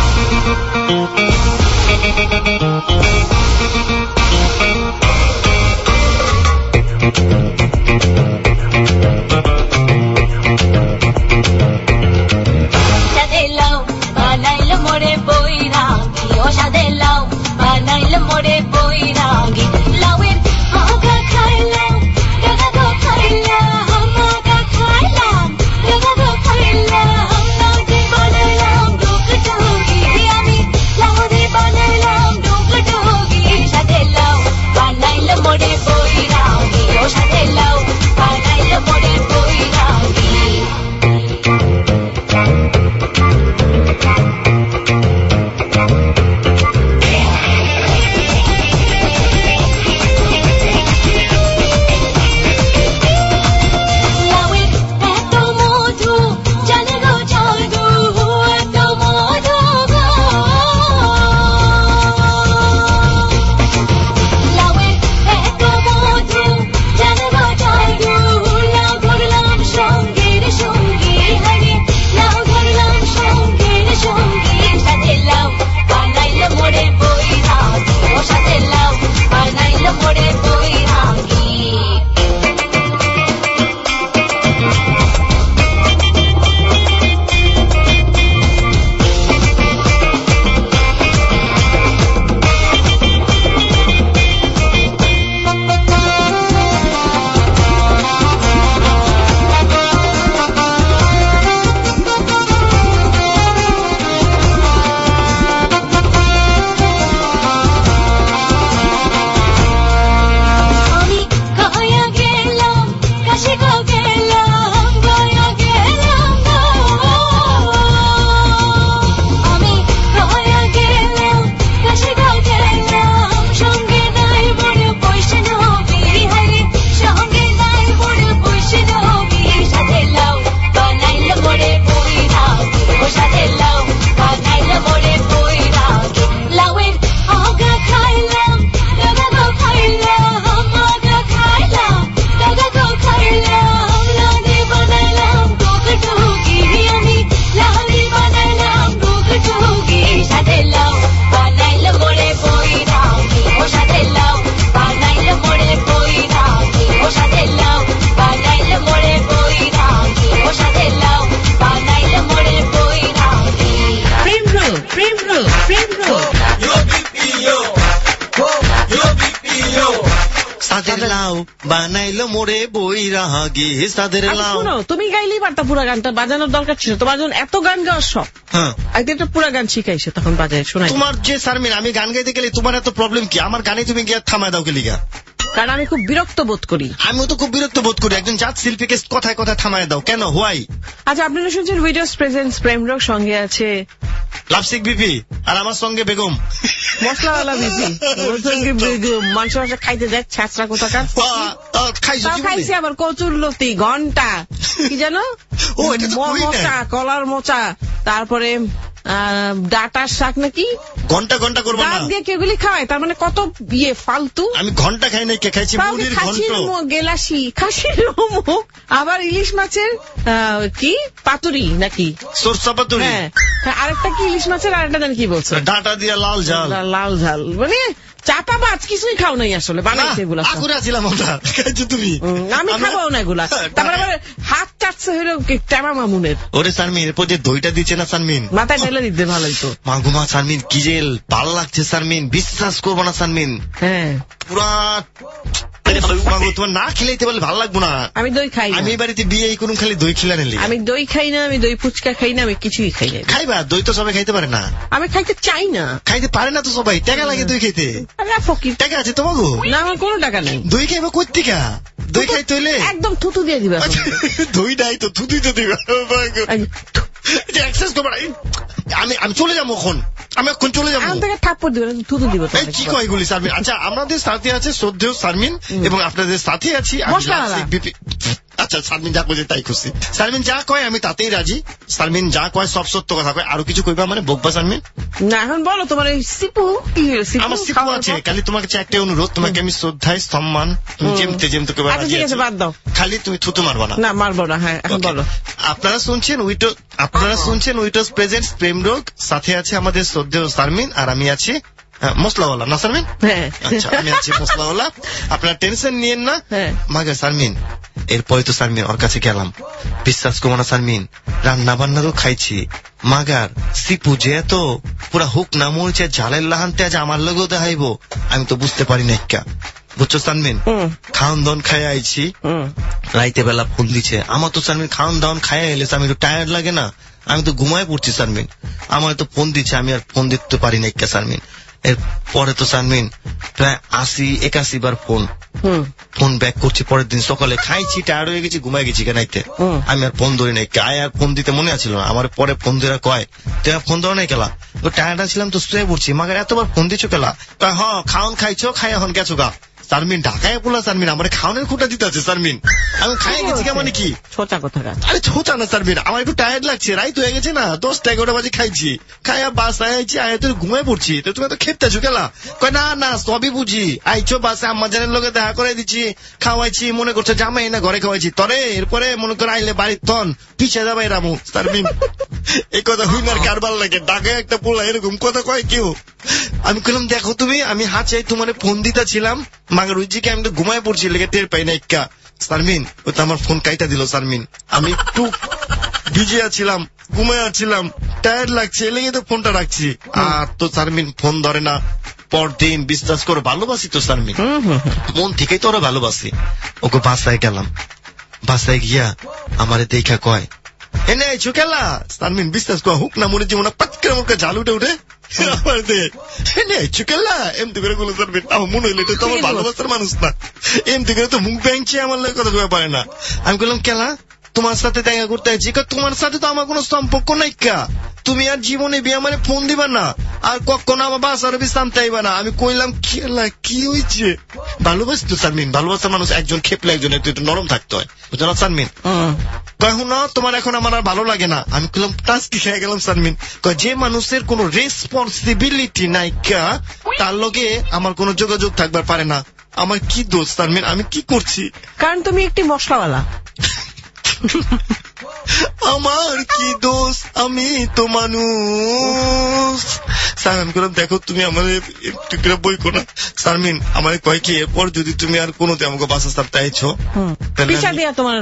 Speaker 10: সাদের লাউ বানাইলো মোরে বহিরাগে, ও সাদের লাউ বানাইলো মোরে বহিরাগে। লাউয়ের আগা খাইলাম, ডগা গো খাইলাম, আগা খাইলাম, ডগা গো খাইলাম। লাউ দিয়ে বানাইলাম ডুগডুগি, আমি লাউ দিয়ে বানাইলাম ডুগডুগি। সাদের লাউ বানাইলো মোরে বহিরাগে, ও সাদের লাউ বানাইলো মোরে বহিরাগে।
Speaker 2: বানাইলো মোরে বইরাগে সাদের লাউ।
Speaker 3: তুমি গাইলেই পারতা পুরা গানটা, বাজানোর দরকার ছিল তোমার যখন এত গান গাওয়ার শখ। একটা পুরা গান শিখাইছে তখন বাজায় শোনাই।
Speaker 2: তোমার যে শারমিন আমি গান গাইতে গেলে তোমার এত প্রবলেম কি? আমার গানে তুমি গিয়ে থামায় দাও গেলি গা?
Speaker 3: কারণ আমি খুব বিরক্ত বোধ করি।
Speaker 2: আমিও তো খুব বিরক্ত বোধ করি। একজন জাত শিল্পীকে কথায় কথায় থামায় দাও কেন? হোয়াই?
Speaker 3: আচ্ছা আপনারা শুনছেন উইডোজ প্রেজেন্স প্রেম রোগ, সঙ্গে আছে
Speaker 2: লাপসিক বিপি আর আমার সঙ্গে বেগম
Speaker 3: মশলাওয়ালা বিপি। মাংস মাংস খাইতে যায় ছাঁচরা কোথাকার। খাইছি আবার কচুর লতি, ঘন্টা কি জানো, মোচা, কলার মোচা, তারপরে ডাটার শাক নাকি
Speaker 2: ঘন্টা ঘন্টা করবো না
Speaker 3: দাঁত দিয়ে কেগুলি খাওয়ায়, তার মানে কত ফালতু।
Speaker 2: আমি ঘন্টা খাই নাই, খাইছি মুরগির ঘন্ট,
Speaker 3: গেলাসি, খাসির মুখ, আবার ইলিশ মাছের কি পাতুরি নাকি
Speaker 2: সরষা পাতুরি,
Speaker 3: আরেকটা কি ইলিশ মাছের আরেকটা জানি কি বলছো,
Speaker 2: ডাটা দিয়ে লাল ঝাল,
Speaker 3: লাল ঝাল, মানে চাপাবাজ কিছুই খাও নাই আসলে, বানাইছে এগুলা
Speaker 2: ছিলাম আমরা, খাইছো তুমি?
Speaker 3: আমি খাবো না এগুলা। তারপরে আবার হাত চাটছে হইল ট্যামা মামুনের।
Speaker 2: ওরে সারমিন, এরপর যে দইটা দিচ্ছে না সারমিন,
Speaker 3: মাথায় ঢেলে দিতে ভালোই তো।
Speaker 2: মাগুমা সারমিন কি জেল ভালো লাগছে সারমিন, বিশ্বাস করবো না সারমিন, পুরা তোমার না খেলাইতে পারলে ভালো লাগবো না। আমি দই খাই, আমি বাড়িতে বিয়ে করুন খালি দই খেলা নিলি। আমি দই খাই না, আমি দই ফুচকা খাই না, আমি কিছুই খাই না। খাইবা দই তো সবাই খাইতে পারে না। আমি খাইতে চাই না, খাইতে পারে না তো সবাই, টাকা লাগে দই খাইতে। টাকা আছে তোমাকে? না, আমার কোনো টাকা নেই। দই খাইবা কোথেকা? দই খাইতে হইলে একদম থুতু দিয়ে দিবা। দই নাই তো থুতুই তো দিবা। আমি চলে যাবো এখন, আমি এখন চলে যাবো। থাপ্পড় দিবে, থুতু দিব। কি কয় গুলি সারমিন? আচ্ছা, আমাদের সাথে আছে শ্রদ্ধেয় সারমিন এবং আপনাদের সাথে আছি। আচ্ছা, সারমিন যা কয়ে তাই খুশি। সারমিন যা কয় আমি তাতেই রাজি। সারমিন যা কয় সব সত্য কথা কয়। আরো কিছু কইবা মানে বকবা সারমিন? না, এখন বলো তোমার এই সিপু কি হয়েছে? আমার সিপু আছে, খালি তোমাকে একটা অনুরোধ, তোমাকে আমি শ্রদ্ধায় সম্মান তুমি যেমতে যেমতে কইবা রাজি আছি। ঠিক আছে, বাদ দাও, খালি তুমি থুতু মারবা না। না, মারবো না। হ্যাঁ, এখন বলো। আপনারা শুনছেন উইটোস প্রেজেন্টস প্রেম রোগ, সাথে আছে আমাদের শ্রদ্ধেয় সারমিন আর আমি আছি মশলাওয়ালা। না সারমিন? আচ্ছা, আমি আছি মশলাওয়ালা, আপনারা টেনশন নিয়েন না। মাগে সারমিন, এরপরে তো সারমিন ওর কাছে গেলাম, বিশ্বাস করবো না সারমিন, রান্না বান্না তো খাইছি, মাগার সিপু যে এত পুরা হুক না মরিচে ঝালের লাহানতে আজ আমার লগেও দেখাইব, আমি তো বুঝতে পারি না। বুঝছো সারমিন? খাওয়ান দাওয়ান খাইয়া আইছি, রাইতে বেলা ফোন দিচ্ছে আমার তো সারমিন, খাওয়ান দাওয়ান খাইয়া এলে আমি একটু টায়ার্ড লাগে না, আমি তো ঘুমায় পড়ছি সারমিন, আমার তো ফোন দিচ্ছে, আমি আর ফোন দিতে পারি না সারমিন। এর পরে তো সারমিন প্রায় 80-81 বার ফোন ব্যাক করছি। পরের দিন সকালে খাইছি, টায়ার্ড হয়ে গেছি, ঘুমাই গেছি কেনাইতে, আমি আর ফোন ধরি নাই। আয় আর ফোন দিতে মনে আছিল না আমার, পরে ফোন ধরে কয় তুই আর ফোন ধরে নাই কেলা, তো টায়ার্ড ছিলাম তো শুয়ে পড়ছি, মাগার এতবার ফোন দিচ্ছ কেলা? হ, খাওন খাইছো, খাই এখন গেছো গা। সারমিন ঢাকায় বলা সারমিন আমার খাওয়ানোর খুঁটা দিতে আছে সারমিন, আমি খাই গেছি কেমন কি ছোটা কথা। আরে ছোটা না সারমিন, আমার একটু টায়ার্ড লাগছে, রাইত হয়ে গেছে না, 10-11 বাজে খাইছি, খাইয়া বাসায় আইছি, আয় তুই ঘুমায় পড়ছি, তো তুমি তো খেপতেছো গেলা? কয় না না সবই বুঝি, আইছো বাসে আম্মা জানের লোকে দেখা করে দিচ্ছি, খাওয়াইছি, মনে করছে জামাই না ঘরে খাওয়াইছি, তরে এরপরে মনে করে আইলে বাড়ির তন পিছিয়ে যাবাই রামু। সারমিন এই কথা হুইনার কারবার লাগে, ঢাকায় একটা পোলা এরকম কথা কয় কেউ? আমি বললাম দেখো তুমি, আমি হাঁচাই তোমার ফোন দিতে ছিলাম, মাগার ওই জিকে আমি তো ঘুমায় পড়ছি, লেগে টের পাই না। সারমিন ও তো আমার ফোন কাইটা দিল সারমিন, আমি একটু ভিজে আছিলাম, ঘুমায় আছিলাম, টায়ার্ড লাগছে, লেগে তো ফোনটা রাখছি, আর তো সারমিন ফোন ধরে না। পরদিন বিশ্বাস করো ভালোবাসি তো সারমিন, মন থেকেই তো ওরা ভালোবাসি। ওকে বাসায় গেলাম, বাসায় গিয়া আমারে দেখা কয় এনে আইছো কেলা? সারমিন বিশ্বাস কর হুক না মনে জীবন পাতকে মুখে ঝাল উঠে উঠে আমার দে এনে আইছো কেলা এমনি করে গুলো সারমিন, আমার মনে হইলে এটা তো আমার ভালোবাসার মানুষ না, এমনি করে তো মুখ ব্যাংছে আমার লাগে কথা কয়ে পারে না। আমি বললাম কেলা তোমার সাথে দেখা করতে আছি? তোমার সাথে তো আমার কোনো সম্পর্ক নাই, তুমি আর জীবনে বিয়ে মানে ফোন দিবা না, আর কখনো আমার বাসার বিশ্রাম চাইবা না। আমি কইলাম খেলা কি হয়েছে? ভালোবাসি তো সারমিন, ভালোবাসার মানুষ একজন খেপলে একজনের একটু নরম থাকতে হয়, বুঝলো না সারমিন? কখন তোমার এখন আমার আর ভালো লাগে না। আমি কইলাম টাস্কি খেয়ে গেলাম সারমিন। যে মানুষের কোন রেসপন্সিবিলিটি নাই তার লগে আমার কোন যোগাযোগ থাকবার পারে না। আমার কি দোষ সারমিন, আমি কি করছি? কারণ তুমি একটি মশলাওয়ালা। আমার কি দোষ, আমি তো মানুষ। আমি বললাম দেখো তুমি আমার একটু করে বই করো না। সারমিন আমার কয় কি এরপর যদি তুমি আর কোনোতে আমাকে বাসা সারতে আইছো পিছা দিয়া তোমার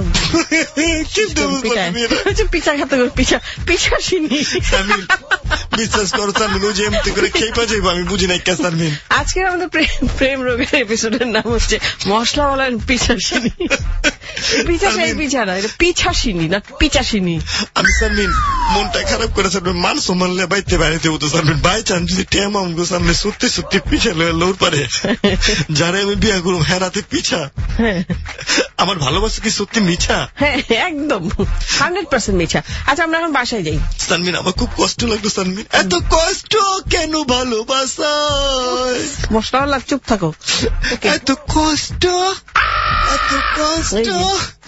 Speaker 2: পিছা খাতে পিছা চিনি। বিশ্বাস করো সারমিন ওই যে এমনি করে খেয়ে যাইবো আমি বুঝি নাই কে সারমিন। আজকে আমাদের প্রেম রোগের এপিসোডের নাম হচ্ছে মশলাওয়ালার পিছাসিনী। পিছা সেই পিছা না, এটা পিছাসিনী না পিছাসিনী। আমি সারমিন মনটা খারাপ করে সারমিন মান সম্মানলে বাইতে বাইরে হতো সারমিন, বাই চান্স যদি টেম আমগো সামনে সত্যি সত্যি পিছা লোর পারে যারা আমি বিয়ে করুম হেরাতে পিছা। আমার ভালোবাসা কি সত্যি মিছা? হ্যাঁ একদম 100% মিছা। আচ্ছা আমরা এখন বাসায় যাই। সারমিন আমার খুব কষ্ট লাগলো সারমিন, এত কষ্ট কেন ভালোবাসায়? মশলাওয়ালা চুপ থাকো। এত কষ্ট এত কষ্ট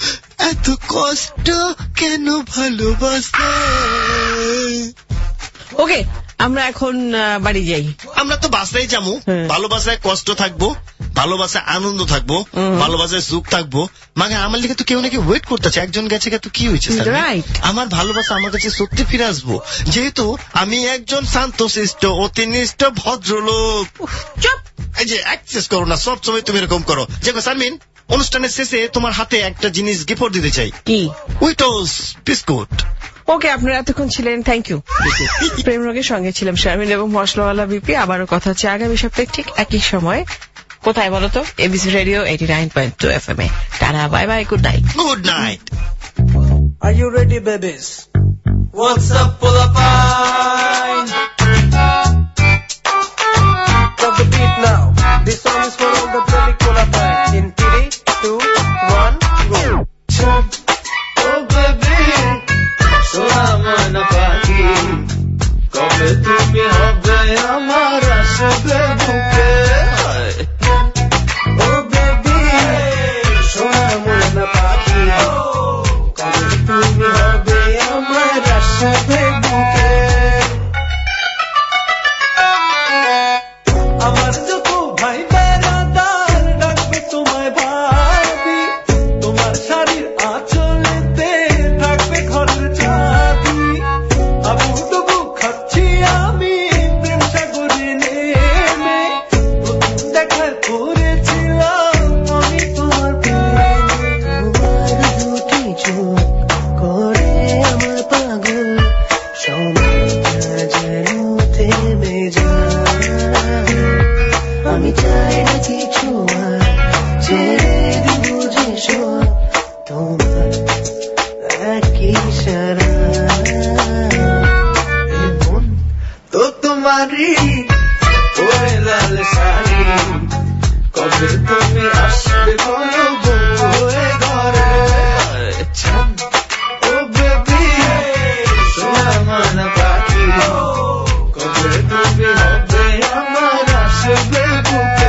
Speaker 2: এত কষ্ট কেন ভালোবাসায়?
Speaker 3: ওকে, আমরা এখন বাড়ি যাই।
Speaker 2: আমরা তো বাসায় যাবো, ভালোবাসায় কষ্ট থাকবো, ভালোবাসায় আনন্দ থাকবো, ভালোবাসায় সুখ থাকবো। মানে আমার লিখে তো কেউ নাকি ওয়েট করতেছে, একজন গেছে তো কি হয়েছে? আমার ভালোবাসা আমার কাছে সত্যি ফিরে আসবো, যেহেতু আমি একজন শান্তশিষ্ট অতিনিষ্ঠ ভদ্রলোক। এই যে অ্যাক্সেস করো না, সব সময় তুমি এরকম করো। দেখো শারমিন, অনুষ্ঠানের শেষে তোমার হাতে একটা জিনিস গিফট দিতে চাই।
Speaker 3: কি?
Speaker 2: উইটোস বিস্কুট।
Speaker 3: ওকে, আপনারা এতক্ষণ ছিলেন, থ্যাংক ইউ। প্রেম রোগের সঙ্গে ছিলাম শারমিন এবং মশলাওয়ালা বিপি। আবারও কথা হচ্ছে আগামী সপ্তাহে ঠিক একই সময়। কোথায় বলতো? এবিসি রেডিও 89.2 FM এ। টাটা, bye bye, good night.
Speaker 2: Good night.
Speaker 8: Are you ready, babies? What's up, Pulapine? Stop the beat now. This song is for all the bloody Pulapine. In 3, 2, 1, go. Oh baby, সোনামনা পাখি, কবে তুমি হবে আমার আসবে বুকে? Oh baby, সোনামনা পাখি, কবে তুমি হবে আমার আসবে বুকে? আমার যত ভাই বেড়াদার ডাকবে তোমায় ভাবি, তোমার শাড়ির আঁচলেতে থাকবে ঘরের চাবি। আবু ডুবু খাচ্ছি আমি প্রেম সাগরে নেমে, প্রথম দেখা করেছিলাম আমি তোমার প্রেমে। তোমার দুটি চোখ করে আমার পাগল, সময়টা যেন থেমে যায়। আমি চাই না কিছু আর, ছেড়ে দিব যে সব তোমার একই ইশারা। মন তো তোমারই ওরে লাল শাড়ি, কবে তুমি আসবে বলো বউয়ে ঘরে? ও বেবি, সোনামনা পাখি, কবে তুমি হবে আমার আসবে বুকে?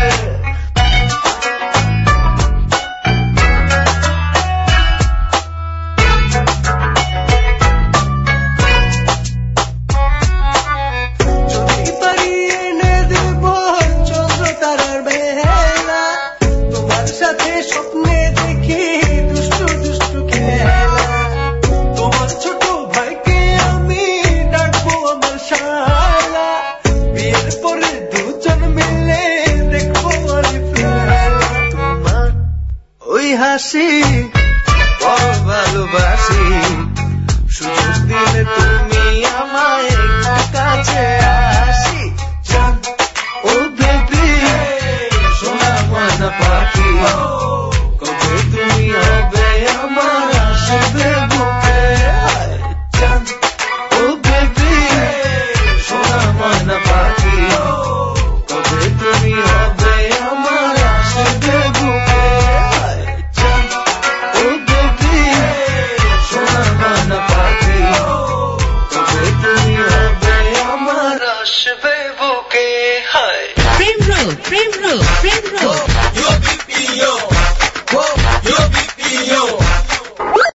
Speaker 8: যদি পারি এনে দেব চন্দ্র তারার বেলা, তোমার সাথে স্বপ্নে দেখি দুষ্টু দুষ্টু খেলা। তোমার ছোট ভাইকে আমি ডাকবো আমার শালা, বিয়ের পরে দুজন মিলে দেখবো আমি ফেলা। তোমার ওই হাসি বড় ভালোবাসি, সুযোগ দিলে তুমি আমায় একটু কাছে আসি। জান ও বেবি, সোনামনা পাখি, কবে তুমি হবে আমার আসবে বুকে? জান ও বেবি, সোনামনা পাখি, কবে তুমি হবে আমার আসবে বুকে? জান ও বেবি, সোনামনা পাখি, কবে তুমি হবে আমার আসবে বুকে? হায়
Speaker 3: প্রেম রোগ, প্রেম রোগ, প্রেম রোগ।